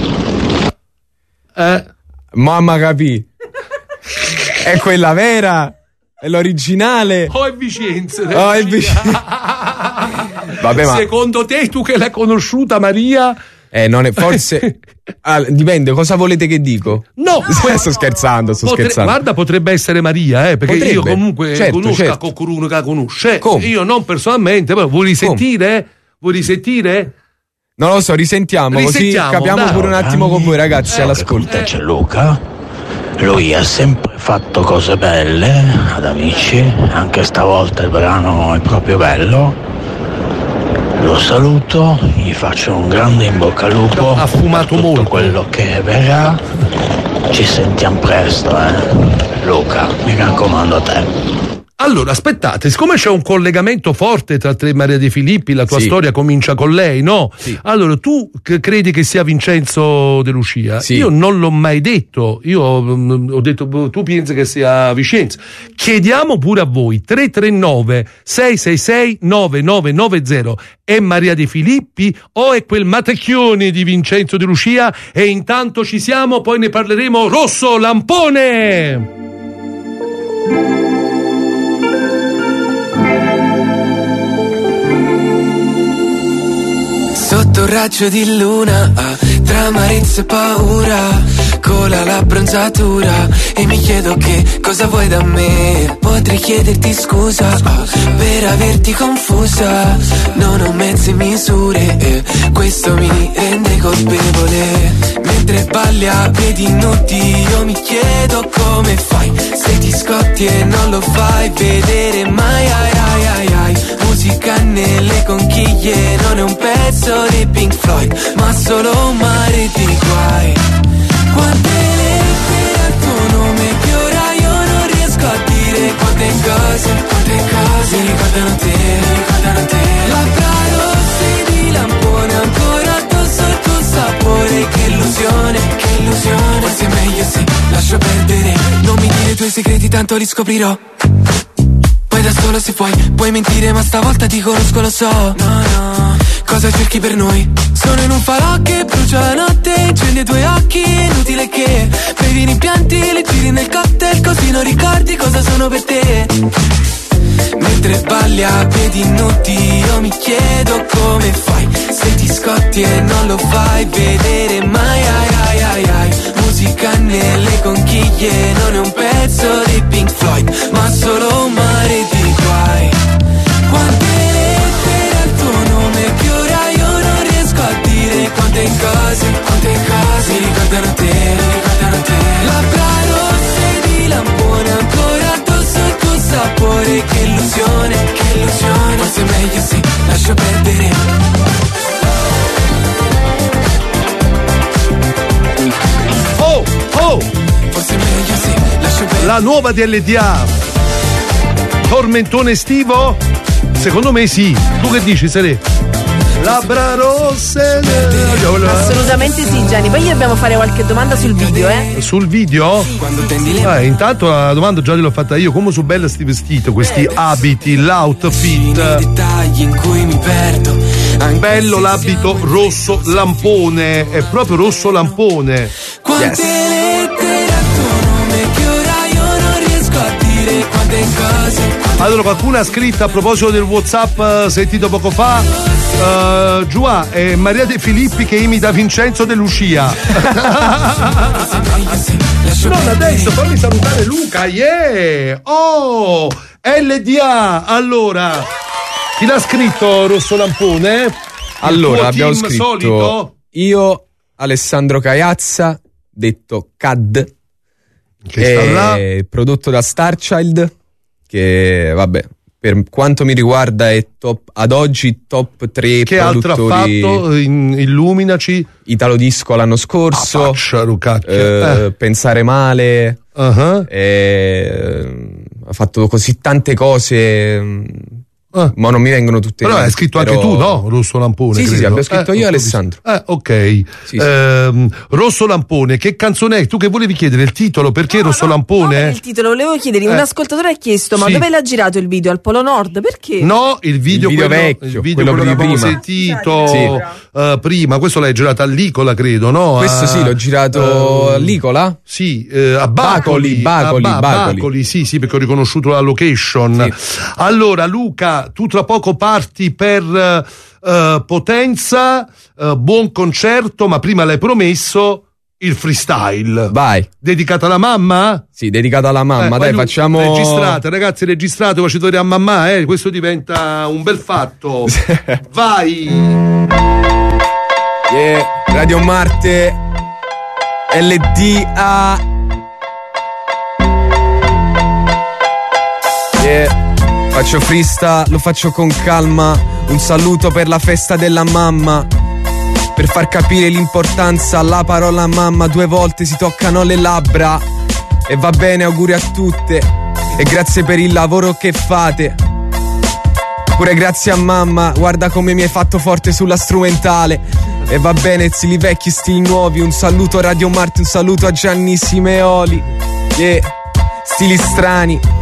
te. Mamma capì. È quella vera? È l'originale? È Vicenza. Vabbè, ma secondo te, tu che l'hai conosciuta, Maria? Non è forse. Dipende, cosa volete che dico? No! Sto scherzando. Guarda, potrebbe essere Maria, perché potrebbe. Io comunque conosco qualcuno che la conosce. Come? Io non personalmente, però vuoi risentire? Vuoi risentire? Non lo so, risentiamo così capiamo pure un attimo con voi ragazzi all'ascolto. Con te c'è Luca. Lui ha sempre fatto cose belle ad Amici, anche stavolta il brano è proprio bello. Lo saluto, gli faccio un grande in bocca al lupo. Ha fumato per tutto molto. Quello che verrà. Ci sentiamo presto, Luca, mi raccomando a te. Allora, aspettate, siccome c'è un collegamento forte tra te e Maria De Filippi, la tua storia comincia con lei, no? Sì. Allora, tu credi che sia Vincenzo De Lucia? Sì. Io non l'ho mai detto, io ho detto, tu pensi che sia Vicenza. Chiediamo pure a voi, 339-666-9990, è Maria De Filippi o è quel matacchione di Vincenzo De Lucia? E intanto ci siamo, poi ne parleremo. Rosso Lampone! Sotto un raggio di luna, tra amarezza e paura, cola la bronzatura e mi chiedo che cosa vuoi da me. Potrei chiederti scusa per averti confusa, non ho mezze misure, questo mi rende colpevole. Mentre balli a piedi nudi io mi chiedo come fai, se ti scotti e non lo fai vedere mai. Musica nelle conchiglie, non è un pezzo di Pink Floyd, ma solo un mare di guai. Quante lettere al tuo nome che ora io non riesco a dire. Quante cose mi ricordano te. Labbra rosse di lampone ancora addosso al tuo sapore. Che illusione, forse è meglio se lascio perdere. Non mi dire i tuoi segreti, tanto li scoprirò. Poi da solo se puoi mentire, ma stavolta ti conosco, lo so. No, cosa cerchi per noi? Sono in un falò che brucia la notte, incendia i tuoi occhi, inutile che bevi rimpianti, li giri nel cocktail, così non ricordi cosa sono per te. Mentre balli a piedi nudi io mi chiedo come fai, se ti scotti e non lo fai vedere mai. Musica nelle conchiglie, non è un pezzo di Pink Floyd, ma solo un mare di guai. Quante lettere al tuo nome che ora io non riesco a dire. Quante cose mi ricordano te. Labbra rosse di lampone ancora addosso al tuo sapore. Che illusione, forse è meglio se lascio perdere. Forse è meglio se lascio perdere. La nuova DLDA, tormentone estivo, Secondo me sì. Tu che dici, Sere? Labbra rosse. Assolutamente sì, Gianni. Poi gli dobbiamo fare qualche domanda sul video, Sul video? Sì. Intanto la domanda già l'ho fatta io. Come su bella sti vestiti, questi abiti, l'outfit. Dettagli in cui mi perdo. Bello l'abito rosso lampone, è proprio rosso lampone. Quante lettere a tuo nome che ora io non riesco a dire quante cose. Allora, qualcuno ha scritto a proposito del WhatsApp sentito poco fa, Giua, è Maria De Filippi che imita Vincenzo De Lucia. Non adesso, fammi salutare Luca, Oh, LDA, allora, chi l'ha scritto Rosso Lampone? Allora, abbiamo scritto solito? Io, Alessandro Caiazza, detto CAD, che prodotto da Starchild, che vabbè, per quanto mi riguarda è top, ad oggi top 3 che produttori. Che altro ha fatto? Illuminaci. Italo Disco l'anno scorso, Pensare Male, ha fatto così tante cose, ma non mi vengono tutte. Però hai scritto anche tu, no? Rosso Lampone. Sì, sì, abbiamo scritto io e Alessandro. Ok. Sì. Rosso Lampone, che canzone è? Tu che volevi chiedere il titolo? Perché Rosso Lampone? No, il titolo volevo chiedere. Un ascoltatore ha chiesto: ma dove l'ha girato il video? Al Polo Nord? Perché? No, il video vecchio, il video quello che abbiamo sentito prima. Questo l'hai girato a Licola, credo, no? Questo sì, l'ho girato a Licola? Sì, a Bacoli. Bacoli, sì, perché ho riconosciuto la location. Sì. Allora, Luca, tu tra poco parti per Potenza, buon concerto, ma prima l'hai promesso il freestyle. Vai. Dedicato alla mamma? Sì, dedicato alla mamma, dai, facciamo. Registrate, ragazzi, registrate, facetore a mamma, questo diventa un bel fatto. Vai. Radio Marte, LDA. Faccio freestyle, lo faccio con calma. Un saluto per la festa della mamma, per far capire l'importanza. La parola mamma 2 volte si toccano le labbra. E va bene, auguri a tutte. E grazie per il lavoro che fate. Pure grazie a mamma, guarda come mi hai fatto forte sulla strumentale. E va bene, stili vecchi, stili nuovi. Un saluto a Radio Marte, un saluto a Gianni Simeoli. Stili strani.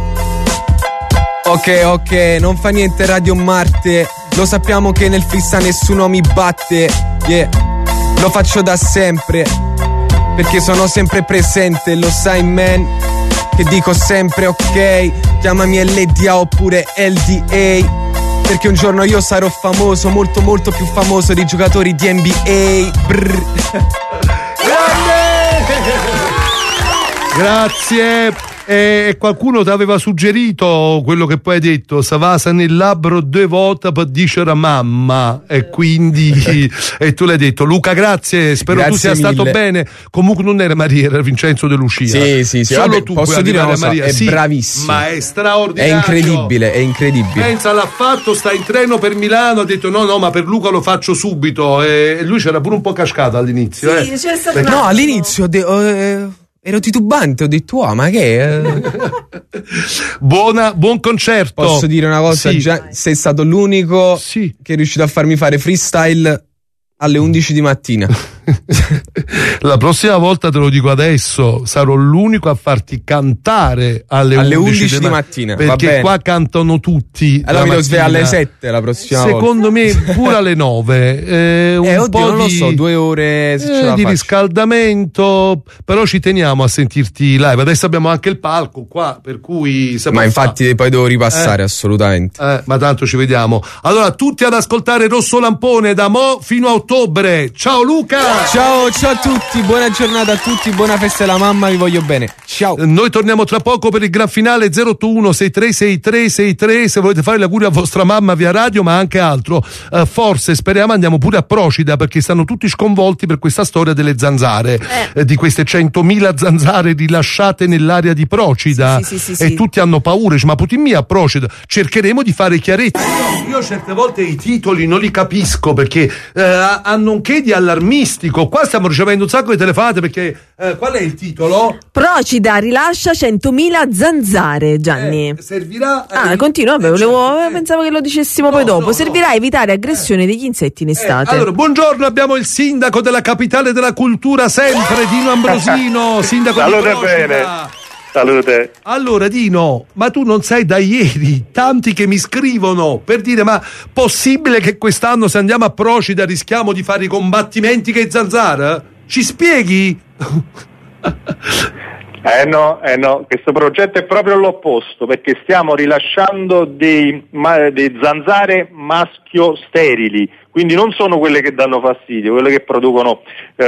Ok, non fa niente Radio Marte. Lo sappiamo che nel freestyle nessuno mi batte. Lo faccio da sempre, perché sono sempre presente. Lo sai, man, che dico sempre ok. Chiamami LDA oppure LDA, perché un giorno io sarò famoso, molto molto più famoso dei giocatori di NBA. Grazie. E qualcuno ti aveva suggerito quello che poi hai detto: Savasa nel labbro 2 volte per dicere mamma, e quindi e tu l'hai detto. Luca, grazie, spero grazie tu sia mille. Stato bene. Comunque non era Maria, era Vincenzo De Lucia. Sì, solo vabbè, tu posso dire una cosa, Maria. è bravissimo, ma è straordinario, è incredibile. Pensa, l'ha fatto, sta in treno per Milano, ha detto no, ma per Luca lo faccio subito, e lui c'era pure un po' cascato all'inizio. Sì, c'è stato no, all'inizio ero titubante, ho detto ma che buon concerto. Posso dire una cosa? Sì. Già, sei stato l'unico che è riuscito a farmi fare freestyle alle 11 di mattina. La prossima volta, te lo dico adesso, sarò l'unico a farti cantare alle 11 di mattina, perché qua cantano tutti. Allora mi devo svegliare alle 7 la prossima secondo volta. Me pure alle 9. Un po' non lo so, 2 ore di riscaldamento, però ci teniamo a sentirti live. Adesso abbiamo anche il palco qua, per cui ma infatti poi devo ripassare assolutamente. Ma tanto ci vediamo. Allora, tutti ad ascoltare Rosso Lampone da mo fino a ottobre. Ciao Luca. Ciao a tutti, buona giornata a tutti, buona festa della mamma, vi voglio bene. Ciao. Noi torniamo tra poco per il gran finale. 081 636363. Se volete fare gli auguri a vostra mamma via radio, ma anche altro, forse speriamo andiamo pure a Procida, perché stanno tutti sconvolti per questa storia delle zanzare, di queste 100.000 zanzare rilasciate nell'area di Procida. Sì. E tutti hanno paura, ma putin a Procida. Cercheremo di fare chiarezza. Io certe volte i titoli non li capisco, perché hanno un che di allarmistico. fantastico. Qua stiamo ricevendo un sacco di telefonate perché qual è il titolo? Procida rilascia 100.000 zanzare, Gianni. Servirà continua, pensavo che lo dicessimo poi dopo. Servirà a evitare aggressione degli insetti in estate. Allora, buongiorno, abbiamo il sindaco della capitale della cultura sempre, Dino Ambrosino, sindaco di Procida. Bene. Salute. Allora Dino, ma tu non sai da ieri tanti che mi scrivono per dire: ma possibile che quest'anno se andiamo a Procida rischiamo di fare i combattimenti che zanzara? Ci spieghi? No, questo progetto è proprio l'opposto, perché stiamo rilasciando dei zanzare maschio sterili, quindi non sono quelle che danno fastidio, quelle che producono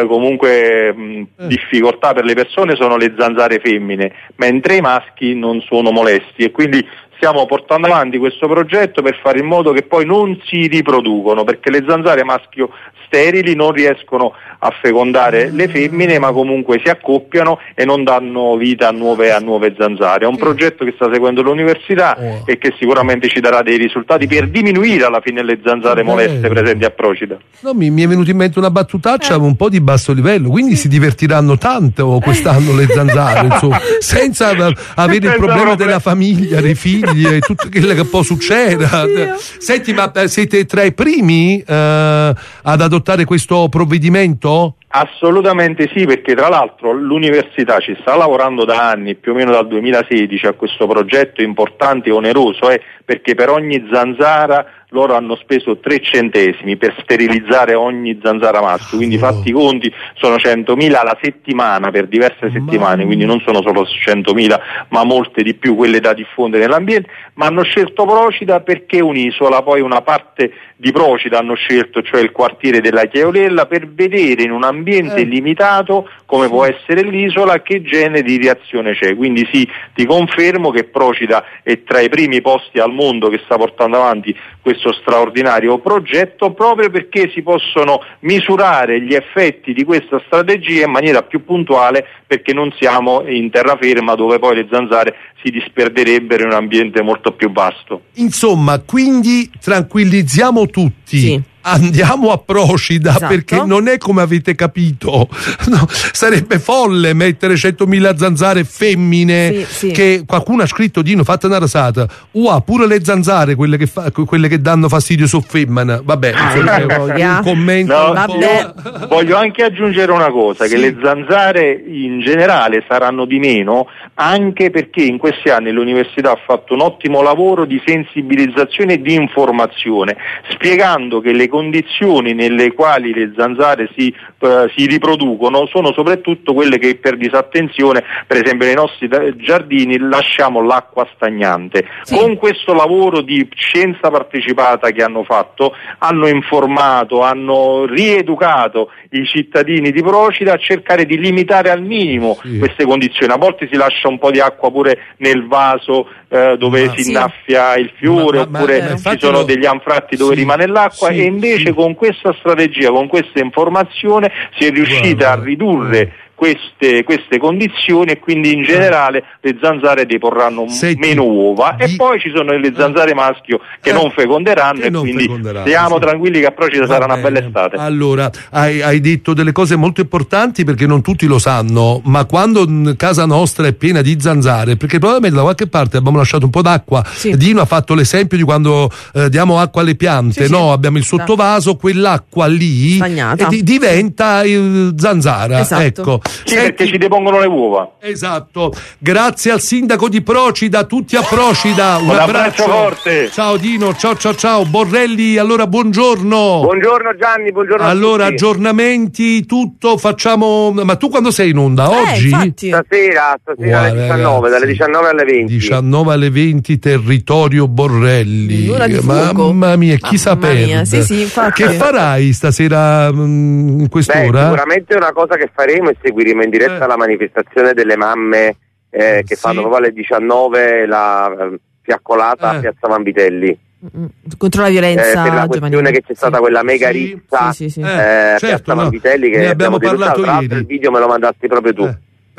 difficoltà per le persone sono le zanzare femmine, mentre i maschi non sono molesti, e quindi stiamo portando avanti questo progetto per fare in modo che poi non si riproducono, perché le zanzare maschio sterili non riescono a fecondare le femmine, ma comunque si accoppiano e non danno vita a nuove zanzare. È un progetto che sta seguendo l'università e che sicuramente ci darà dei risultati per diminuire alla fine le zanzare moleste presenti a Procida. No, mi è venuto in mente una battutaccia un po' di basso livello, quindi si divertiranno tanto quest'anno le zanzare, insomma, senza avere il problema della famiglia, dei figli e tutto quello che può succedere. Senti, ma siete tra i primi ad adottare questo provvedimento? Assolutamente sì, perché tra l'altro l'università ci sta lavorando da anni, più o meno dal 2016, a questo progetto importante e oneroso, perché per ogni zanzara loro hanno speso 3 centesimi per sterilizzare ogni zanzara maschio, quindi fatti i conti sono 100.000 alla settimana per diverse settimane, quindi non sono solo 100.000 ma molte di più quelle da diffondere nell'ambiente, ma hanno scelto Procida perché è un'isola, poi una parte di Procida hanno scelto, cioè il quartiere della Chiaolella, per vedere in un ambiente limitato come può essere l'isola che genere di reazione c'è, quindi sì, ti confermo che Procida è tra i primi posti al mondo che sta portando avanti questo straordinario progetto, proprio perché si possono misurare gli effetti di questa strategia in maniera più puntuale, perché non siamo in terraferma dove poi le zanzare si disperderebbero in un ambiente molto più vasto. Insomma, quindi tranquillizziamo tutti. Sì. Andiamo a Procida, esatto, perché non è come avete capito, no, sarebbe folle mettere 100.000 zanzare femmine, che qualcuno ha scritto, Dino, fatta una rasata, pure le zanzare quelle che danno fastidio su femmina, vabbè, un commento voglio anche aggiungere una cosa, che le zanzare in generale saranno di meno, anche perché in questi anni l'università ha fatto un ottimo lavoro di sensibilizzazione e di informazione, spiegando che le condizioni nelle quali le zanzare si riproducono sono soprattutto quelle che per disattenzione, per esempio nei nostri giardini, lasciamo l'acqua stagnante. Con questo lavoro di scienza partecipata che hanno fatto, hanno informato, hanno rieducato i cittadini di Procida a cercare di limitare al minimo queste condizioni. A volte si lascia un po' di acqua pure nel vaso dove si innaffia il fiore, oppure ci sono degli anfratti dove rimane l'acqua, e invece con questa strategia, con questa informazione si è riuscita a ridurre queste condizioni, e quindi in generale le zanzare deporranno meno uova, e poi ci sono le zanzare maschio che non feconderanno, e quindi siamo tranquilli che a Procida sarà una bella estate. Allora, hai detto delle cose molto importanti, perché non tutti lo sanno, ma quando casa nostra è piena di zanzare, perché probabilmente da qualche parte abbiamo lasciato un po' d'acqua, Dino ha fatto l'esempio di quando diamo acqua alle piante, abbiamo il sottovaso, quell'acqua lì diventa zanzara, ecco. Sì, perché ci depongono le uova. Esatto. Grazie al sindaco di Procida, tutti a Procida. Un abbraccio forte. Ciao Dino, ciao. Borrelli, allora buongiorno. Buongiorno Gianni, buongiorno allora, a tutti. Aggiornamenti, tutto, facciamo. Ma tu quando sei in onda? Oggi? Stasera alle 19, dalle 19 alle 20. 19 alle 20, territorio Borrelli. Mamma mia, chi sapeva? Che farai stasera in quest'ora? Sicuramente una cosa che faremo è seguiremo in diretta la manifestazione delle mamme che fanno proprio alle 19 la fiaccolata a Piazza Vanvitelli contro la violenza per la questione che c'è stata quella mega rizza a Piazza Vanvitelli, che ne abbiamo parlato ieri. Il video me lo mandasti proprio tu.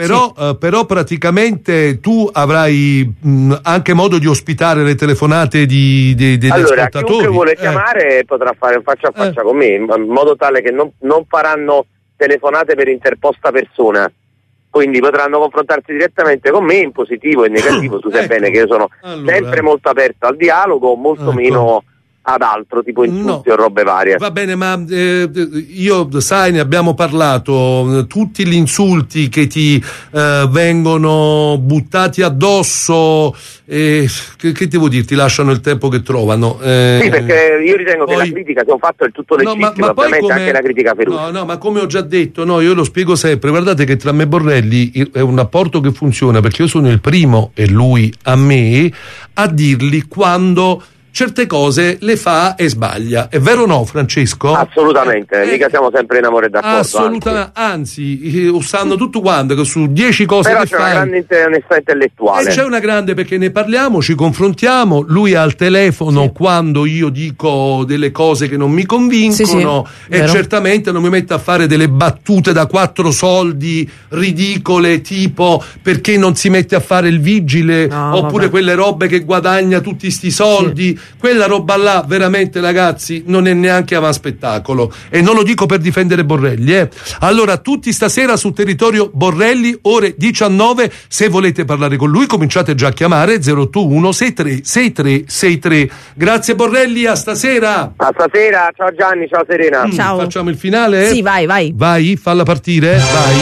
Però praticamente tu avrai anche modo di ospitare le telefonate degli ascoltatori. Chiunque vuole chiamare potrà fare un faccia a faccia con me, in modo tale che non faranno telefonate per interposta persona. Quindi potranno confrontarsi direttamente con me in positivo e in negativo. Tu sai bene che io sono sempre molto aperto al dialogo, molto meno ad altro, tipo insulti o robe varie. Va bene, ma io, sai, ne abbiamo parlato, tutti gli insulti che ti vengono buttati addosso, che devo dire, ti lasciano il tempo che trovano. Sì, perché io ritengo che la critica sia un fatto del tutto legittimo, ovviamente anche la critica feroce. No, ma come ho già detto, io lo spiego sempre, guardate che tra me e Borrelli è un rapporto che funziona, perché io sono il primo, e lui a me, a dirgli quando certe cose le fa e sbaglia. È vero o no, Francesco? Assolutamente, mica siamo sempre in amore e d'accordo. Assolutamente, anzi sanno tutto quanto che su 10 cose però che c'è fai... una grande onestà intellettuale. C'è una grande, perché ne parliamo, ci confrontiamo, lui ha il telefono quando io dico delle cose che non mi convincono, e certamente non mi metto a fare delle battute da 4 soldi ridicole, tipo perché non si mette a fare il vigile, oppure quelle robe che guadagna tutti sti soldi. Quella roba là veramente, ragazzi, non è neanche avanspettacolo, e non lo dico per difendere Borrelli. Allora, tutti stasera su Territorio Borrelli, ore 19, se volete parlare con lui cominciate già a chiamare 081 63 63 63. Grazie Borrelli, a stasera. A stasera, ciao Gianni, ciao Serena. Ciao. Facciamo il finale? Sì, vai. Vai, falla partire, vai.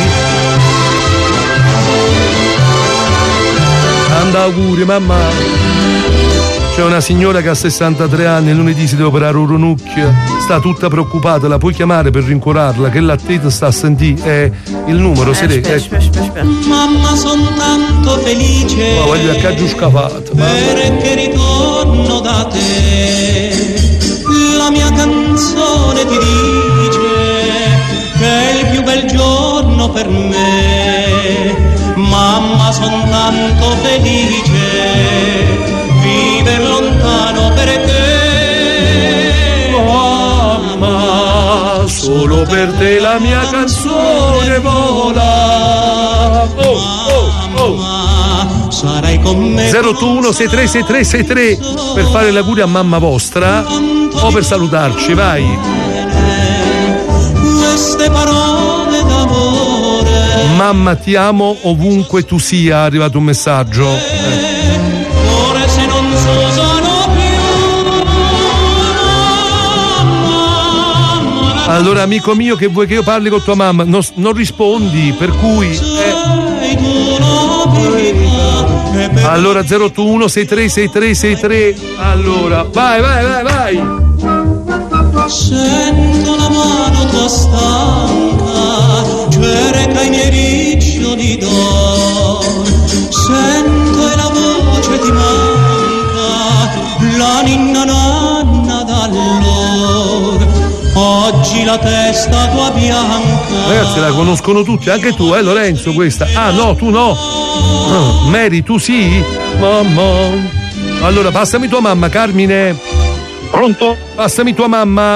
Anda, auguri mamma. C'è una signora che ha 63 anni, lunedì si deve operare un ranocchio, sta tutta preoccupata, la puoi chiamare per rincuorarla, che la teta sta a sentire il numero, aspetta. Mamma, son tanto felice, ma voglio a giuscafato, perché ritorno da te. La mia canzone ti dice che è il più bel giorno per me. Mamma, son tanto felice, viver lontano per te. Mamma, solo per te la mia canzone vola. Mamma, sarai con me. 081 63 63 63 per fare l'auguri a mamma vostra o per salutarci, vai. Queste parole d'amore. Mamma, ti amo ovunque tu sia, è arrivato un messaggio. Ora se non sono più. Allora, amico mio, che vuoi che io parli con tua mamma? Non rispondi, per cui allora 081 63 63 63. Allora, vai. Sento la mano tua stanca, cerca i miei riccioli d'oro. Sento e la voce ti manca, la ninna nanna d'allora. Oggi la testa tua bianca. Ragazzi, la conoscono tutti, anche tu, Lorenzo, questa. Ah no, tu no. Mary, tu sì? Mamma. Allora, passami tua mamma, Carmine. Pronto? Passami tua mamma.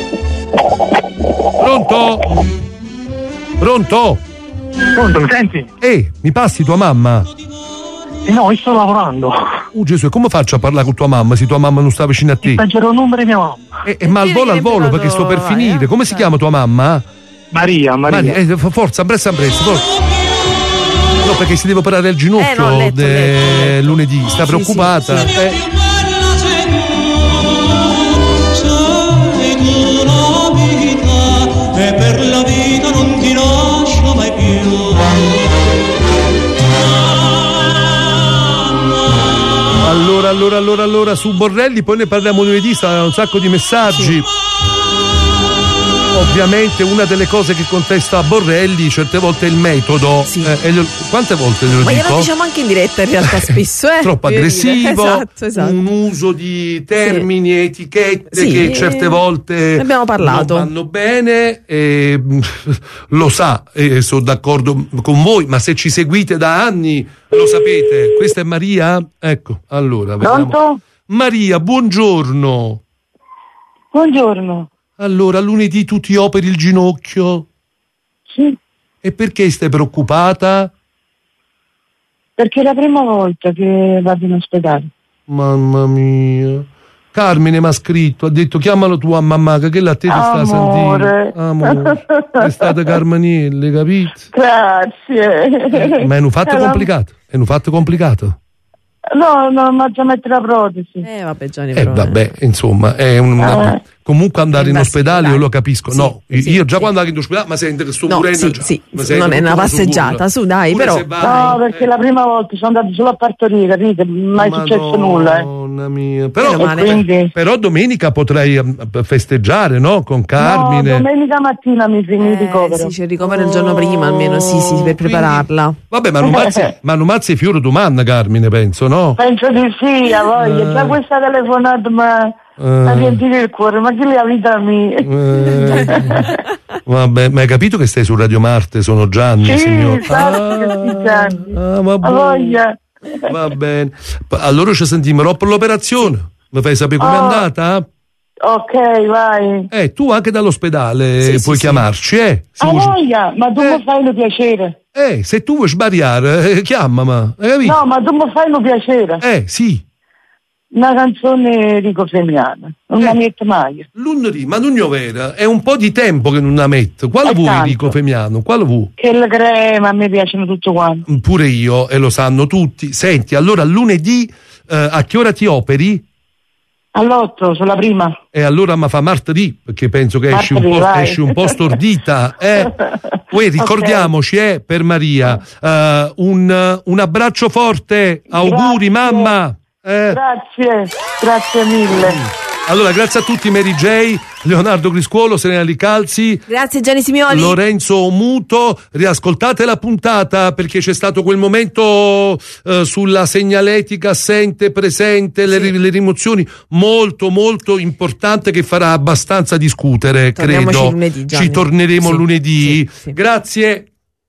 Pronto? Pronto, mi senti? Mi passi tua mamma? No, io sto lavorando. Gesù, come faccio a parlare con tua mamma se tua mamma non sta vicino a te? Leggero il numero di mia mamma. Ma al volo, perché sto per finire. Come si chiama tua mamma? Maria. Forza, ambrezza. No, perché si deve operare il ginocchio letto. lunedì. Sta preoccupata. Sei tu la vita, e per la vita non ti lascio mai più. Allora su Borrelli poi ne parliamo lunedì, sta un sacco di messaggi. Ovviamente una delle cose che contesta a Borrelli certe volte è il metodo. Quante volte glielo ma dico? Ma glielo diciamo anche in diretta in realtà spesso. Troppo aggressivo, esatto. un uso di termini e etichette che certe volte ne abbiamo parlato. non vanno bene, lo sa, sono d'accordo con voi, ma se ci seguite da anni lo sapete. Questa è Maria? Ecco, allora vediamo. Pronto? Maria, buongiorno. Buongiorno. Allora, lunedì tu ti operi il ginocchio? Sì. E perché stai preoccupata? Perché è la prima volta che vado in ospedale. Mamma mia. Carmine mi ha scritto, ha detto chiamalo tu a mamma che la te ti sta sentendo. Amore, è stata Carmanielli, capito? Grazie. Ma è un fatto complicato, è un fatto complicato. No, ma già mettere la protesi. Vabbè, Gianni, vabbè, insomma, è un... Comunque andare in ospedale io lo capisco. Sì, no, io già quando andavo in ospedale, ma senti che sto morendo già. Sì, non è una passeggiata, su dai, però. No, perché la prima volta sono andato solo a partorire, capite? Mai successo nulla. Madonna mia. Però domenica potrei festeggiare, no? Con Carmine. No, domenica mattina mi ricovero. Sì, c'è il ricovero il giorno prima, almeno sì, per prepararla. Vabbè, ma non mazzi fiore tu manna, Carmine, penso, no? Penso di sì, a voglia. Già questa telefonata a riempire il cuore, ma che la vita mia. Vabbè, ma hai capito che stai su Radio Marte? Sono Gianni, sì, signor. Gianni. Voglia. Va bene. Allora ci sentiamo per l'operazione. Mi fai sapere com'è andata? Ok, vai. Tu anche dall'ospedale puoi chiamarci, voglia, ma tu mi fai un piacere. Se tu vuoi sbagliare, chiamami, hai capito? No, ma tu mi fai un piacere. Sì. Una canzone Rico Femiana, non la metto mai. Lunedì, ma non è vero, è un po' di tempo che non la metto. Quale vuoi Rico Femiano? Quale vuoi? Che la crema, a me piacciono tutto quanto. Pure io, e lo sanno tutti. Senti, allora lunedì a che ora ti operi? All'8, sulla prima. E allora mi fa martedì, perché penso che esci un po' stordita. Poi ricordiamoci, per Maria, un abbraccio forte, auguri mamma. Grazie mille. Allora, grazie a tutti, Mary J, Leonardo Griscuolo, Serena Licalzi. Grazie Gianni Simioli. Lorenzo Muto. Riascoltate la puntata perché c'è stato quel momento sulla segnaletica assente, presente, le rimozioni, molto molto importante, che farà abbastanza discutere, credo. Lunedì, Gianni. Ci torneremo lunedì. Sì. Grazie.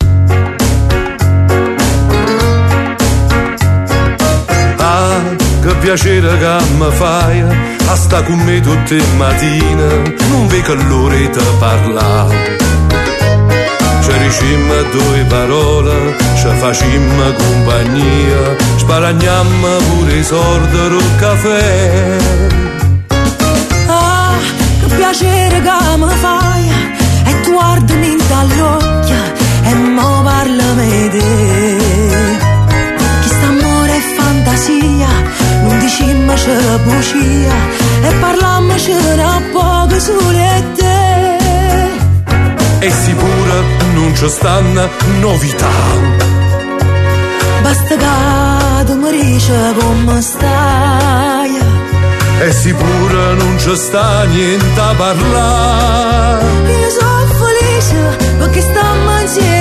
Che piacere che mi fai a sta con me tutte le mattine, non vedo l'ora di parlare. Ci dicemmo due parole, ci facemmo compagnia, sparagnammo pure i soldi del caffè. Che piacere che mi fai, e tu guardami dagli occhi e mo parlami te. Chi sta amore e fantasia, non diciamo c'è bugia e parliamo c'era poco sole te. E sicuro non ci stanno novità, basta che tu mi dici come stai. E sicuro non ci sta niente a parlare. Io sono felice perché stiamo insieme.